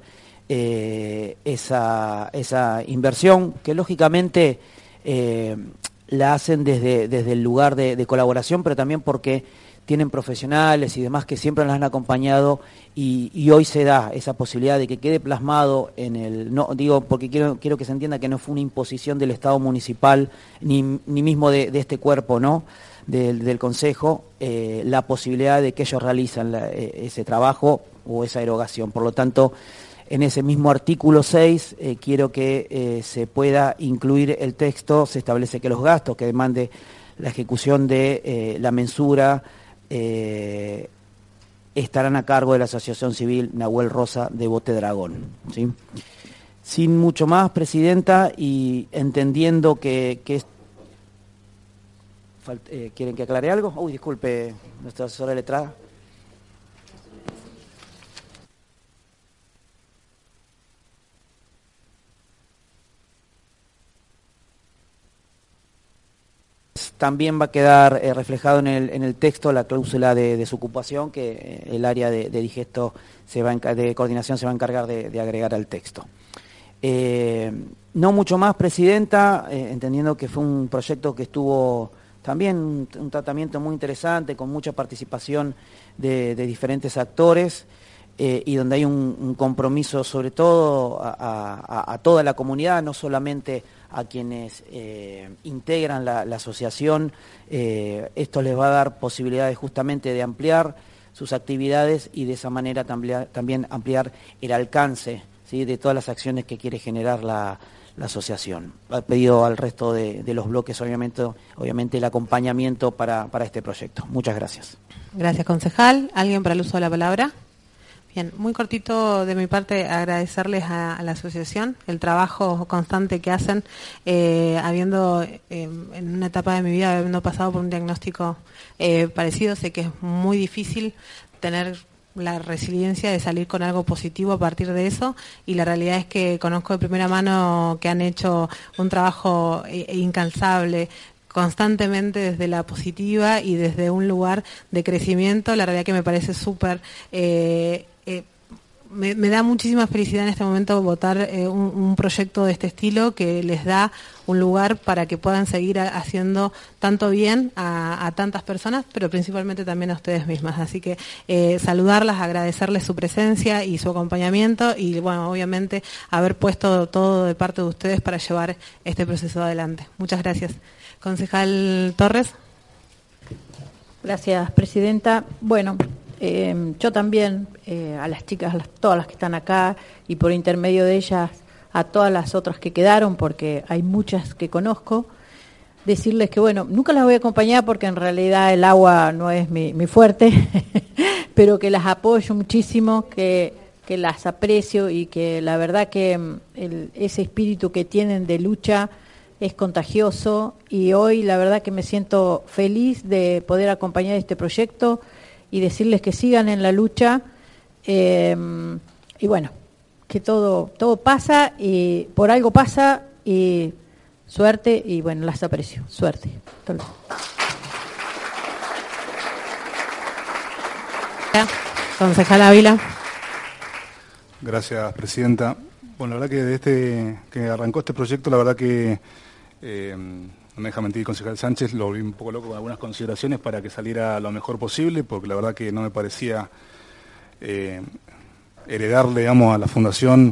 Speaker 9: esa inversión, que lógicamente la hacen desde el lugar de colaboración, pero también porque tienen profesionales y demás que siempre nos han acompañado y hoy se da esa posibilidad de que quede plasmado no digo porque quiero que se entienda que no fue una imposición del Estado municipal ni mismo de este cuerpo, ¿no? Del Consejo, la posibilidad de que ellos realizan ese trabajo o esa erogación. Por lo tanto, en ese mismo artículo 6 quiero que se pueda incluir el texto, se establece que los gastos que demande la ejecución de la mensura estarán a cargo de la Asociación Civil Nahuel Rosa de Bote Dragón, ¿sí? Sin mucho más, Presidenta, y entendiendo que ¿quieren que aclare algo? Uy, disculpe, nuestra asesora de letrada. También va a quedar reflejado en el texto la cláusula de desocupación que el área de digesto de coordinación se va a encargar de agregar al texto. No mucho más, Presidenta, entendiendo que fue un proyecto que estuvo también un tratamiento muy interesante, con mucha participación de diferentes actores y donde hay un compromiso sobre todo a toda la comunidad, no solamente a quienes integran la asociación. Esto les va a dar posibilidades justamente de ampliar sus actividades y de esa manera también ampliar el alcance, ¿sí?, de todas las acciones que quiere generar la asociación. Ha pedido al resto de los bloques, obviamente el acompañamiento para este proyecto. Muchas gracias.
Speaker 1: Gracias, concejal. ¿Alguien para el uso de la palabra? Bien, muy cortito de mi parte, agradecerles a la asociación el trabajo constante que hacen, habiendo en una etapa de mi vida, habiendo pasado por un diagnóstico parecido. Sé que es muy difícil tener la resiliencia de salir con algo positivo a partir de eso, y la realidad es que conozco de primera mano que han hecho un trabajo incansable, constantemente desde la positiva y desde un lugar de crecimiento. La realidad que me parece súper... me da muchísima felicidad en este momento votar un proyecto de este estilo que les da un lugar para que puedan seguir haciendo tanto bien a tantas personas, pero principalmente también a ustedes mismas. Así que saludarlas, agradecerles su presencia y su acompañamiento y, bueno, obviamente haber puesto todo de parte de ustedes para llevar este proceso adelante. Muchas gracias. Concejal Torres.
Speaker 5: Gracias, Presidenta. Bueno, yo también, a las chicas, todas las que están acá, y por intermedio de ellas a todas las otras que quedaron, porque hay muchas que conozco, decirles que, bueno, nunca las voy a acompañar porque en realidad el agua no es mi fuerte, pero que las apoyo muchísimo, que las aprecio y que la verdad que ese espíritu que tienen de lucha es contagioso, y hoy la verdad que me siento feliz de poder acompañar este proyecto y decirles que sigan en la lucha, y bueno, que todo pasa y por algo pasa, y suerte, y bueno, las aprecio, suerte.
Speaker 1: Concejal Ávila.
Speaker 4: Gracias, Presidenta. Bueno, la verdad que desde que arrancó este proyecto, la verdad que no me deja mentir el concejal Sánchez, lo volví un poco loco con algunas consideraciones para que saliera lo mejor posible, porque la verdad que no me parecía heredarle, digamos, a la Fundación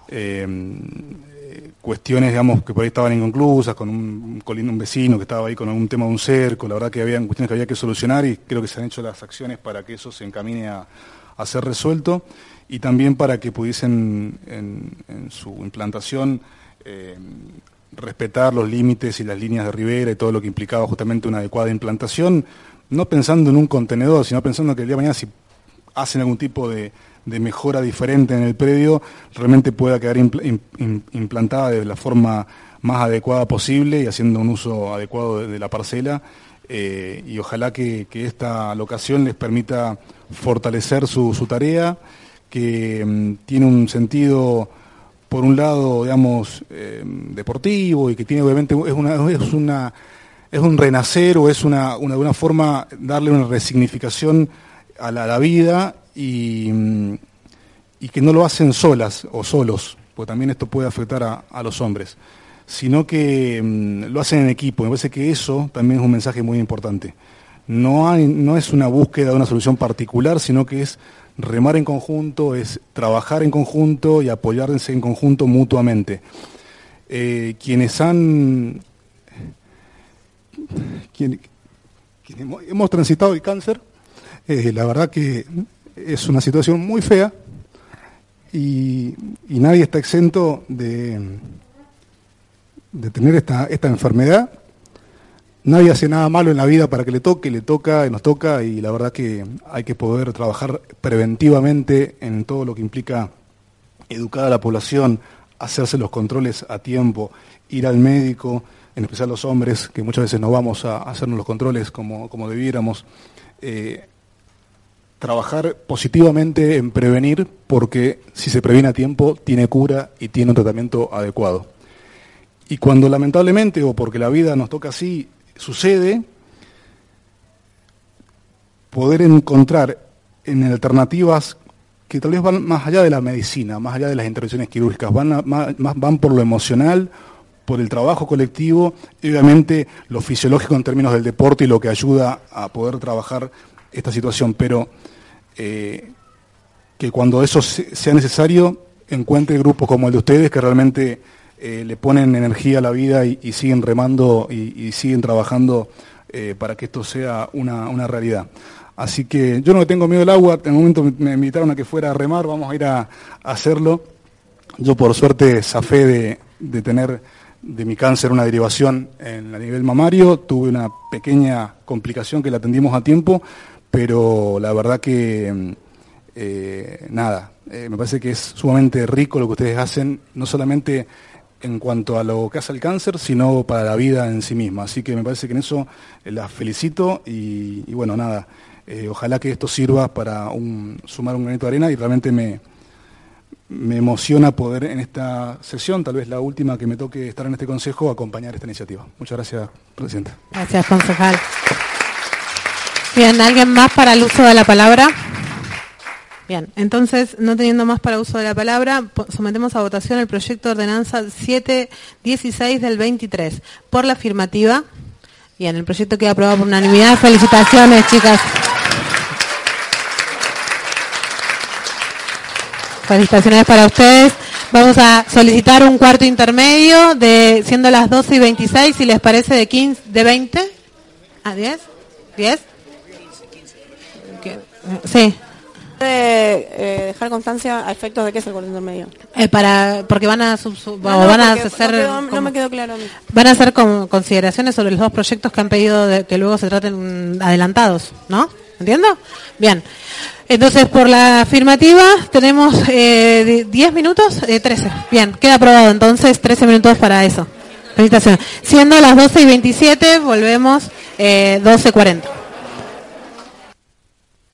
Speaker 4: cuestiones, digamos, que por ahí estaban inconclusas, con un vecino que estaba ahí con algún tema de un cerco. La verdad que había cuestiones que había que solucionar y creo que se han hecho las acciones para que eso se encamine a ser resuelto, y también para que pudiesen en su implantación respetar los límites y las líneas de ribera y todo lo que implicaba justamente una adecuada implantación, no pensando en un contenedor, sino pensando que el día de mañana, si hacen algún tipo de mejora diferente en el predio, realmente pueda quedar implantada de la forma más adecuada posible y haciendo un uso adecuado de la parcela, y ojalá que esta locación les permita fortalecer su tarea, que tiene un sentido, por un lado, digamos, deportivo, y que tiene, obviamente, es un renacer, o es de alguna forma darle una resignificación a la vida y que no lo hacen solas o solos, porque también esto puede afectar a los hombres, sino que lo hacen en equipo. Me parece que eso también es un mensaje muy importante. No es una búsqueda de una solución particular, sino que es remar en conjunto, es trabajar en conjunto y apoyarse en conjunto mutuamente. Quienes hemos transitado el cáncer, la verdad que es una situación muy fea y nadie está exento de tener esta enfermedad. Nadie hace nada malo en la vida para que le toca, nos toca, y la verdad que hay que poder trabajar preventivamente en todo lo que implica educar a la población, hacerse los controles a tiempo, ir al médico, en especial los hombres, que muchas veces no vamos a hacernos los controles como debiéramos. Trabajar positivamente en prevenir, porque si se previene a tiempo, tiene cura y tiene un tratamiento adecuado. Y cuando lamentablemente, o porque la vida nos toca así, sucede, poder encontrar en alternativas que tal vez van más allá de la medicina, más allá de las intervenciones quirúrgicas, van por lo emocional, por el trabajo colectivo, y obviamente lo fisiológico en términos del deporte y lo que ayuda a poder trabajar esta situación, pero que cuando eso sea necesario, encuentre grupos como el de ustedes que realmente le ponen energía a la vida y siguen remando y siguen trabajando para que esto sea una realidad. Así que yo no le tengo miedo al agua. En un momento me invitaron a que fuera a remar, vamos a ir a hacerlo. Yo por suerte zafé de tener de mi cáncer una derivación a nivel mamario, tuve una pequeña complicación que la atendimos a tiempo, pero la verdad que me parece que es sumamente rico lo que ustedes hacen, no solamente en cuanto a lo que hace el cáncer, sino para la vida en sí misma. Así que me parece que en eso las felicito y bueno, nada, ojalá que esto sirva para sumar un granito de arena, y realmente me emociona poder en esta sesión, tal vez la última que me toque estar en este consejo, acompañar esta iniciativa. Muchas gracias, Presidenta.
Speaker 1: Gracias, concejal. Bien, ¿alguien más para el uso de la palabra? Bien, entonces, no teniendo más para uso de la palabra, sometemos a votación el proyecto de ordenanza 716 del 23. Por la afirmativa. Bien, el proyecto queda aprobado por unanimidad. Felicitaciones, chicas. Felicitaciones para ustedes. Vamos a solicitar un cuarto intermedio, siendo las 12:26, si les parece, de 20 a 10. ¿10? Sí.
Speaker 3: Dejar constancia a efectos de qué es el cuarto intermedio.
Speaker 1: Porque van a hacer
Speaker 3: no me quedó claro a mí.
Speaker 1: Van a hacer consideraciones sobre los dos proyectos que han pedido que luego se traten adelantados, ¿no? ¿Entiendo? Bien. Entonces, por la afirmativa, tenemos 10 minutos, 13. Bien, queda aprobado entonces 13 minutos para eso. Felicitaciones. Siendo las 12:27, volvemos 12:40.